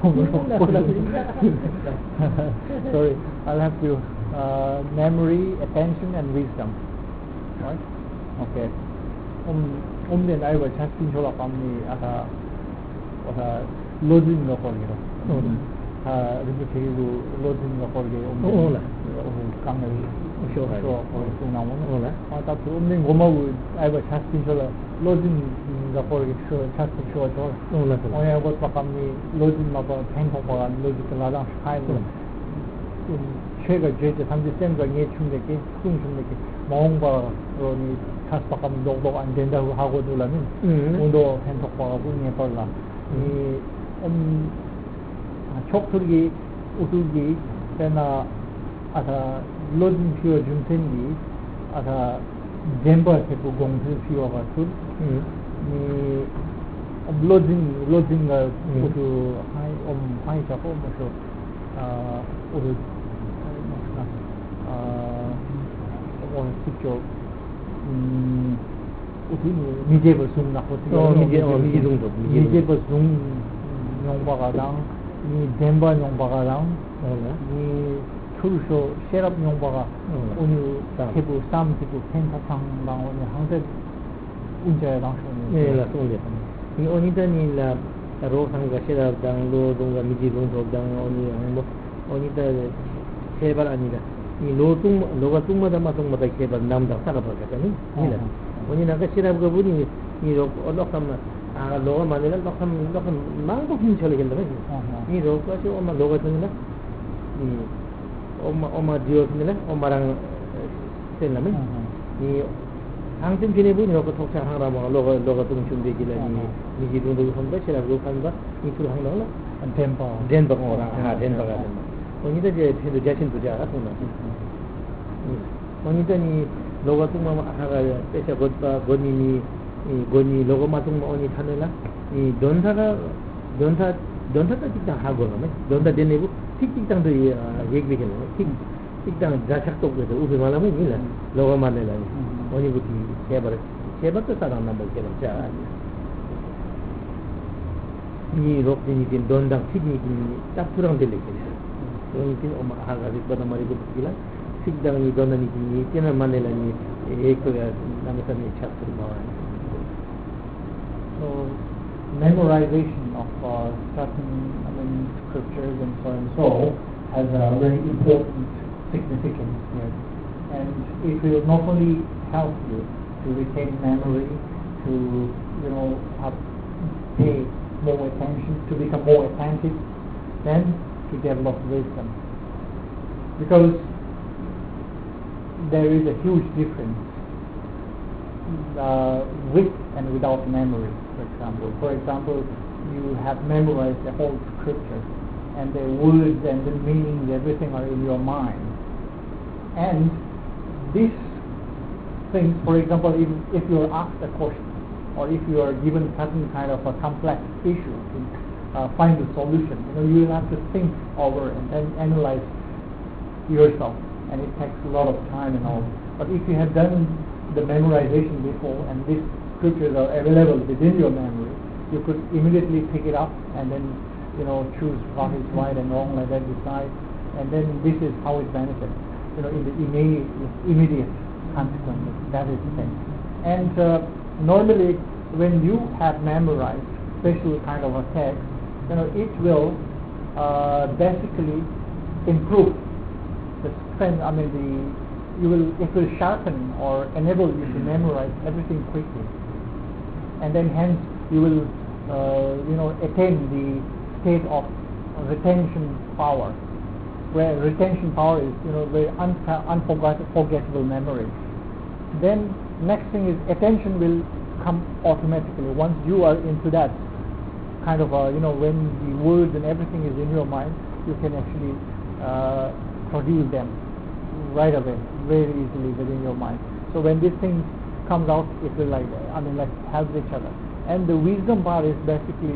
sorry, I'll have to uh, memory, attention, and wisdom. Right? Okay. Um, um, then I was just thinking about me as a as a losing the whole, you know. Uh, Rinpoche losing the whole game. Oh, la. Kangal. Sure. Sure. Or so now. Oh, la. Uh, that's um, then Goma would I was just thinking about losing the whole game. Sure, just sure. Oh, la. Oh yeah, what about me losing my pen or losing the last time. 최가 제제 삼지 센거 예충되게 숭숭되게 마음과로니 가스박감 녹독 안 된다고 하고 들라면 음. 운도 hen톡과가 분에 벌라 이 음 촉투기 우두기 때나 아사 로진 피어 준텐기 아사 젠버 테고 공부 피어가 tud 이 로진 로진가 우두 하이 음 하이 잡고 뭐서 아 우두 오늘 직접 음 우리 미제버 숭나 호텔 어, 미제- 어, 미제동도, 미제동. 미제버 숭 용바가랑 이 덴바 용바가랑 이 큐르쇼 셰랍 용바가 어. 오늘 쌈. 해부 쌈티고 펜타탕랑 오늘 항상 운자랑 예, la song le. Ni oni ta ni la ro sang ga shera dang lo dong ga mi ji dong dong dang oni ang mo oni ta sebar ani la. Ni lo tung lo ga tung ma da ma tung ma da sebar nam da sa ga ba ga ni. Ni la. Oni na ga shera ga bu ni ni ro lo kam a lo ga ma le lo kam lo kam mang ko hin chole gel da ni. Ni ro ga si o ma lo ga tung la. Ni o ma o ma dio ni la o ma rang sen la me. Ni 항점 전에 보니 그 독자 하나 뭐 로가 로가 좀 준비기라니 이게 돈도 한다 시라고 한다 이틀 한다 덴바 덴바 거라 아 덴바가 된다 언니도 이제 해도 자신 두지 않아 보나 언니더니 로가 좀 하가 빼서 god바 god니 이 god니 로가 마통 언니 타네라 이 돈사가 돈사 돈사가 직장 하고 그러면 돈다 되네고 tiktik당도 얘기하는 틱 tik당 자착도 그래서 우리 말하면 이라 로가 말래라 언니 부티 세벌 세벌도 사람 남을 때는 자 이 롭진이 긴 돈당 틱이 딱 들어간 될 거야 언니 긴 엄마 하가 리버다 말이고 부티라 tik당이 돈이 긴 이때는 만내라니 에코가 남에서는 챕터 뭐 So memorization of uh, certain I mean, scriptures and so and so has a very important significance here, and it will not only help you to retain memory, to you know have, pay more attention, to become more attentive, then to develop wisdom, because there is a huge difference uh, with and without memory. For example, for example, you have memorized the whole scripture, and the words and the meanings, everything are in your mind. And these things, for example, if, if you are asked a question, or if you are given certain kind of a complex issue to uh, find a solution, you know, you will have to think over and then analyze yourself, and it takes a lot of time and all. But if you have done the memorization before, and these scriptures are available within your memory, you could immediately pick it up and then, you know, choose what is right and wrong, like that, decide, and then this is how it benefits. you know, in the immediate, immediate consequences. That is the thing. And uh, normally, when you have memorized special kind of a text, you know, it will uh, basically improve the strength. I mean, the you will it will sharpen or enable you to memorize everything quickly, and then hence you will uh, you know attain the state of retention power, where retention power is you know very unfa- unforgettable memory. Then next thing is attention will come automatically once you are into that kind of a, you know when the words and everything is in your mind, you can actually uh, produce them right away very easily within your mind. So when this thing comes out, it will like I mean like help each other. And the wisdom part is basically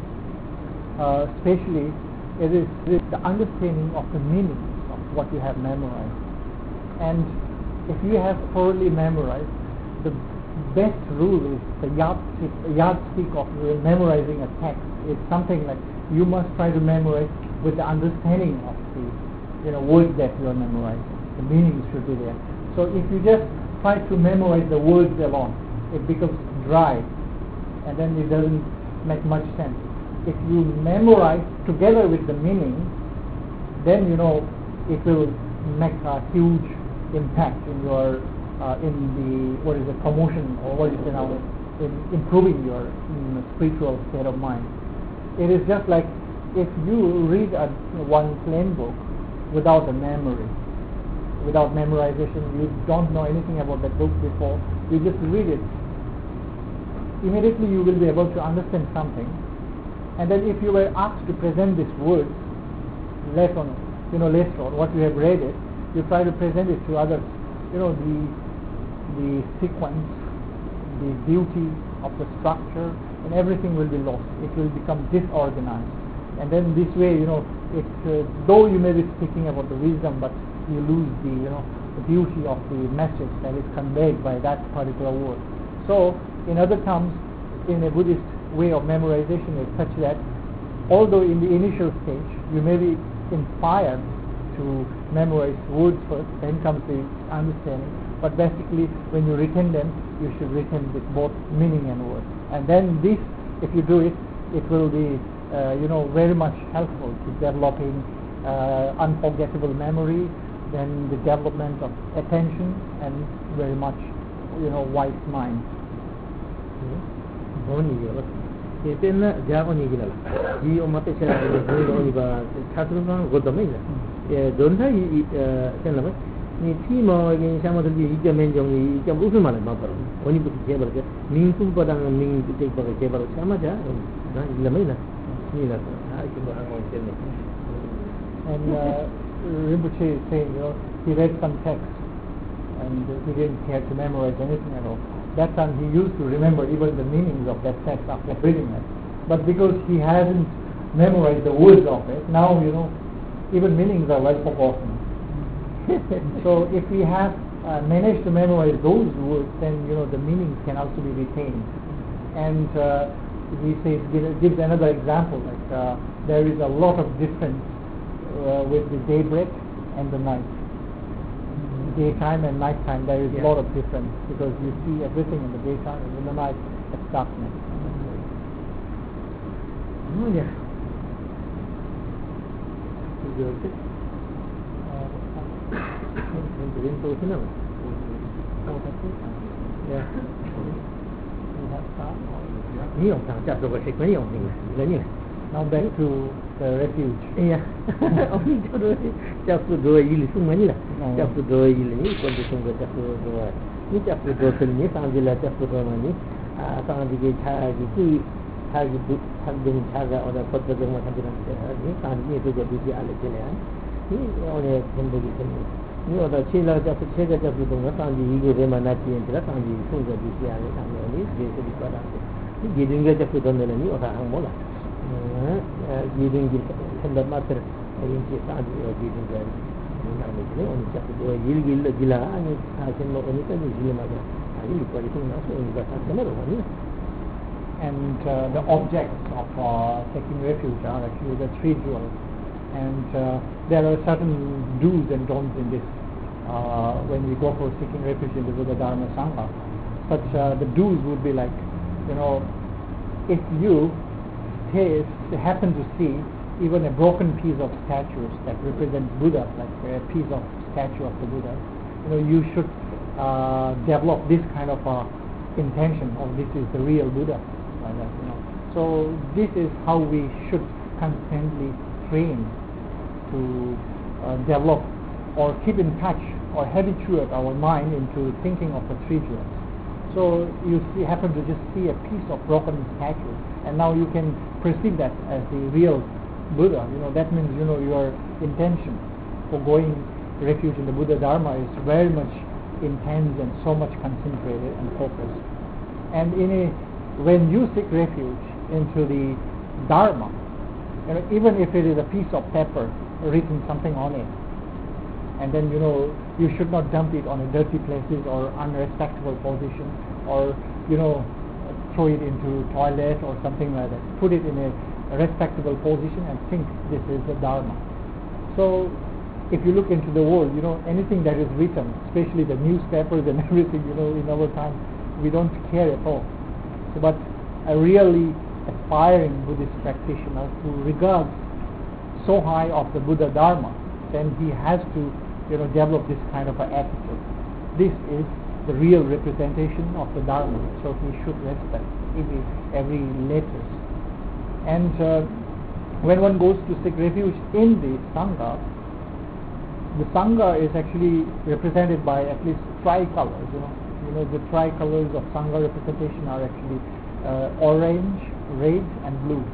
uh, especially it is, it is the understanding of the meanings of what you have memorized. And if you have thoroughly memorized, the best rule is the yardstick, yardstick of memorizing a text. It's something like you must try to memorize with the understanding of the you know words that you are memorizing. The meanings should be there. So if you just try to memorize the words alone, it becomes dry, and then it doesn't make much sense. If you memorize together with the meaning, then you know it will make a huge impact in your uh, in the what is the promotion or what is it now in improving your in spiritual state of mind. It is just like if you read a, one plain book without a memory, without memorization, you don't know anything about that book before, you just read it, immediately you will be able to understand something. And then if you were asked to present these words later on, you know, later on, what you have read it, you try to present it to others, you know, the the sequence, the beauty of the structure, and everything will be lost. It will become disorganized. And then this way, you know, it uh, though you may be speaking about the wisdom, but you lose the, you know, the beauty of the message that is conveyed by that particular word. So, in other terms, in a Buddhist way of memorization is such that although in the initial stage you may be inspired to memorize words first, then comes the understanding, but basically when you retain them, you should retain with both meaning and word. And then this, if you do it, it will be uh, you know very much helpful to developing uh, unforgettable memory, then the development of attention, and very much you know wise mind. ये पेन जाओ नहीं गिला ये ओ मत से ये जो ये बा छात्र लोग को तो नहीं है ये दोनों ही क्या नाम है ये थी माँ ये शाम को ये इज्जत में जो ये इज्जत उसे मालूम है पर उन्हीं को क्या बोलते हैं मीन तुम पता नहीं मीन तो एक बार क्या बोलो शाम जा ना गिला में ना नहीं ना हाँ इसको हम और चलने And uh, Rinpoche is saying, you know, he read some text and he didn't care to memorize anything at all. That time he used to remember even the meanings of that text after reading it. But because he hasn't memorized the words of it, now, you know, even meanings are well forgotten. So if we have uh, managed to memorize those words, then, you know, the meanings can also be retained. And uh, he says, gives another example, like uh, there is a lot of difference uh, with the daybreak and the night. Daytime and nighttime, there is yeah. a lot of difference because you see everything in the daytime, and in the night it's darkness. Oh yeah. Is it okay? Yeah. Now back to the refuge. Yeah. Just to do a little too many. Just to do a little, when the song just to do it. You just to do it, and you found the letter for the money. I found the gate, how you how you put something or the put the one hundred and found me to go to the Alexander. He only somebody can. You know, the chiller just to check it up with the one found the ego, the manati, and the found the food that you see Alexander. Basically, got out. You didn't get a food on the new or Hamola. Giving the matter in the sun or giving them only just to do a gil gila and I can know anything is Gilamaga. I really quite think that's another one. And uh, the objects of uh, taking refuge are actually the three jewels. And uh, there are certain do's and don'ts in this uh, when we go for seeking refuge in the Buddha Dharma Sangha. Such uh, the do's would be like, you know, if you stay, happen to see even a broken piece of statues that represents Buddha, like a piece of statue of the Buddha, you know, you should uh, develop this kind of uh, intention of this is the real Buddha, like that, you know. So this is how we should constantly train to uh, develop or keep in touch or habituate our mind into thinking of the three jewels. So you see, happen to just see a piece of broken statue, and now you can perceive that as the real Buddha. You know, that means, you know, your intention for going refuge in the Buddha Dharma is very much intense and so much concentrated and focused. And in a, when you seek refuge into the Dharma, you know, even if it is a piece of paper written something on it, and then, you know, you should not dump it on a dirty places or unrespectable position, or, you know, throw it into toilet or something like that. Put it in a respectable position and think this is the Dharma. So if you look into the world, you know, anything that is written, especially the newspapers and everything, you know, in our time, we don't care at all. So, but a really aspiring Buddhist practitioner who regards so high of the Buddha Dharma, then he has to, you know, develop this kind of an attitude. This is the real representation of the Dharma, so he should respect every, every letter. And uh, when one goes to seek refuge in the Sangha, the Sangha is actually represented by at least tricolors. You know, you know the tricolors of Sangha representation are actually uh, orange, red, and blue.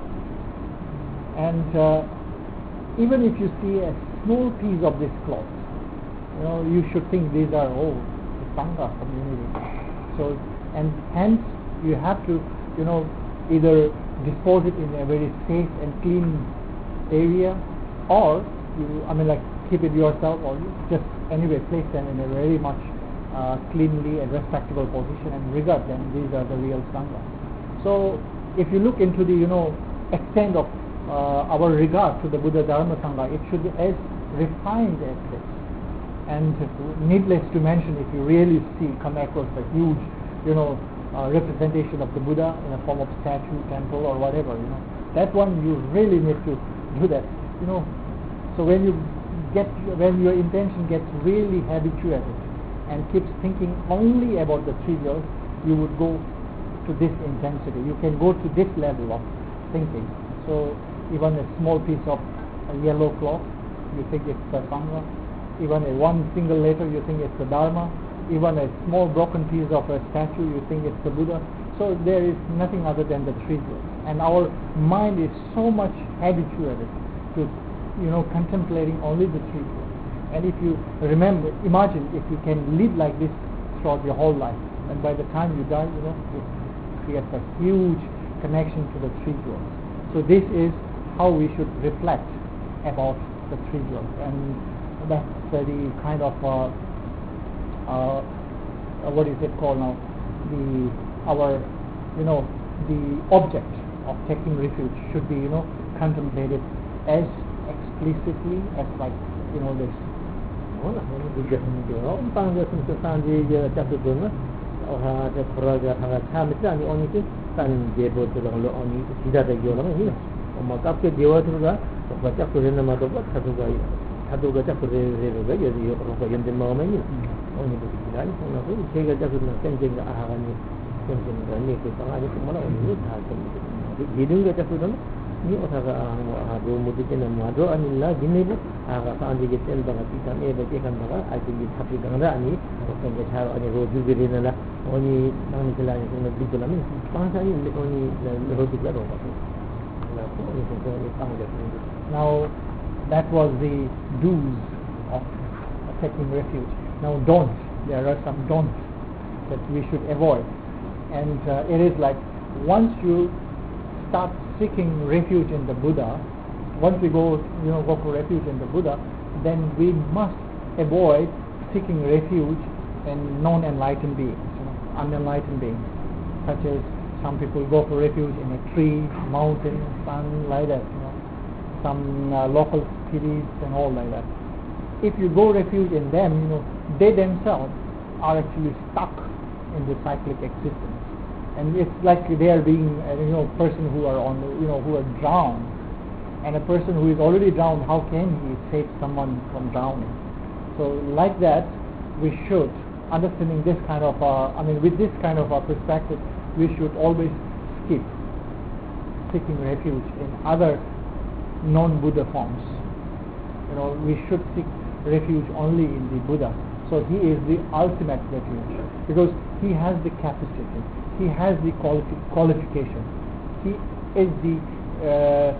And uh, even if you see a small piece of this cloth, you know, you should think these are all the Sangha community. So, and hence you have to, you know, either dispose it in a very safe and clean area, or you, I mean, like keep it yourself, or you just anyway place them in a very much uh, cleanly and respectable position and regard them. These are the real Sangha. So, if you look into the, you know, extent of uh, our regard to the Buddha Dharma Sangha, it should be as refined as this. And needless to mention, if you really see, come across a huge, you know, uh, representation of the Buddha in a form of statue, temple, or whatever, you know, that one you really need to do that, you know. So when you get, when your intention gets really habituated and keeps thinking only about the trivial, you would go to this intensity. You can go to this level of thinking. So even a small piece of a yellow cloth, you think it's the Sangha. Even a one single letter, you think it's the Dharma. Even a small broken piece of a statue, you think it's the Buddha. So there is nothing other than the trivial. And our mind is so much habituated to, you know, contemplating only the trivial. And if you remember, imagine if you can live like this throughout your whole life, and by the time you die, you know, it creates a huge connection to the trivial. So this is how we should reflect about the trivial, and that's uh, the kind of uh, uh, uh, what is it called now? The our, you know, the object of taking refuge should be, you know, contemplated as explicitly as, like, you know, this. Voilà, on dit que on parle de ce sang de Chakudona, or the Praga Hamitani on it, and the able to the on Sida de Yola, or Makaka de Water, or Chakudana Madova, Tatuga, Tatuga Chakudeva, in the moment, only the Sidan, and take a Chakudana, sending Ahani, something that makes it on the tomorrow, and you have you don't get a Chakudana. Ni otaka do mudikin mado anilla ginibu aga sandi geten banga pitan e baje kan banga ati gi thapi ganga ani okan ge tharo ani roju birina la oni nang kala ni na bidula min pansa ni oni roju la do la ko ni ko ni pang. Now that was the do's of taking refuge. Now don'ts, there are some don'ts that we should avoid, and uh, it is like, once you start seeking refuge in the Buddha, once we go, you know, go for refuge in the Buddha, then we must avoid seeking refuge in non-enlightened beings, you know, unenlightened beings, such as some people go for refuge in a tree, mountain, sun, like that, you know, some uh, local cities and all like that. If you go refuge in them, you know, they themselves are actually stuck in the cyclic existence, and it's like they are being, uh, you know, person who are on, you know, who are drowned, and a person who is already drowned, how can he save someone from drowning? So like that, we should, understanding this kind of, uh, I mean, with this kind of a perspective, we should always skip seeking refuge in other non-Buddha forms. You know, we should seek refuge only in the Buddha. So he is the ultimate refuge because he has the capacity, he has the quali- qualification, he is the uh,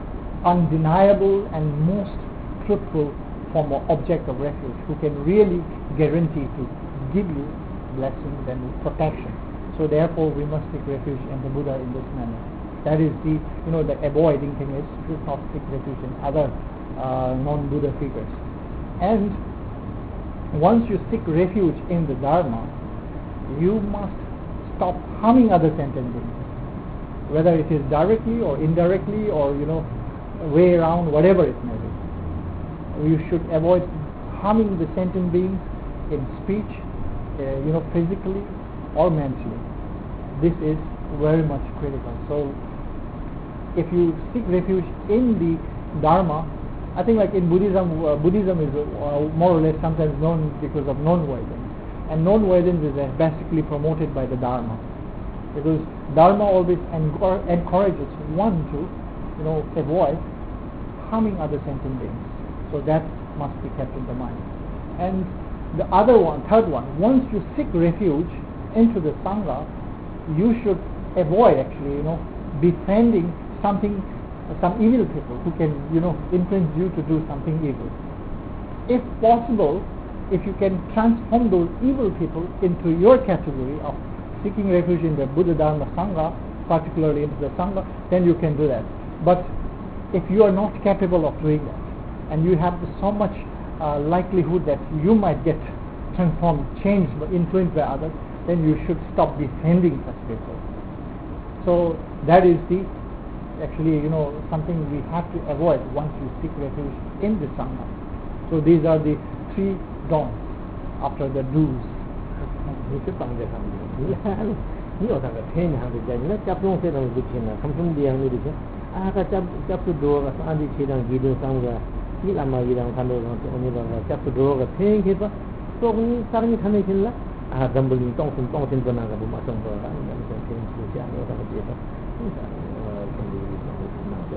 undeniable and most truthful form of object of refuge, who can really guarantee to give you blessings and protection. So therefore we must seek refuge in the Buddha in this manner. That is the, you know, the avoiding thing is to not seek refuge in other uh, non-Buddha figures. And once you seek refuge in the Dharma, you must stop harming other sentient beings, whether it is directly or indirectly or, you know, way around, whatever it may be. You should avoid harming the sentient beings in speech, uh, you know, physically or mentally. This is very much critical. So if you seek refuge in the Dharma, I think like in Buddhism, uh, Buddhism is uh, more or less sometimes known because of non-violence, and non-violence is uh, basically promoted by the Dharma, because Dharma always encor- encourages one to, you know, avoid harming other sentient beings. So that must be kept in the mind. And the other one, third one, once you seek refuge into the Sangha, you should avoid actually, you know, befriending something, some evil people who can, you know, influence you to do something evil. If possible, if you can transform those evil people into your category of seeking refuge in the Buddha Dharma Sangha, particularly into the Sangha, then you can do that. But if you are not capable of doing that, and you have so much uh, likelihood that you might get transformed, changed, influenced by others, then you should stop defending such people. So that is the actually, you know, something we have to avoid once you seek refuge in the Sangha. So these are the three don'ts after the do's. 你是帮着他们的，你看，你要那个天上的在，你那จับลงเส้นเราดูเช่นนะคำพูดเดียวนี่ดิฉันอ่าก็จับจับสุดโดก็อันที่เชื่อกีดสังก็นี่ละมายีดังทันโดก็อันนี้เราจับสุดโดก็เพ่งคิดว่าตรงนี้สังนี้ทันได้ชินละอ่าดัมเบลต้องถึงต้องถึงตัวนั้นก็บุมาส่งตัวนั้นมันเป็นเพียงสื่อสารเราทำเดียวกันนี่สังเอ่อคนดีสังก็ถึงมาตัว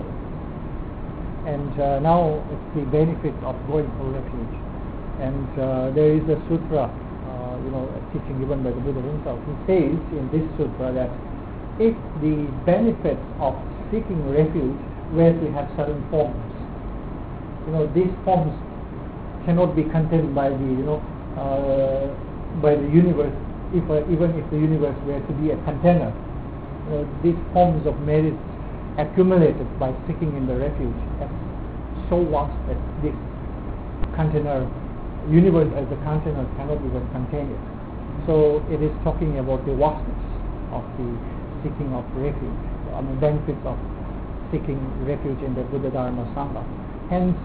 And uh, now it's the benefit of going for refuge. And uh, there is a sutra, uh, you know, a teaching given by the Buddha himself. He says in this sutra that if the benefits of seeking refuge were to have certain forms, you know, these forms cannot be contained by the, you know, uh, by the universe. If uh, even if the universe were to be a container, you know, these forms of merits accumulated by seeking in the refuge as so vast that this container, universe as a container cannot even contain it. So it is talking about the vastness of the seeking of refuge, I mean benefits of seeking refuge in the Buddha Dharma Sangha. Hence,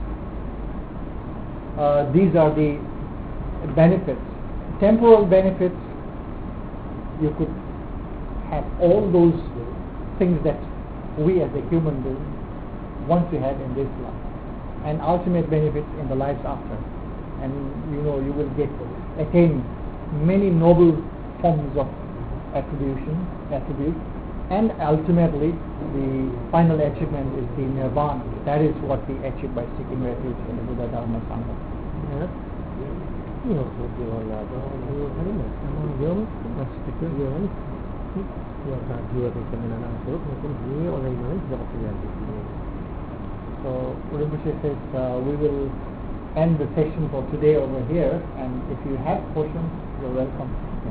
uh, these are the benefits. Temporal benefits, you could have all those things that we as a human being want to have in this life, and ultimate benefits in the lives after. And you know, you will get attain many noble forms of attribution, attribute, and ultimately the final achievement is the nirvana. That is what we achieve by seeking refuge in the Buddha Dharma Sangha. Yes. You know, so you are not you are not someone young, not speaking young. You are not you are the seminar so you are not the So Rinpoche says uh, we will end the session for today over here, and if you have questions, you're welcome. Yeah.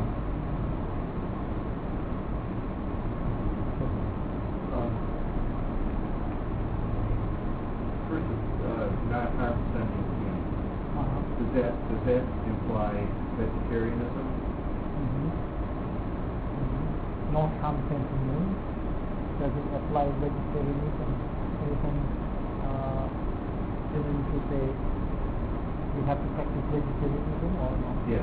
Um, first, uh, not not sentient being. Uh-huh. Does that does that imply vegetarianism? Mm-hmm. Mm-hmm. Not harm sentient beings. Does it apply vegetarianism? Anything uh, even to say we have to practice vegetarianism or not? Yeah.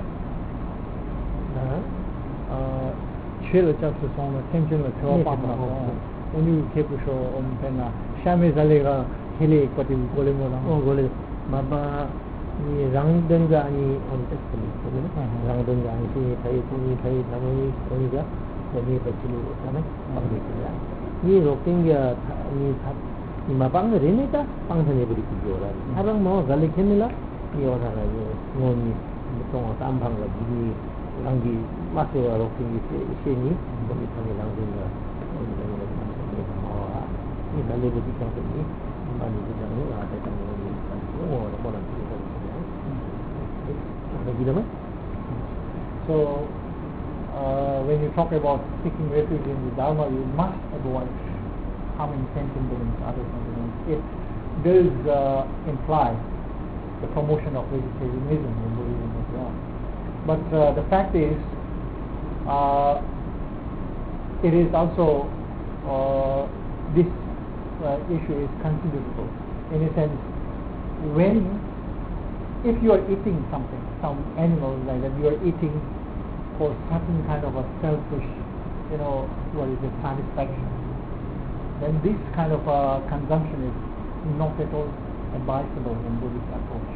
Uh, Chile just on the tension of the when you keep a show on Pena, Shami Zalega, Hili, but in Golemona. Oh, Golem. Maba ni Rangdanga ni on testimony. Rangdanga ni Pai Tuni Pai Tamani, Oniga, Oni Pachilu, ni Rokinga ni Mabang Renita, Pangani Budikura. Harang Mo, Galikinilla, ni or Moni, Muton, Tampang, Langi, Matua Roking, Sheni, Bomitani Langdanga, ni Bali Company, Mani Bidano, I think or one of So, uh, when you talk about seeking refuge in the Dharma, you must avoid harming sentient beings, other sentient beings. It does uh, imply the promotion of vegetarianism in Buddhism as well. But uh, the fact is, uh, it is also, uh, this uh, issue is considerable. In a sense, when, if you are eating something, some animal like that, you are eating for certain kind of a selfish, you know, what is it, satisfaction, then this kind of a consumption is not at all advisable in Buddhist approach.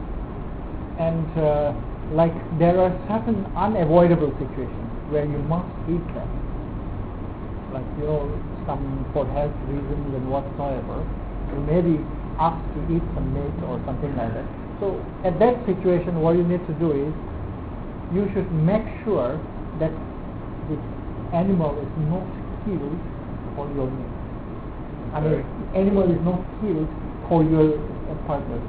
And uh, like there are certain unavoidable situations where you must eat that, like, you know, some for health reasons and whatsoever, you may be asked to eat some meat or something like that. So at that situation, what you need to do is you should make sure that the animal is not killed for your meat. I mean, animal is not killed for your uh, purpose.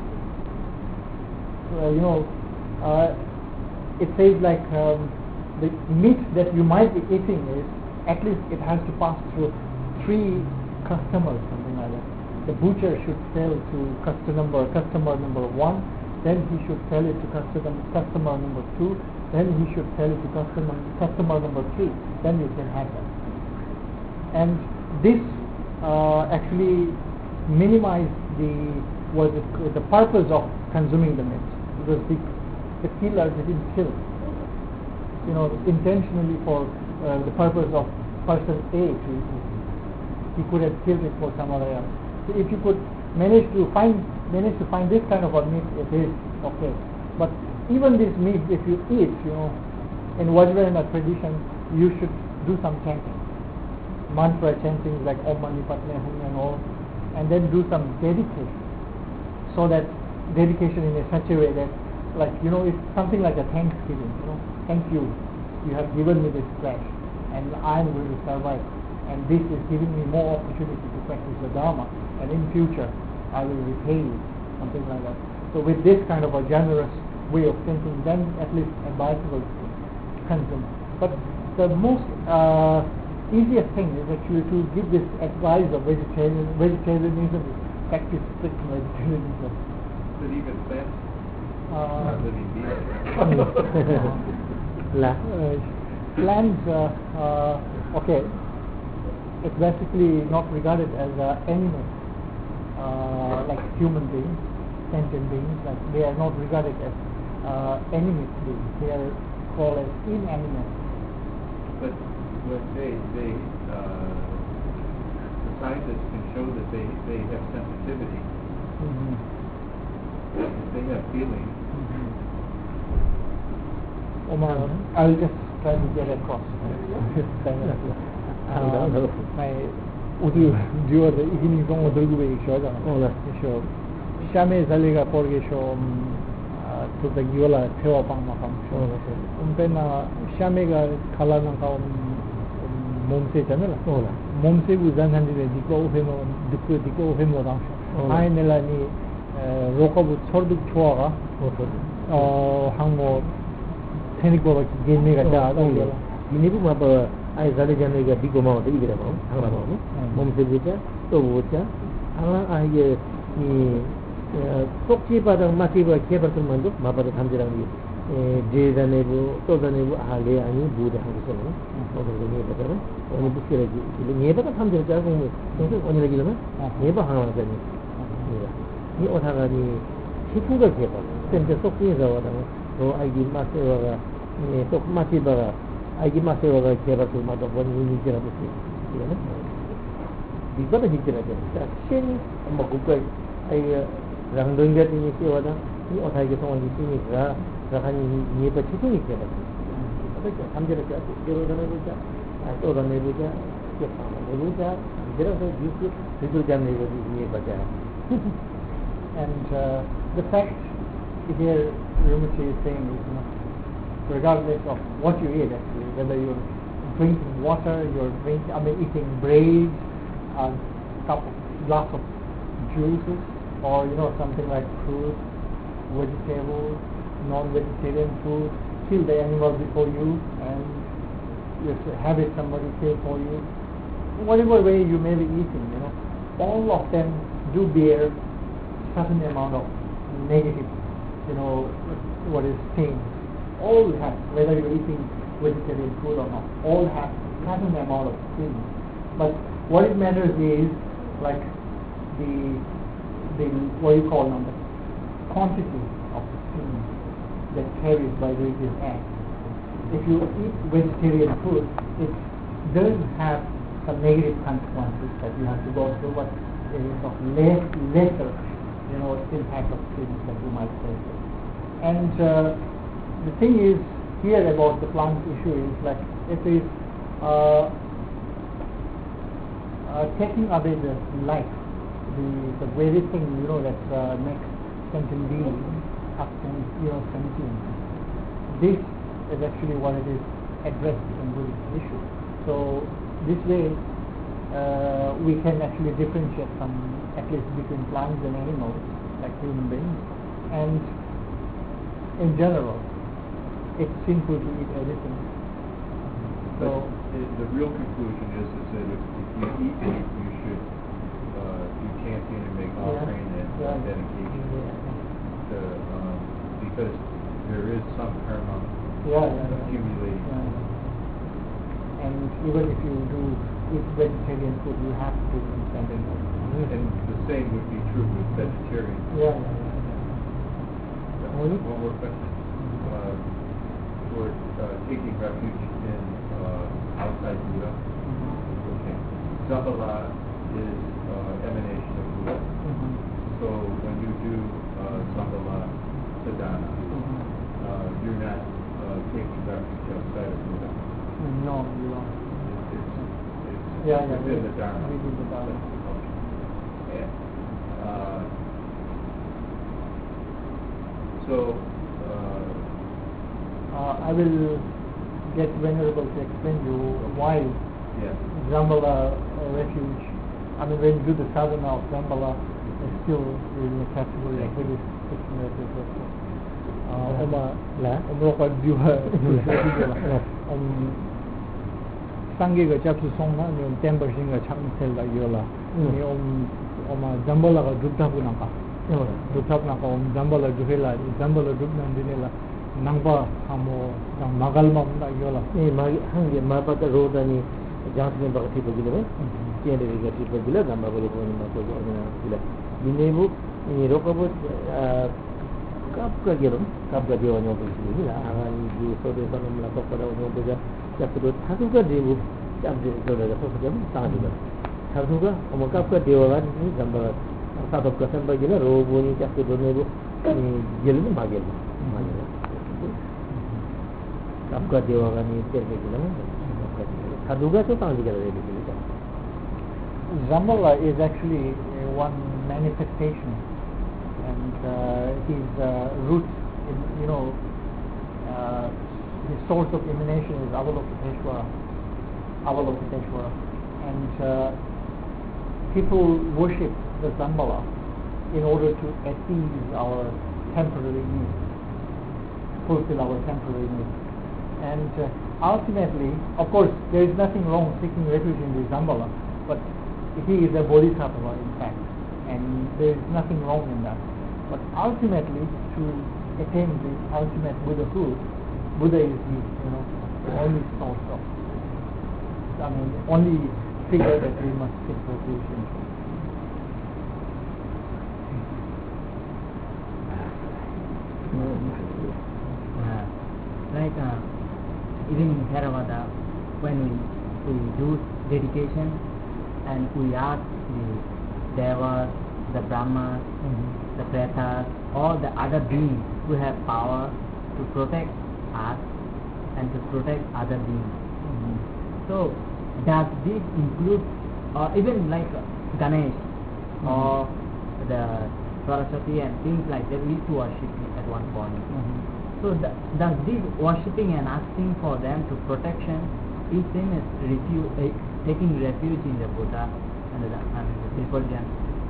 So, you know, uh, it says like um, the meat that you might be eating is, at least it has to pass through three customers, something like that. The butcher should sell to customer number, customer number one, then he should sell it to customer, customer number two, then he should sell it to customer, customer number three, then you can have that. And this uh, actually minimize the, was it, the purpose of consuming the meat, because the, the killer didn't kill, you know, intentionally for uh, the purpose of person A to eat. He could have killed it for some other else. So if you could manage to find manage to find this kind of a meat, it is okay. But even this meat, if you eat, you know, in Vajrayana tradition, you should do some chanting, mantra chanting like Om Mani Padme Hum and all, and then do some dedication. So that dedication in a such a way that, like, you know, it's something like a thanksgiving. You know, thank you, you have given me this flesh, and I am going to survive. And this is giving me more opportunity to practice the Dharma, and in future I will repay you, something like that. So with this kind of a generous way of thinking, then at least advisable to consume. But the most uh, easiest thing is actually to give this advice of vegetarian, vegetarianism, is practice strict vegetarianism. But even plants Uh, are living beings. La. uh, plants, uh, uh, okay, it's basically not regarded as uh, animals, uh, like human beings, sentient beings. Like they are not regarded as uh, animate beings. They are called as inanimate. But when they, they, uh, the scientists can show that they, they have sensitivity, Mm-hmm. if they have feeling. Mm-hmm. Omar, I'll just try to get across. uh, my 우리 듀어 이기는 동 들고베 쇼잖아. Oh, 쇼 샤메 살리가 porque 쇼 to the giola teo pang makam 쇼. Um pena 샤메가 칼라는 가 몸세잖아. Oh, 몸세 부잔한데 디고 오페모 디고 디고 오페모랑 아이넬라니 로커부 서득 좋아가 어 항모 테니코가 게임이가 다 ini pun apa ai zale jane ga di ko ma de ira ba hang ba mom se bucha to bucha ala ai ye ni tok chi ba da ma chi ba ke ba to man do ma ba da tham jirang ni e je da ne bu to da ne bu a le ani bu da ha so no to da ne ba da oni bu ke ji ni ba da tham jira ja ko mo so oni la ji la ne ba ha ma da ni ni o tha ga ni chi pu ga ke ba sempre sokkiza wada ro aigi masewa ne sok masiba aigi masewa ga kera tu ma do wani ni jira bu ya ne di bada hijra ga ta shin amma ku kai ai rang dong ga ni se wada ni othai ge tong ni ni ga ra kan ni ba chi tu ni ke ba ta ka samjara ka jero da ne bu ja a to da ne bu ja ke pa ne bu ja jero da ji ku ridu ja ne bu ni ba ja and uh, the fact here Rimchi is saying is, you know, regardless of what you eat actually, whether you're drinking water, you're drinking, I mean eating bread, a cup of, glass of juices, or you know something like fruit, vegetables, non-vegetarian food, kill the animal before you and you have it somebody kill for you, whatever way you may be eating, you know, all of them do bear certain amount of negative, you know, what is stain. All have, whether you're eating vegetarian food or not, all have certain amount of stain. But what it matters is like the the what you call now the quantity of the stain that carries by various acts. If you eat vegetarian food, it does have some negative consequences that you have to go through, but it is of less lesser, you know, impact of things that you might say. And uh, the thing is here about the plant issue is like it is uh, uh, taking away the life, the the very thing, you know, that uh, makes sentient being up to, you know, sentient. This is actually what it is addressed in Buddhist issue. So this way uh, we can actually differentiate some, at least between plants and animals, like human beings, and in general, it's sinful to eat everything. So the, the real conclusion is, is that if, if you eat meat, you should uh, do chanting and make offering yeah, and yeah, dedication yeah. to, um, because there is some karma yeah, yeah, accumulating. Yeah, yeah. And even if you do eat vegetarian food, you have to do chanting. And the same would be true with vegetarian. Yeah, yeah, yeah. yeah. One more question. Uh, for uh, taking refuge in uh, outside Buddha. Mm-hmm. Okay. Zambala is uh, emanation of Buddha. Mm-hmm. So when you do uh, Zambala sadhana, mm-hmm. uh, you're not uh, taking refuge outside of Buddha. No, you don't. It's, it's, it's yeah, yeah, within the Dharma. Within the Dharma. Okay. And, uh, so. Uh, Uh, I will get Venerable to explain you why yes. Zambala uh, refuge, I mean when you do the sadhana of Zambala, is still in the category of Buddhist refuge. Oma la, oma ko diwa, om sangye ga chapsu songna, ni om temper singa chamsel la yola, ni om oma Zambala ga dubta puna ka, dubta puna ka om Zambala duhela, Zambala dubna dinela. Nangpa hamo nang magal ma na yola. Eh magi hangi ma pa ro da ni jang ne ba ti pagila ba. Ti ne ga ti pagila gamba bole ko ni ma ko na bila. Dine bu ni ro ko bu kap ka gerum kap ga dewa nyo bu ni la agan ji so de ba nam la ko da nyo bu ja ya ko do tha ga de bu ja de so da ko ko jam ta de ba. Tha du ga o kap ka dewa ga ni gamba sa to ka san ba gila ro bu ni ja ko do ne bu ni gel ni ma gel ma gel. आपका देवागा नहीं तेरे के लिए आपका साधुगा तो कहाँ दिखा रहे हैं? Zambala is actually uh, one manifestation, and uh, his uh, root, in, you know, uh, his source of emanation is Avalokiteshvara, Avalokiteshvara, and uh, people worship the Zambala in order to appease our temporary needs, fulfill our temporary needs. And uh, ultimately, of course, there is nothing wrong seeking refuge in the Zambala, but he is a bodhisattva in fact, and there is nothing wrong in that. But ultimately, to attain the ultimate Buddhahood, Buddha is the, you know, the only source of, I mean, the only figure that we must seek refuge in. Uh, like uh, even in Theravada, when we, we do dedication and we ask the devas, the brahmas, Mm-hmm. the pretas, all the other beings who have power to protect us and to protect other beings. Mm-hmm. So does this include, or even like uh, Ganesh Mm-hmm. or the Saraswati and things like that, we used to worship at one point. Mm-hmm. So th- does this worshipping and asking for them to protection is same as refuge, uh, taking refuge in the Buddha and the, and the Tripurjan?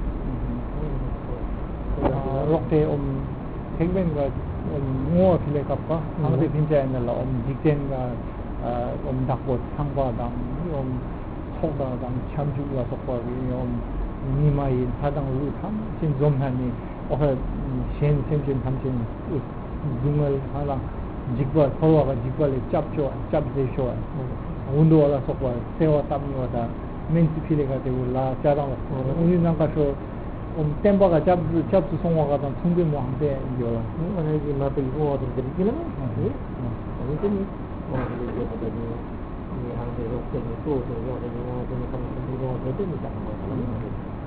Rokte om Hegben ga om Mua Phile Kappa, Hangde Pinja and the om Jikten ga om Dakbot Sangba Dam, om Hoga Dam Chamju ga Sokwa, om Nima in Padang Ru Tam, Chin Zomhani, or Shen Simjin Tamjin, Zungal Hala, Jigba, Towa, Jigba, Chapcho, Chapzesho, Undo ala Sokwa, Sewa Tamioda, Mensi Pilega de Ula, Jarang, Uninangasho. Um tembaga jab jab su songwa ga dan sungbe mo hangde yo Ano yung mga piliho at ang dali lang. Ano ito ni? Mga piliho at ang ni ang hirok sa ito, so yung ang mga tumatang piliho at ito, ni takang mga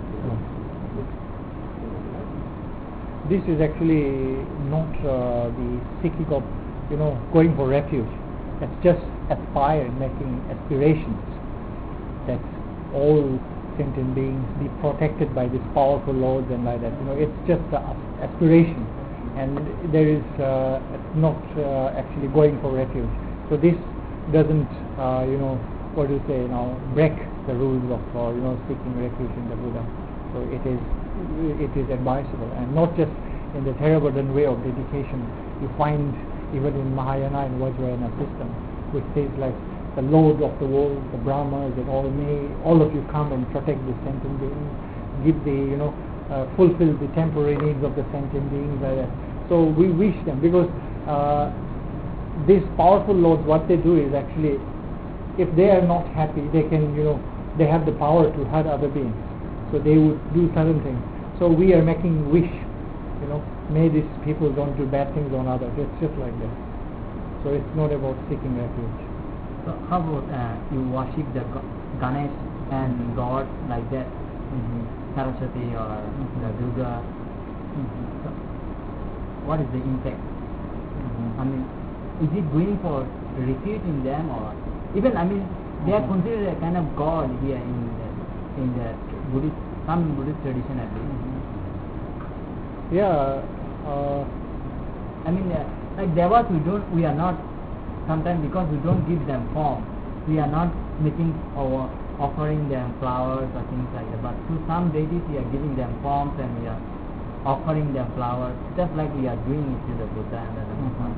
This is actually not uh, the seeking of, you know, going for refuge. It's just aspire, making aspirations that all sentient beings be protected by this powerful lords and like that. You know, it's just an aspiration, and there is uh, not uh, actually going for refuge. So this doesn't, uh, you know, what do you say, you know, break the rules of, uh, you know, seeking refuge in the Buddha. So it is, it is advisable, and not just in the Theravadan way of dedication. You find even in Mahayana and Vajrayana system, which says like, the Lord of the world, the Brahmas, and all may all of you come and protect the sentient beings, give the, you know, uh, fulfill the temporary needs of the sentient beings like that. So we wish them, because uh, these powerful lords, what they do is actually, if they are not happy, they can, you know, they have the power to hurt other beings. So they would do certain things. So we are making wish, you know, may these people don't do bad things on others. It's just like that. So it's not about seeking refuge. So how about uh, you worship the Ga- Ganesh and God like that, mm-hmm. Saraswati or mm-hmm. the Durga? Mm-hmm. So what is the impact? Mm-hmm. I mean, is it going for refuge in them, or even, I mean, they are Mm-hmm. considered a kind of God here in the, in the Buddhist, some Buddhist tradition at least. Mm-hmm. Yeah. Uh, I mean, uh, like devas, we don't, we are not. Sometimes because we don't give them form, we are not making or offering them flowers or things like that. But to some deities, we are giving them forms and we are offering them flowers, just like we are doing it to the Buddha and the Dhamma.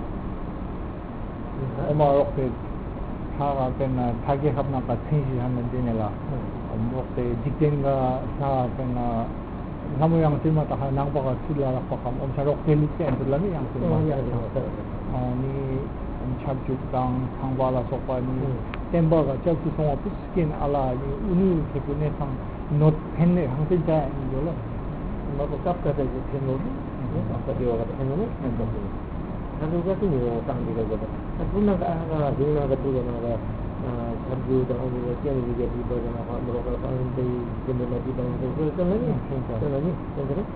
Oma rokte saga pena thage khapna ka thinji hamen dinela. Om rokte jiktenga saga pena namu yang tima ta nang ba ka sula ka kam om sa rokte lu ke en lami yang tima. Oh ni om chapjuk dang thangwala sopa ni temba ga chapju songwa puskin ala ni unu ke pune sang not phenne hangse ja ni yola. Mga pagkapka sa Pinoy, kapag yung kapag Pinoy, nandun. Ano ka ito yung tanggi ka gaba? At kung nakakarating na katulad na sabdo na umiyak yan, hindi ka diba na nakamuro ka pa ang day, ganda na diba yung tanggal. Ito lang yun. Ito lang yun. Ito lang.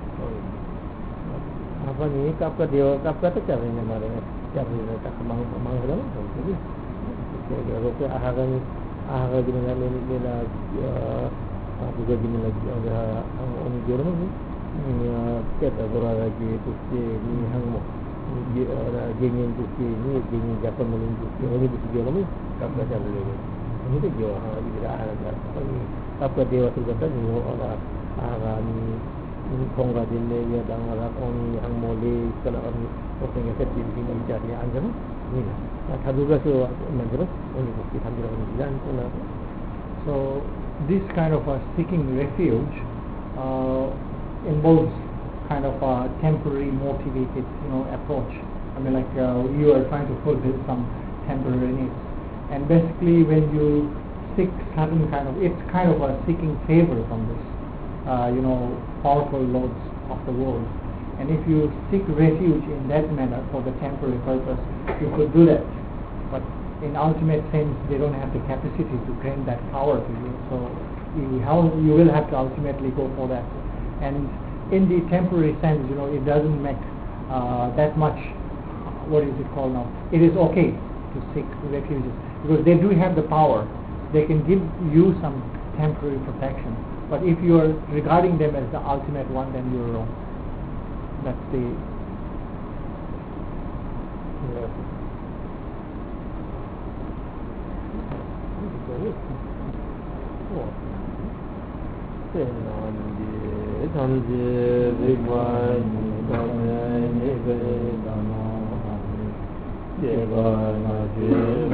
Apa ni, kapka diwa, kapka ito cari na maring. Cari na takamang lang. Jadi, kalau ke aharan, aharan gimana nila, juga gini lagi ada orang Jerman ni kita berada di Turki ni hang dia ada gengin Turki ni gengin Jepun ni Turki ni di Jerman ni kapal jalan lagi ini tu jauh hang di daerah ada ni kapal dewa tu kata ni orang orang ni Tonga di ni ada orang orang hang Mole kalau orang orang yang kecil di jadi anjing ni lah tak juga tu macam orang Turki tak ada orang jalan tu lah. So this kind of a seeking refuge uh, involves kind of a temporary motivated, you know, approach. I mean, like uh, you are trying to fulfill some temporary needs, and basically when you seek certain kind of, it's kind of a seeking favor from this, uh, you know, powerful lords of the world. And if you seek refuge in that manner for the temporary purpose, you could do that. But in ultimate sense, they don't have the capacity to grant that power to you. So you, how, you will have to ultimately go for that. And in the temporary sense, you know, it doesn't make uh, that much, what is it called now? It is okay to seek refuges because they do have the power. They can give you some temporary protection. But if you are regarding them as the ultimate one, then you're wrong. That's the... Yeah. Oh.